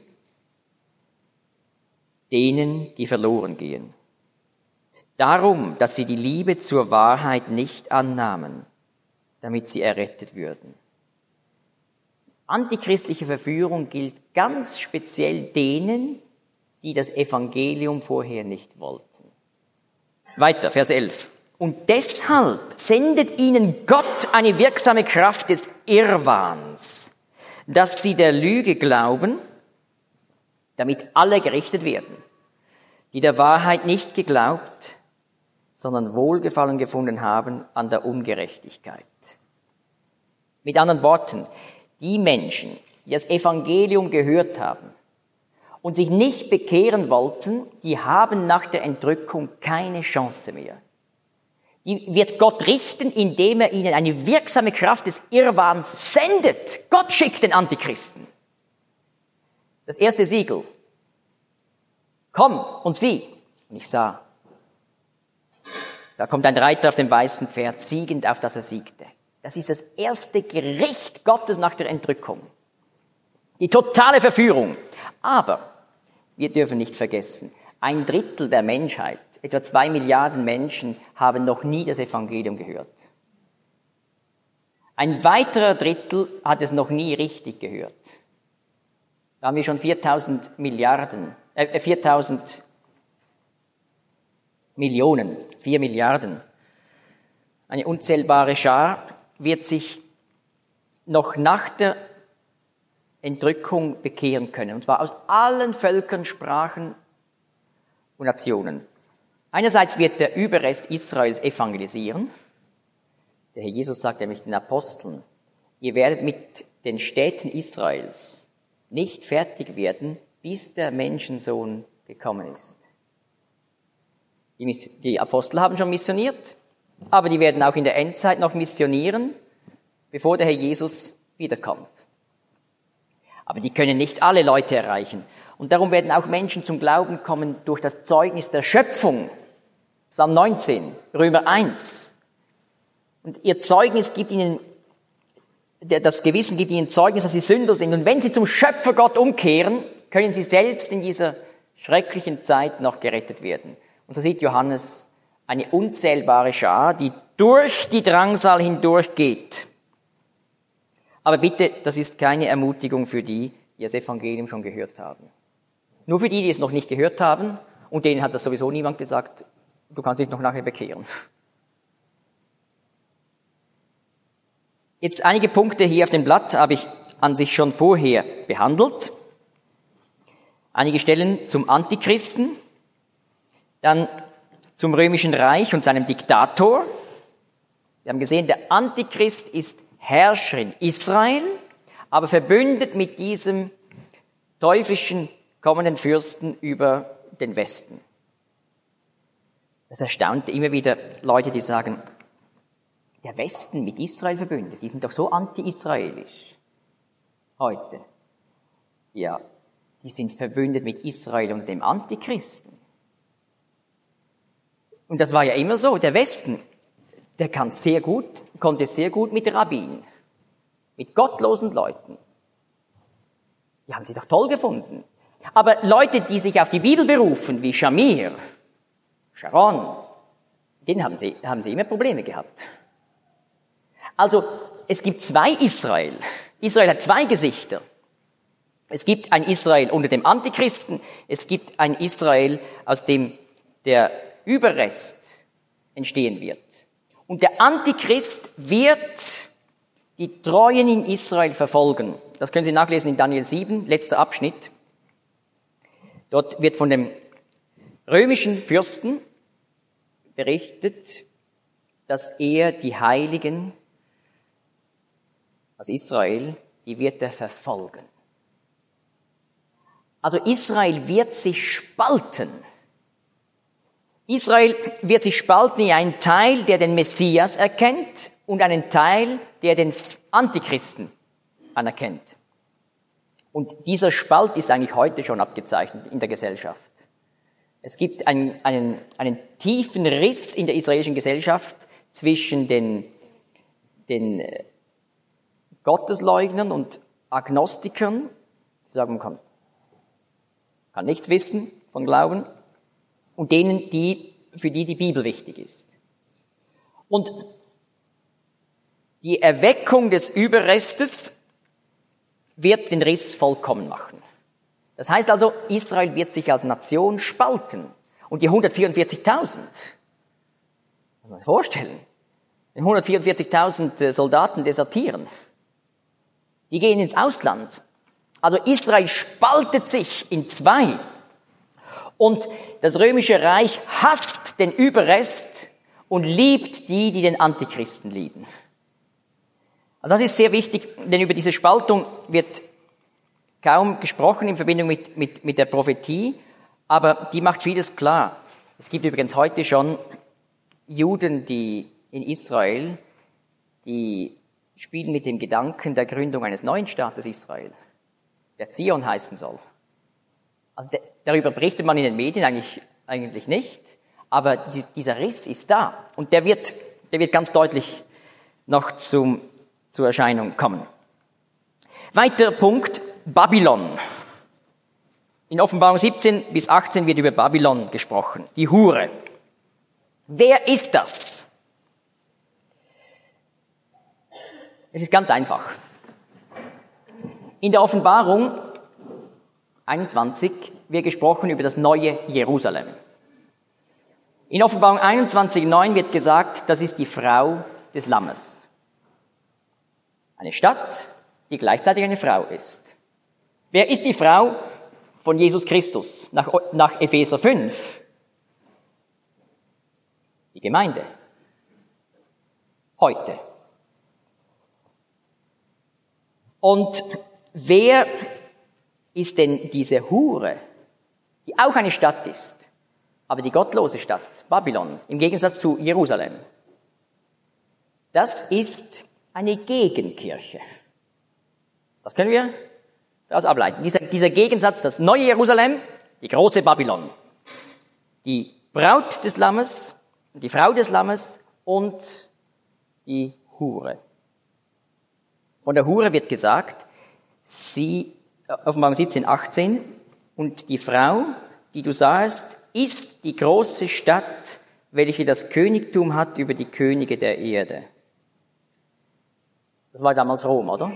Denen, die verloren gehen. Darum, dass sie die Liebe zur Wahrheit nicht annahmen, damit sie errettet würden. Antichristliche Verführung gilt ganz speziell denen, die das Evangelium vorher nicht wollten. Weiter, Vers 11. Und deshalb sendet ihnen Gott eine wirksame Kraft des Irrwahns, dass sie der Lüge glauben, damit alle gerichtet werden, die der Wahrheit nicht geglaubt, sondern Wohlgefallen gefunden haben an der Ungerechtigkeit. Mit anderen Worten, die Menschen, die das Evangelium gehört haben und sich nicht bekehren wollten, die haben nach der Entrückung keine Chance mehr. Die wird Gott richten, indem er ihnen eine wirksame Kraft des Irrwahns sendet. Gott schickt den Antichristen. Das erste Siegel. Komm und sieh. Und ich sah. Da kommt ein Reiter auf dem weißen Pferd, siegend, auf das er siegte. Das ist das erste Gericht Gottes nach der Entrückung. Die totale Verführung. Aber wir dürfen nicht vergessen, 1/3 der Menschheit, etwa 2 Milliarden Menschen, haben noch nie das Evangelium gehört. Ein weiterer Drittel hat es noch nie richtig gehört. Da haben wir schon 4.000 Millionen, 4 Milliarden. Eine unzählbare Schar wird sich noch nach der Entrückung bekehren können. Und zwar aus allen Völkern, Sprachen und Nationen. Einerseits wird der Überrest Israels evangelisieren. Der Herr Jesus sagt nämlich den Aposteln, ihr werdet mit den Städten Israels nicht fertig werden, bis der Menschensohn gekommen ist. Die Apostel haben schon missioniert, aber die werden auch in der Endzeit noch missionieren, bevor der Herr Jesus wiederkommt. Aber die können nicht alle Leute erreichen. Und darum werden auch Menschen zum Glauben kommen durch das Zeugnis der Schöpfung. Psalm 19, Römer 1. Und ihr Zeugnis gibt ihnen, das Gewissen gibt ihnen Zeugnis, dass sie Sünder sind. Und wenn sie zum Schöpfer Gott umkehren, können sie selbst in dieser schrecklichen Zeit noch gerettet werden. Und so sieht Johannes eine unzählbare Schar, die durch die Drangsal hindurch geht. Aber bitte, das ist keine Ermutigung für die, die das Evangelium schon gehört haben. Nur für die, die es noch nicht gehört haben, und denen hat das sowieso niemand gesagt, du kannst dich noch nachher bekehren. Jetzt einige Punkte hier auf dem Blatt habe ich an sich schon vorher behandelt. Einige Stellen zum Antichristen, dann zum Römischen Reich und seinem Diktator. Wir haben gesehen, der Antichrist ist Herrscher in Israel, aber verbündet mit diesem teuflischen kommenden Fürsten über den Westen. Das erstaunt immer wieder Leute, die sagen, der Westen mit Israel verbündet, die sind doch so anti-israelisch heute. Ja, die sind verbündet mit Israel und dem Antichristen. Und das war ja immer so, der Westen, der konnte sehr gut mit Rabbinen, mit gottlosen Leuten. Die haben sie doch toll gefunden. Aber Leute, die sich auf die Bibel berufen, wie Shamir, Sharon, denen haben sie immer Probleme gehabt. Also, es gibt 2 Israel. Israel hat 2 Gesichter. Es gibt ein Israel unter dem Antichristen, es gibt ein Israel, aus dem der Überrest entstehen wird. Und der Antichrist wird die Treuen in Israel verfolgen. Das können Sie nachlesen in Daniel 7, letzter Abschnitt. Dort wird von dem römischen Fürsten berichtet, dass er die Heiligen aus Israel, die wird er verfolgen. Also Israel wird sich spalten. Israel wird sich spalten in einen Teil, der den Messias erkennt, und einen Teil, der den Antichristen anerkennt. Und dieser Spalt ist eigentlich heute schon abgezeichnet in der Gesellschaft. Es gibt einen tiefen Riss in der israelischen Gesellschaft zwischen den Gottesleugnern und Agnostikern, die sagen, man kann nichts wissen von Glauben, und denen, für die die Bibel wichtig ist. Und die Erweckung des Überrestes wird den Riss vollkommen machen. Das heißt also, Israel wird sich als Nation spalten. Und die 144.000, muss man sich vorstellen, wenn 144.000 Soldaten desertieren, die gehen ins Ausland. Also Israel spaltet sich in zwei. Und das Römische Reich hasst den Überrest und liebt die den Antichristen lieben. Also das ist sehr wichtig, denn über diese Spaltung wird kaum gesprochen in Verbindung mit der Prophetie, aber die macht vieles klar. Es gibt übrigens heute schon Juden, die in Israel, die spielen mit dem Gedanken der Gründung eines neuen Staates Israel, der Zion heißen soll. Also darüber berichtet man in den Medien eigentlich nicht, aber dieser Riss ist da und der wird ganz deutlich noch zur Erscheinung kommen. Weiterer Punkt, Babylon. In Offenbarung 17 bis 18 wird über Babylon gesprochen, die Hure. Wer ist das? Es ist ganz einfach. In der Offenbarung 21 wird gesprochen über das neue Jerusalem. In Offenbarung 21,9 wird gesagt, das ist die Frau des Lammes. Eine Stadt, die gleichzeitig eine Frau ist. Wer ist die Frau von Jesus Christus nach Epheser 5? Die Gemeinde. Heute. Und wer ist denn diese Hure, die auch eine Stadt ist, aber die gottlose Stadt, Babylon, im Gegensatz zu Jerusalem? Das ist eine Gegenkirche. Das können wir daraus ableiten. Dieser Gegensatz, das neue Jerusalem, die große Babylon, die Braut des Lammes, die Frau des Lammes und die Hure. Von der Hure wird gesagt, Offenbarung 17, 18, und die Frau, die du sahst, ist die große Stadt, welche das Königtum hat über die Könige der Erde. Das war damals Rom, oder?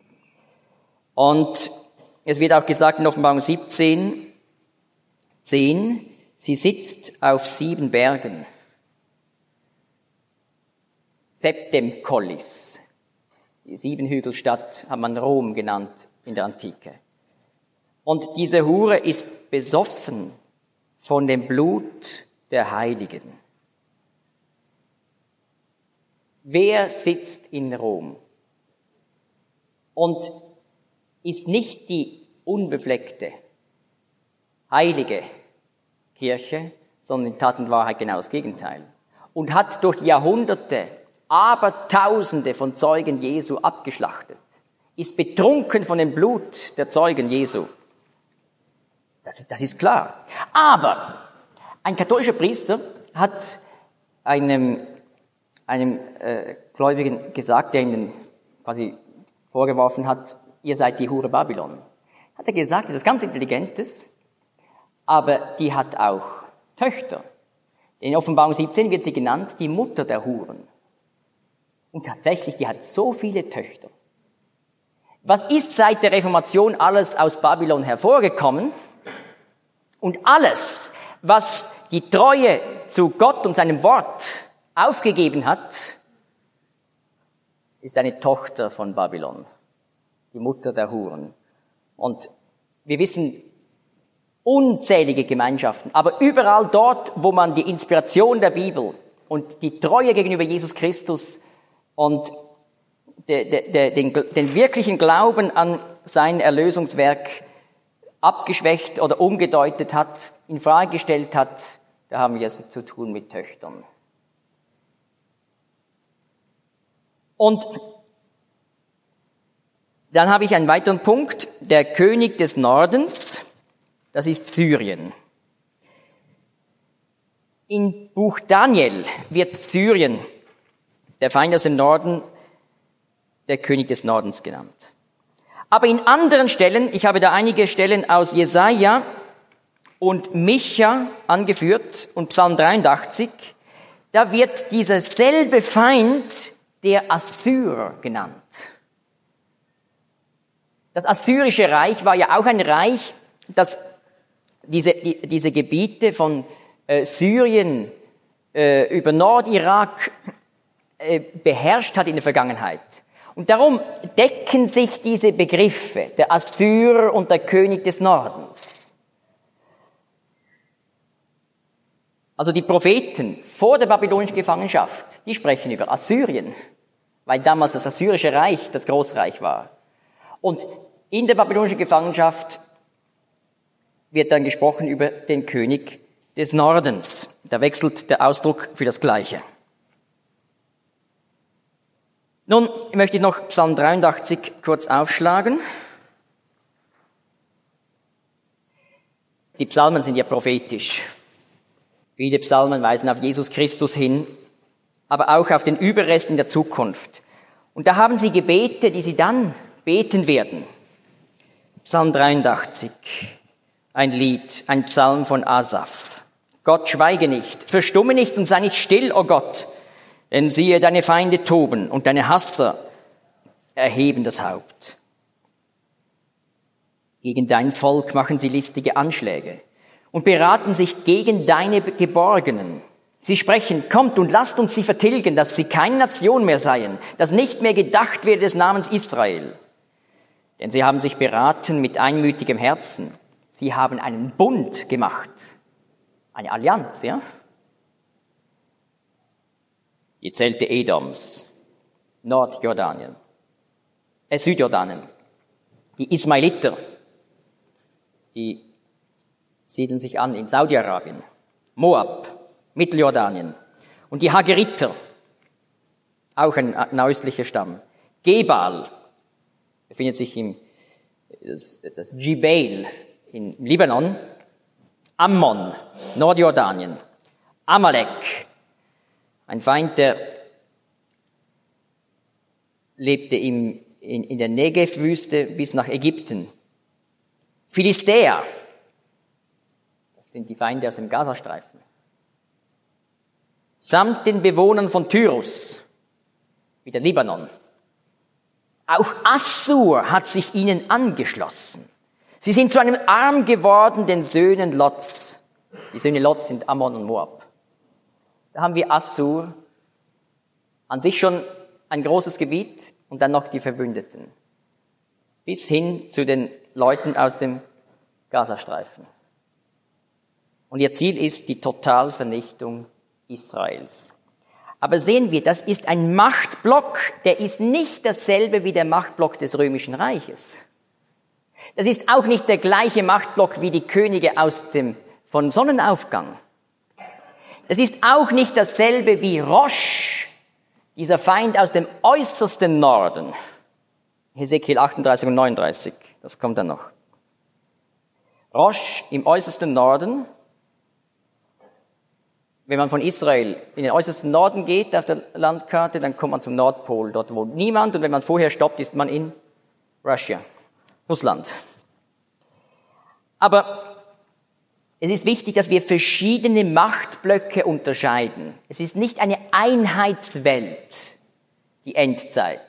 Und es wird auch gesagt in Offenbarung 17, 10, sie sitzt auf 7 Bergen. Septemkollis. Die 7-Hügelstadt hat man Rom genannt in der Antike. Und diese Hure ist besoffen von dem Blut der Heiligen. Wer sitzt in Rom und ist nicht die unbefleckte, heilige Kirche, sondern in Tat und Wahrheit genau das Gegenteil, und hat durch die Jahrhunderte Abertausende von Zeugen Jesu abgeschlachtet, ist betrunken von dem Blut der Zeugen Jesu. Das ist klar. Aber ein katholischer Priester hat einem Gläubigen gesagt, der ihnen quasi vorgeworfen hat, ihr seid die Hure Babylon. Hat er gesagt, das ist ganz Intelligentes, aber die hat auch Töchter. In Offenbarung 17 wird sie genannt, die Mutter der Huren. Und tatsächlich, die hat so viele Töchter. Was ist seit der Reformation alles aus Babylon hervorgekommen? Und alles, was die Treue zu Gott und seinem Wort aufgegeben hat, ist eine Tochter von Babylon, die Mutter der Huren. Und wir wissen unzählige Gemeinschaften, aber überall dort, wo man die Inspiration der Bibel und die Treue gegenüber Jesus Christus und den wirklichen Glauben an sein Erlösungswerk abgeschwächt oder umgedeutet hat, in Frage gestellt hat, da haben wir es zu tun mit Töchtern. Und dann habe ich einen weiteren Punkt, der König des Nordens, das ist Syrien. Im Buch Daniel wird Syrien, der Feind aus dem Norden, der König des Nordens genannt. Aber in anderen Stellen, ich habe da einige Stellen aus Jesaja und Micha angeführt und Psalm 83, da wird dieser selbe Feind der Assyrer genannt. Das assyrische Reich war ja auch ein Reich, das diese Gebiete von Syrien über Nordirak beherrscht hat in der Vergangenheit. Und darum decken sich diese Begriffe, der Assyrer und der König des Nordens. Also die Propheten vor der babylonischen Gefangenschaft, die sprechen über Assyrien, weil damals das assyrische Reich das Großreich war. Und in der babylonischen Gefangenschaft wird dann gesprochen über den König des Nordens. Da wechselt der Ausdruck für das Gleiche. Nun möchte ich noch Psalm 83 kurz aufschlagen. Die Psalmen sind ja prophetisch. Viele Psalmen weisen auf Jesus Christus hin, aber auch auf den Überrest in der Zukunft. Und da haben sie Gebete, die sie dann beten werden. Psalm 83, ein Lied, ein Psalm von Asaph. Gott, schweige nicht, verstumme nicht und sei nicht still, o Gott, denn siehe, deine Feinde toben und deine Hasser erheben das Haupt. Gegen dein Volk machen sie listige Anschläge und beraten sich gegen deine Geborgenen. Sie sprechen, kommt und lasst uns sie vertilgen, dass sie keine Nation mehr seien, dass nicht mehr gedacht werde des Namens Israel. Denn sie haben sich beraten mit einmütigem Herzen. Sie haben einen Bund gemacht. Eine Allianz, ja? Die Zelte Edoms, Südjordanien. Die Ismailiter, die siedeln sich an in Saudi-Arabien, Moab, Mitteljordanien. Und die Hageriter, auch ein östlicher Stamm. Gebal, befindet sich das Jibel im Libanon. Ammon, Nordjordanien. Amalek, ein Feind, der lebte in der Negev-Wüste bis nach Ägypten. Philistäer, das sind die Feinde aus dem Gazastreifen. Samt den Bewohnern von Tyrus, wieder Libanon. Auch Assur hat sich ihnen angeschlossen. Sie sind zu einem Arm geworden, den Söhnen Lots. Die Söhne Lots sind Ammon und Moab. Da haben wir Assur, an sich schon ein großes Gebiet und dann noch die Verbündeten. Bis hin zu den Leuten aus dem Gazastreifen. Und ihr Ziel ist die Totalvernichtung Israels. Aber sehen wir, das ist ein Machtblock, der ist nicht dasselbe wie der Machtblock des Römischen Reiches. Das ist auch nicht der gleiche Machtblock wie die Könige von Sonnenaufgang. Das ist auch nicht dasselbe wie Rosh, dieser Feind aus dem äußersten Norden. Hesekiel 38 und 39, das kommt dann noch. Rosh im äußersten Norden. Wenn man von Israel in den äußersten Norden geht auf der Landkarte, dann kommt man zum Nordpol, dort wohnt niemand. Und wenn man vorher stoppt, ist man in Russland. Aber es ist wichtig, dass wir verschiedene Machtblöcke unterscheiden. Es ist nicht eine Einheitswelt, die Endzeit.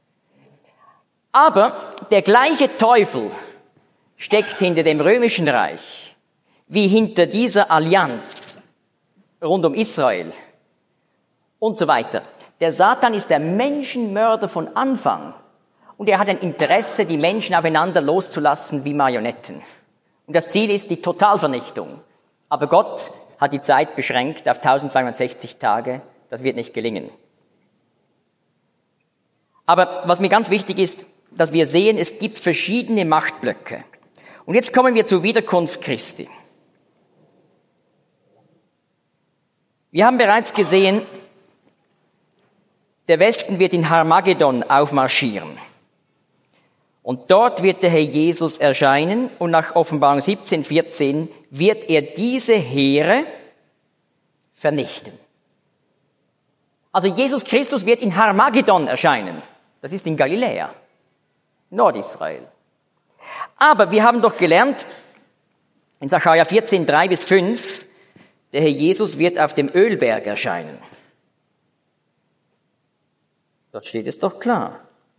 Aber der gleiche Teufel steckt hinter dem Römischen Reich, wie hinter dieser Allianz rund um Israel und so weiter. Der Satan ist der Menschenmörder von Anfang und er hat ein Interesse, die Menschen aufeinander loszulassen wie Marionetten. Und das Ziel ist die Totalvernichtung. Aber Gott hat die Zeit beschränkt auf 1260 Tage. Das wird nicht gelingen. Aber was mir ganz wichtig ist, dass wir sehen, es gibt verschiedene Machtblöcke. Und jetzt kommen wir zur Wiederkunft Christi. Wir haben bereits gesehen, der Westen wird in Harmagedon aufmarschieren. Und dort wird der Herr Jesus erscheinen und nach Offenbarung 17,14 wird er diese Heere vernichten. Also Jesus Christus wird in Harmagedon erscheinen. Das ist in Galiläa, Nordisrael. Aber wir haben doch gelernt, in Sacharja 14, 3-5, der Herr Jesus wird auf dem Ölberg erscheinen. Dort steht es doch klar.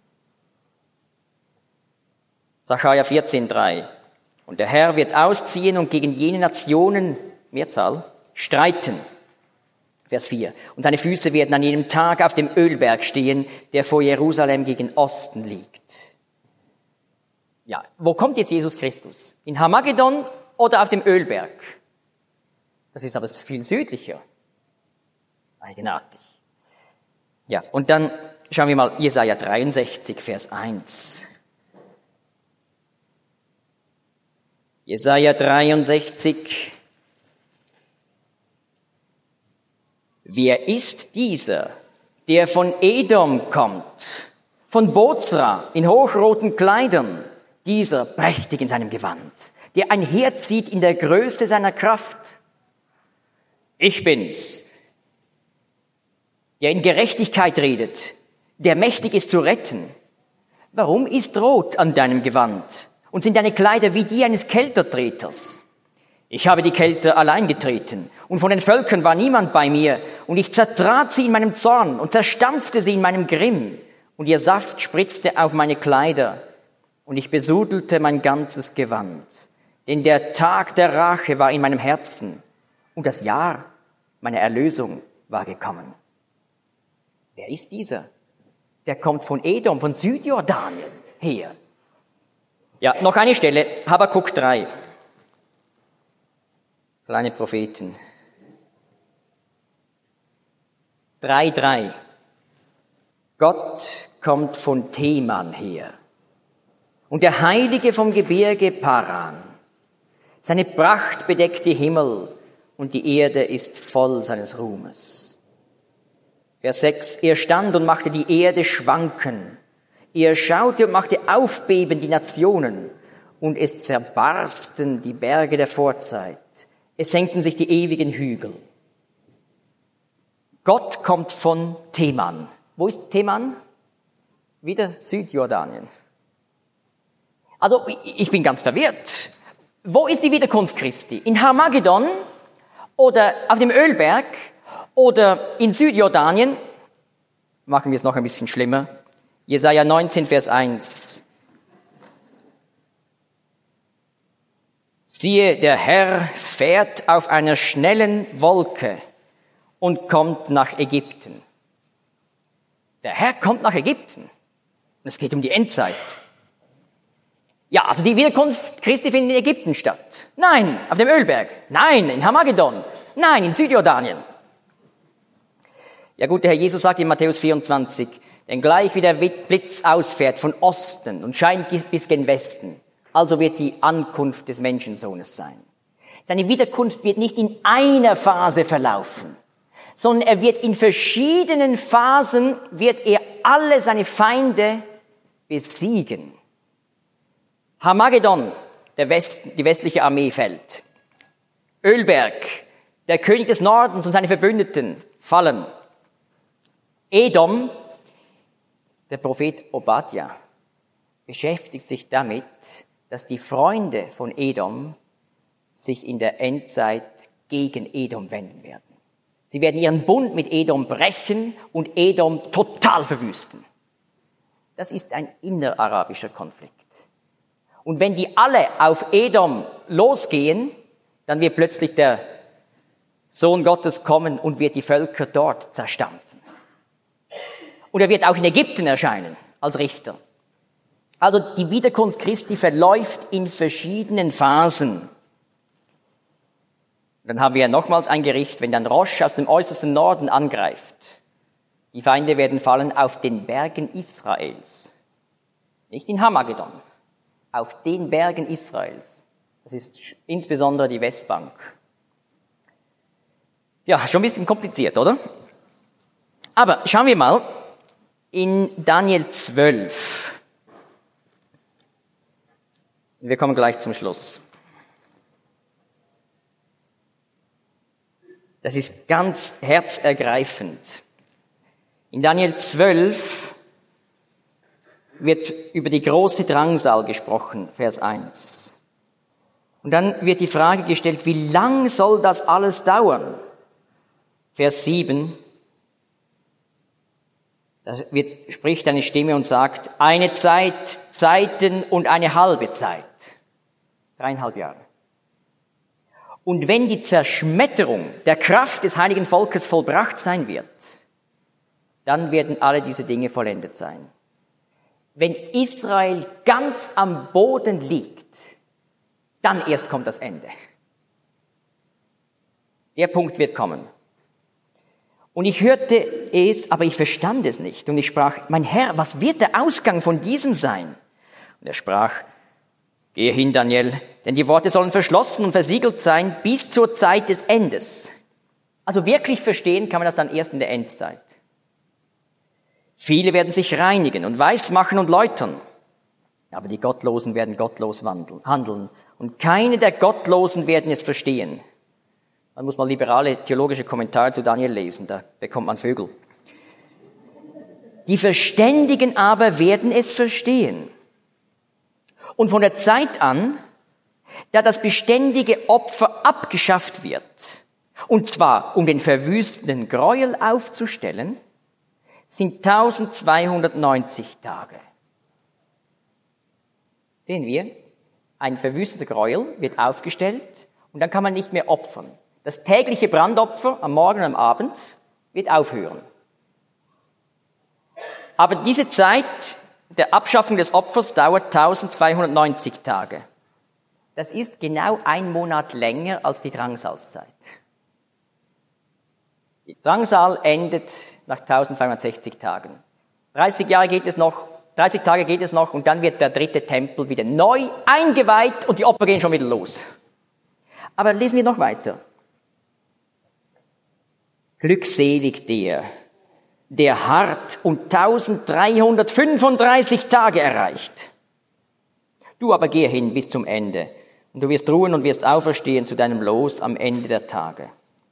Sacharja 14, 3. Und der Herr wird ausziehen und gegen jene Nationen, Mehrzahl, streiten. Vers 4. Und seine Füße werden an jenem Tag auf dem Ölberg stehen, der vor Jerusalem gegen Osten liegt. Ja, wo kommt jetzt Jesus Christus? In Harmagedon oder auf dem Ölberg? Das ist aber viel südlicher. Eigenartig. Ja, und dann schauen wir mal Jesaja 63, Vers 1. Jesaja 63. Wer ist dieser, der von Edom kommt, von Bozra in hochroten Kleidern, dieser prächtig in seinem Gewand, der einherzieht in der Größe seiner Kraft? Ich bin's, der in Gerechtigkeit redet, der mächtig ist zu retten. Warum ist rot an deinem Gewand und sind deine Kleider wie die eines Keltertreters? Ich habe die Kelter allein getreten und von den Völkern war niemand bei mir und ich zertrat sie in meinem Zorn und zerstampfte sie in meinem Grimm und ihr Saft spritzte auf meine Kleider und ich besudelte mein ganzes Gewand. Denn der Tag der Rache war in meinem Herzen und das Jahr meiner Erlösung war gekommen. Wer ist dieser? Der kommt von Edom, von Südjordanien her. Ja, noch eine Stelle, Habakuk 3. Kleine Propheten. 3,3. Gott kommt von Teman her. Und der Heilige vom Gebirge Paran. Seine Pracht bedeckt die Himmel und die Erde ist voll seines Ruhmes. Vers 6. Er stand und machte die Erde schwanken. Er schaute und machte aufbeben die Nationen. Und es zerbarsten die Berge der Vorzeit. Es senkten sich die ewigen Hügel. Gott kommt von Teman. Wo ist Teman? Wieder Südjordanien. Also, ich bin ganz verwirrt. Wo ist die Wiederkunft Christi? In Harmagedon oder auf dem Ölberg oder in Südjordanien? Machen wir es noch ein bisschen schlimmer. Jesaja 19, Vers 1. Siehe, der Herr fährt auf einer schnellen Wolke und kommt nach Ägypten. Der Herr kommt nach Ägypten. Und es geht um die Endzeit. Ja, also die Wiederkunft Christi findet in Ägypten statt. Nein, auf dem Ölberg. Nein, in Harmagedon. Nein, in Südjordanien. Ja gut, der Herr Jesus sagt in Matthäus 24, denn gleich wie der Blitz ausfährt von Osten und scheint bis gen Westen, also wird die Ankunft des Menschensohnes sein. Seine Wiederkunft wird nicht in einer Phase verlaufen, sondern er wird in verschiedenen Phasen, wird er alle seine Feinde besiegen. Harmagedon, die westliche Armee fällt. Ölberg, der König des Nordens und seine Verbündeten fallen. Edom, der Prophet Obadja, beschäftigt sich damit, dass die Freunde von Edom sich in der Endzeit gegen Edom wenden werden. Sie werden ihren Bund mit Edom brechen und Edom total verwüsten. Das ist ein innerarabischer Konflikt. Und wenn die alle auf Edom losgehen, dann wird plötzlich der Sohn Gottes kommen und wird die Völker dort zerstampfen. Und er wird auch in Ägypten erscheinen als Richter. Also die Wiederkunft Christi verläuft in verschiedenen Phasen. Dann haben wir ja nochmals ein Gericht, wenn dann Rosch aus dem äußersten Norden angreift. Die Feinde werden fallen auf den Bergen Israels. Nicht in Harmagedon, auf den Bergen Israels. Das ist insbesondere die Westbank. Ja, schon ein bisschen kompliziert, oder? Aber schauen wir mal, in Daniel 12. Wir kommen gleich zum Schluss. Das ist ganz herzergreifend. In Daniel 12 wird über die große Drangsal gesprochen, Vers 1. Und dann wird die Frage gestellt, wie lang soll das alles dauern? Vers 7. Da spricht eine Stimme und sagt, eine Zeit, Zeiten und eine halbe Zeit. 3,5 Jahre. Und wenn die Zerschmetterung der Kraft des heiligen Volkes vollbracht sein wird, dann werden alle diese Dinge vollendet sein. Wenn Israel ganz am Boden liegt, dann erst kommt das Ende. Der Punkt wird kommen. Und ich hörte es, aber ich verstand es nicht. Und ich sprach, mein Herr, was wird der Ausgang von diesem sein? Und er sprach, gehe hin, Daniel, denn die Worte sollen verschlossen und versiegelt sein bis zur Zeit des Endes. Also wirklich verstehen kann man das dann erst in der Endzeit. Viele werden sich reinigen und weismachen und läutern. Aber die Gottlosen werden gottlos handeln. Und keine der Gottlosen werden es verstehen. Man muss mal liberale theologische Kommentare zu Daniel lesen, da bekommt man Vögel. Die Verständigen aber werden es verstehen. Und von der Zeit an, da das beständige Opfer abgeschafft wird, und zwar um den verwüstenden Gräuel aufzustellen, sind 1290 Tage. Sehen wir, ein verwüsteter Gräuel wird aufgestellt und dann kann man nicht mehr opfern. Das tägliche Brandopfer am Morgen und am Abend wird aufhören. Aber diese Zeit der Abschaffung des Opfers dauert 1290 Tage. Das ist genau 1 Monat länger als die Drangsalzeit. Die Drangsal endet nach 1260 Tagen. 30 Tage geht es noch und dann wird der 3. Tempel wieder neu eingeweiht und die Opfer gehen schon wieder los. Aber lesen wir noch weiter. Glückselig der hart und 1335 Tage erreicht. Du aber gehe hin bis zum Ende und du wirst ruhen und wirst auferstehen zu deinem Los am Ende der Tage.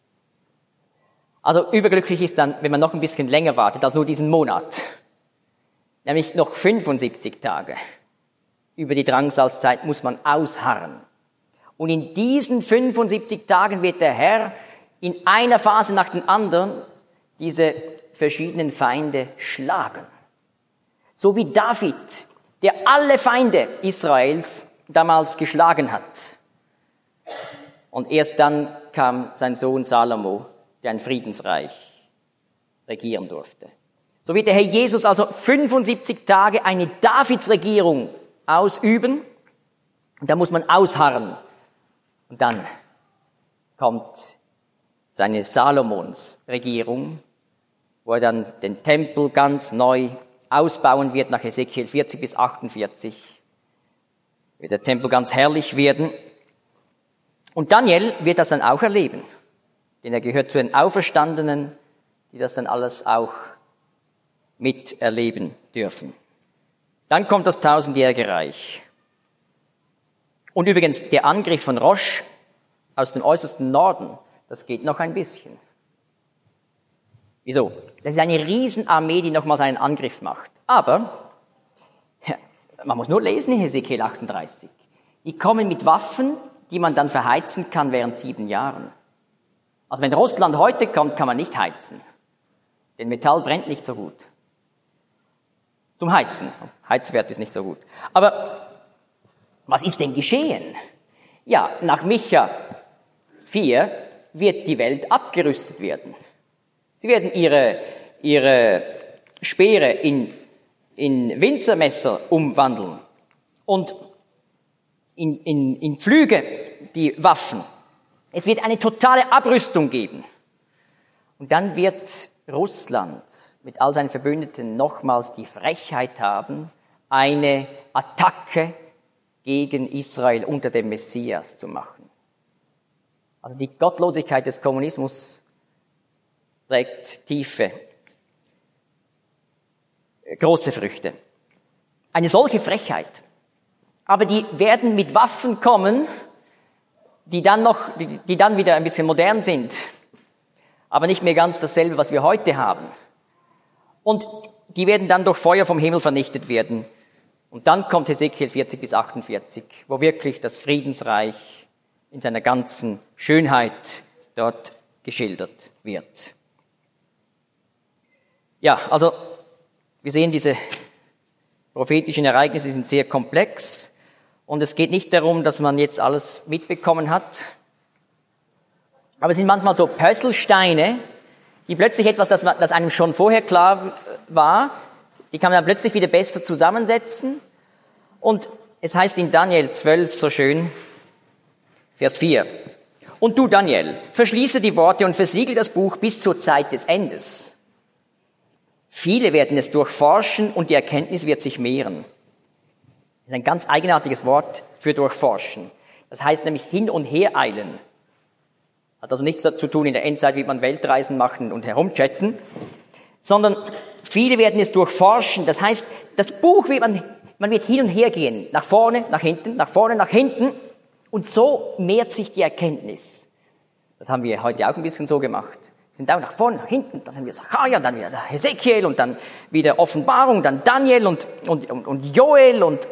Also überglücklich ist dann, wenn man noch ein bisschen länger wartet als nur diesen Monat, nämlich noch 75 Tage. Über die Drangsalzzeit muss man ausharren. Und in diesen 75 Tagen wird der Herr in einer Phase nach den anderen diese verschiedenen Feinde schlagen. So wie David, der alle Feinde Israels damals geschlagen hat. Und erst dann kam sein Sohn Salomo, der ein Friedensreich regieren durfte. So wird der Herr Jesus also 75 Tage eine Davidsregierung ausüben. Und da muss man ausharren. Und dann kommt seine Salomons-Regierung, wo er dann den Tempel ganz neu ausbauen wird, nach Hesekiel 40 bis 48. Wird der Tempel ganz herrlich werden. Und Daniel wird das dann auch erleben. Denn er gehört zu den Auferstandenen, die das dann alles auch miterleben dürfen. Dann kommt das 1000-jährige Reich. Und übrigens, der Angriff von Rosch aus dem äußersten Norden, das geht noch ein bisschen. Wieso? Das ist eine Riesenarmee, die nochmals einen Angriff macht. Aber, man muss nur lesen in Hesekiel 38. Die kommen mit Waffen, die man dann verheizen kann während 7 Jahren. Also wenn Russland heute kommt, kann man nicht heizen. Denn Metall brennt nicht so gut. Zum Heizen. Heizwert ist nicht so gut. Aber was ist denn geschehen? Ja, nach Micha 4 wird die Welt abgerüstet werden. Sie werden ihre Speere in Winzermesser umwandeln und in Pflüge die Waffen. Es wird eine totale Abrüstung geben. Und dann wird Russland mit all seinen Verbündeten nochmals die Frechheit haben, eine Attacke gegen Israel unter dem Messias zu machen. Also die Gottlosigkeit des Kommunismus trägt Tiefe. große Früchte. Eine solche Frechheit. Aber die werden mit Waffen kommen, die dann wieder ein bisschen modern sind, aber nicht mehr ganz dasselbe, was wir heute haben. Und die werden dann durch Feuer vom Himmel vernichtet werden. Und dann kommt Hesekiel 40 bis 48, wo wirklich das Friedensreich in seiner ganzen Schönheit dort geschildert wird. Ja, also wir sehen, diese prophetischen Ereignisse sind sehr komplex und es geht nicht darum, dass man jetzt alles mitbekommen hat, aber es sind manchmal so Puzzlesteine, die plötzlich etwas, das einem schon vorher klar war, die kann man dann plötzlich wieder besser zusammensetzen. Und es heißt in Daniel 12 so schön, Vers 4, und du, Daniel, verschließe die Worte und versiegel das Buch bis zur Zeit des Endes. Viele werden es durchforschen und die Erkenntnis wird sich mehren. Das ist ein ganz eigenartiges Wort für durchforschen. Das heißt nämlich hin und her eilen. Hat also nichts zu tun in der Endzeit, wie man Weltreisen machen und herumchatten, sondern viele werden es durchforschen. Das heißt, das Buch wird man wird hin und her gehen, nach vorne, nach hinten, nach vorne, nach hinten. Und so mehrt sich die Erkenntnis. Das haben wir heute auch ein bisschen so gemacht. Wir sind auch nach vorne, nach hinten, dann haben wir Sacharja, dann wieder Hesekiel und dann wieder Offenbarung, dann Daniel und Joel und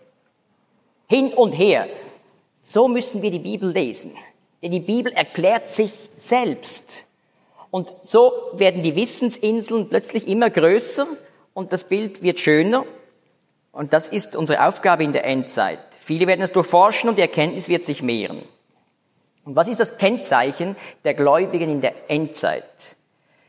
hin und her. So müssen wir die Bibel lesen. Denn die Bibel erklärt sich selbst. Und so werden die Wissensinseln plötzlich immer größer und das Bild wird schöner. Und das ist unsere Aufgabe in der Endzeit. Viele werden es durchforschen und die Erkenntnis wird sich mehren. Und was ist das Kennzeichen der Gläubigen in der Endzeit?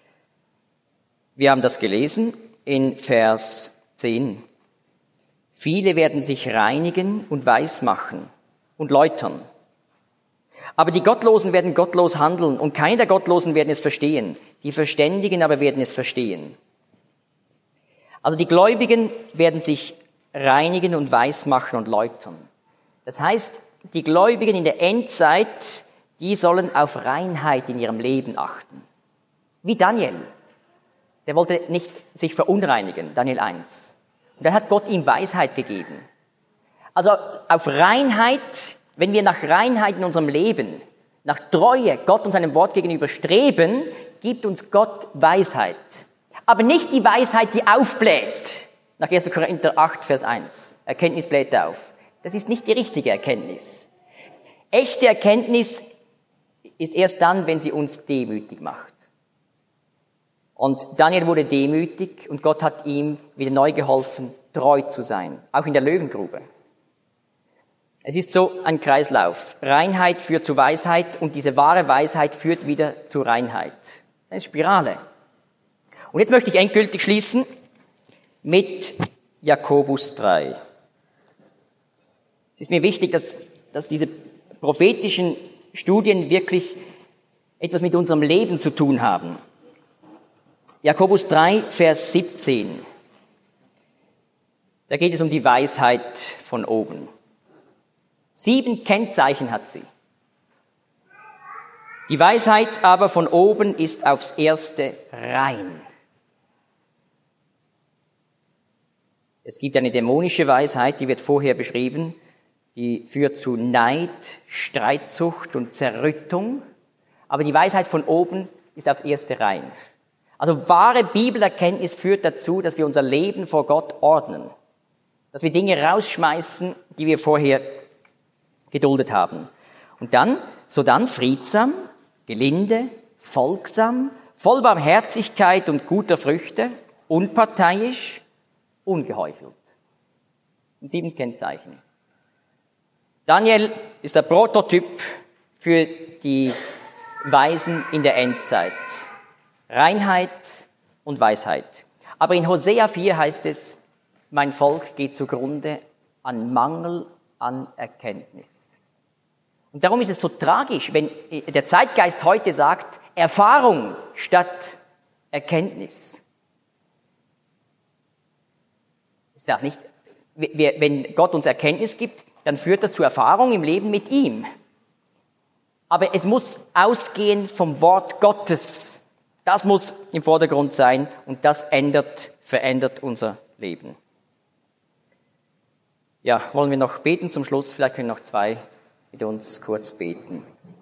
Wir haben das gelesen in Vers 10. Viele werden sich reinigen und weismachen und läutern. Aber die Gottlosen werden gottlos handeln und keine der Gottlosen werden es verstehen. Die Verständigen aber werden es verstehen. Also die Gläubigen werden sich reinigen und weismachen und läutern. Das heißt, die Gläubigen in der Endzeit, die sollen auf Reinheit in ihrem Leben achten. Wie Daniel. Der wollte nicht sich verunreinigen, Daniel 1. Und dann hat Gott ihm Weisheit gegeben. Also auf Reinheit, wenn wir nach Reinheit in unserem Leben, nach Treue Gott und seinem Wort gegenüber streben, gibt uns Gott Weisheit. Aber nicht die Weisheit, die aufbläht. Nach 1. Korinther 8, Vers 1. Erkenntnis bläht auf. Das ist nicht die richtige Erkenntnis. Echte Erkenntnis ist erst dann, wenn sie uns demütig macht. Und Daniel wurde demütig und Gott hat ihm wieder neu geholfen, treu zu sein. Auch in der Löwengrube. Es ist so ein Kreislauf. Reinheit führt zu Weisheit und diese wahre Weisheit führt wieder zu Reinheit. Eine Spirale. Und jetzt möchte ich endgültig schließen mit Jakobus 3. Es ist mir wichtig, dass diese prophetischen Studien wirklich etwas mit unserem Leben zu tun haben. Jakobus 3, Vers 17. Da geht es um die Weisheit von oben. 7 Kennzeichen hat sie. Die Weisheit aber von oben ist aufs Erste rein. Es gibt eine dämonische Weisheit, die wird vorher beschrieben, die führt zu Neid, Streitsucht und Zerrüttung. Aber die Weisheit von oben ist aufs Erste rein. Also wahre Bibelerkenntnis führt dazu, dass wir unser Leben vor Gott ordnen. Dass wir Dinge rausschmeißen, die wir vorher geduldet haben. Und dann friedsam, gelinde, folgsam, voll Barmherzigkeit und guter Früchte, unparteiisch, ungeheuchelt. Das sind 7 Kennzeichen. Daniel ist der Prototyp für die Weisen in der Endzeit. Reinheit und Weisheit. Aber in Hosea 4 heißt es, mein Volk geht zugrunde an Mangel an Erkenntnis. Und darum ist es so tragisch, wenn der Zeitgeist heute sagt, Erfahrung statt Erkenntnis. Es darf nicht, wenn Gott uns Erkenntnis gibt, dann führt das zu Erfahrung im Leben mit ihm. Aber es muss ausgehen vom Wort Gottes. Das muss im Vordergrund sein und das verändert unser leben. Ja, wollen wir noch beten zum Schluss? Vielleicht können noch zwei mit uns kurz beten.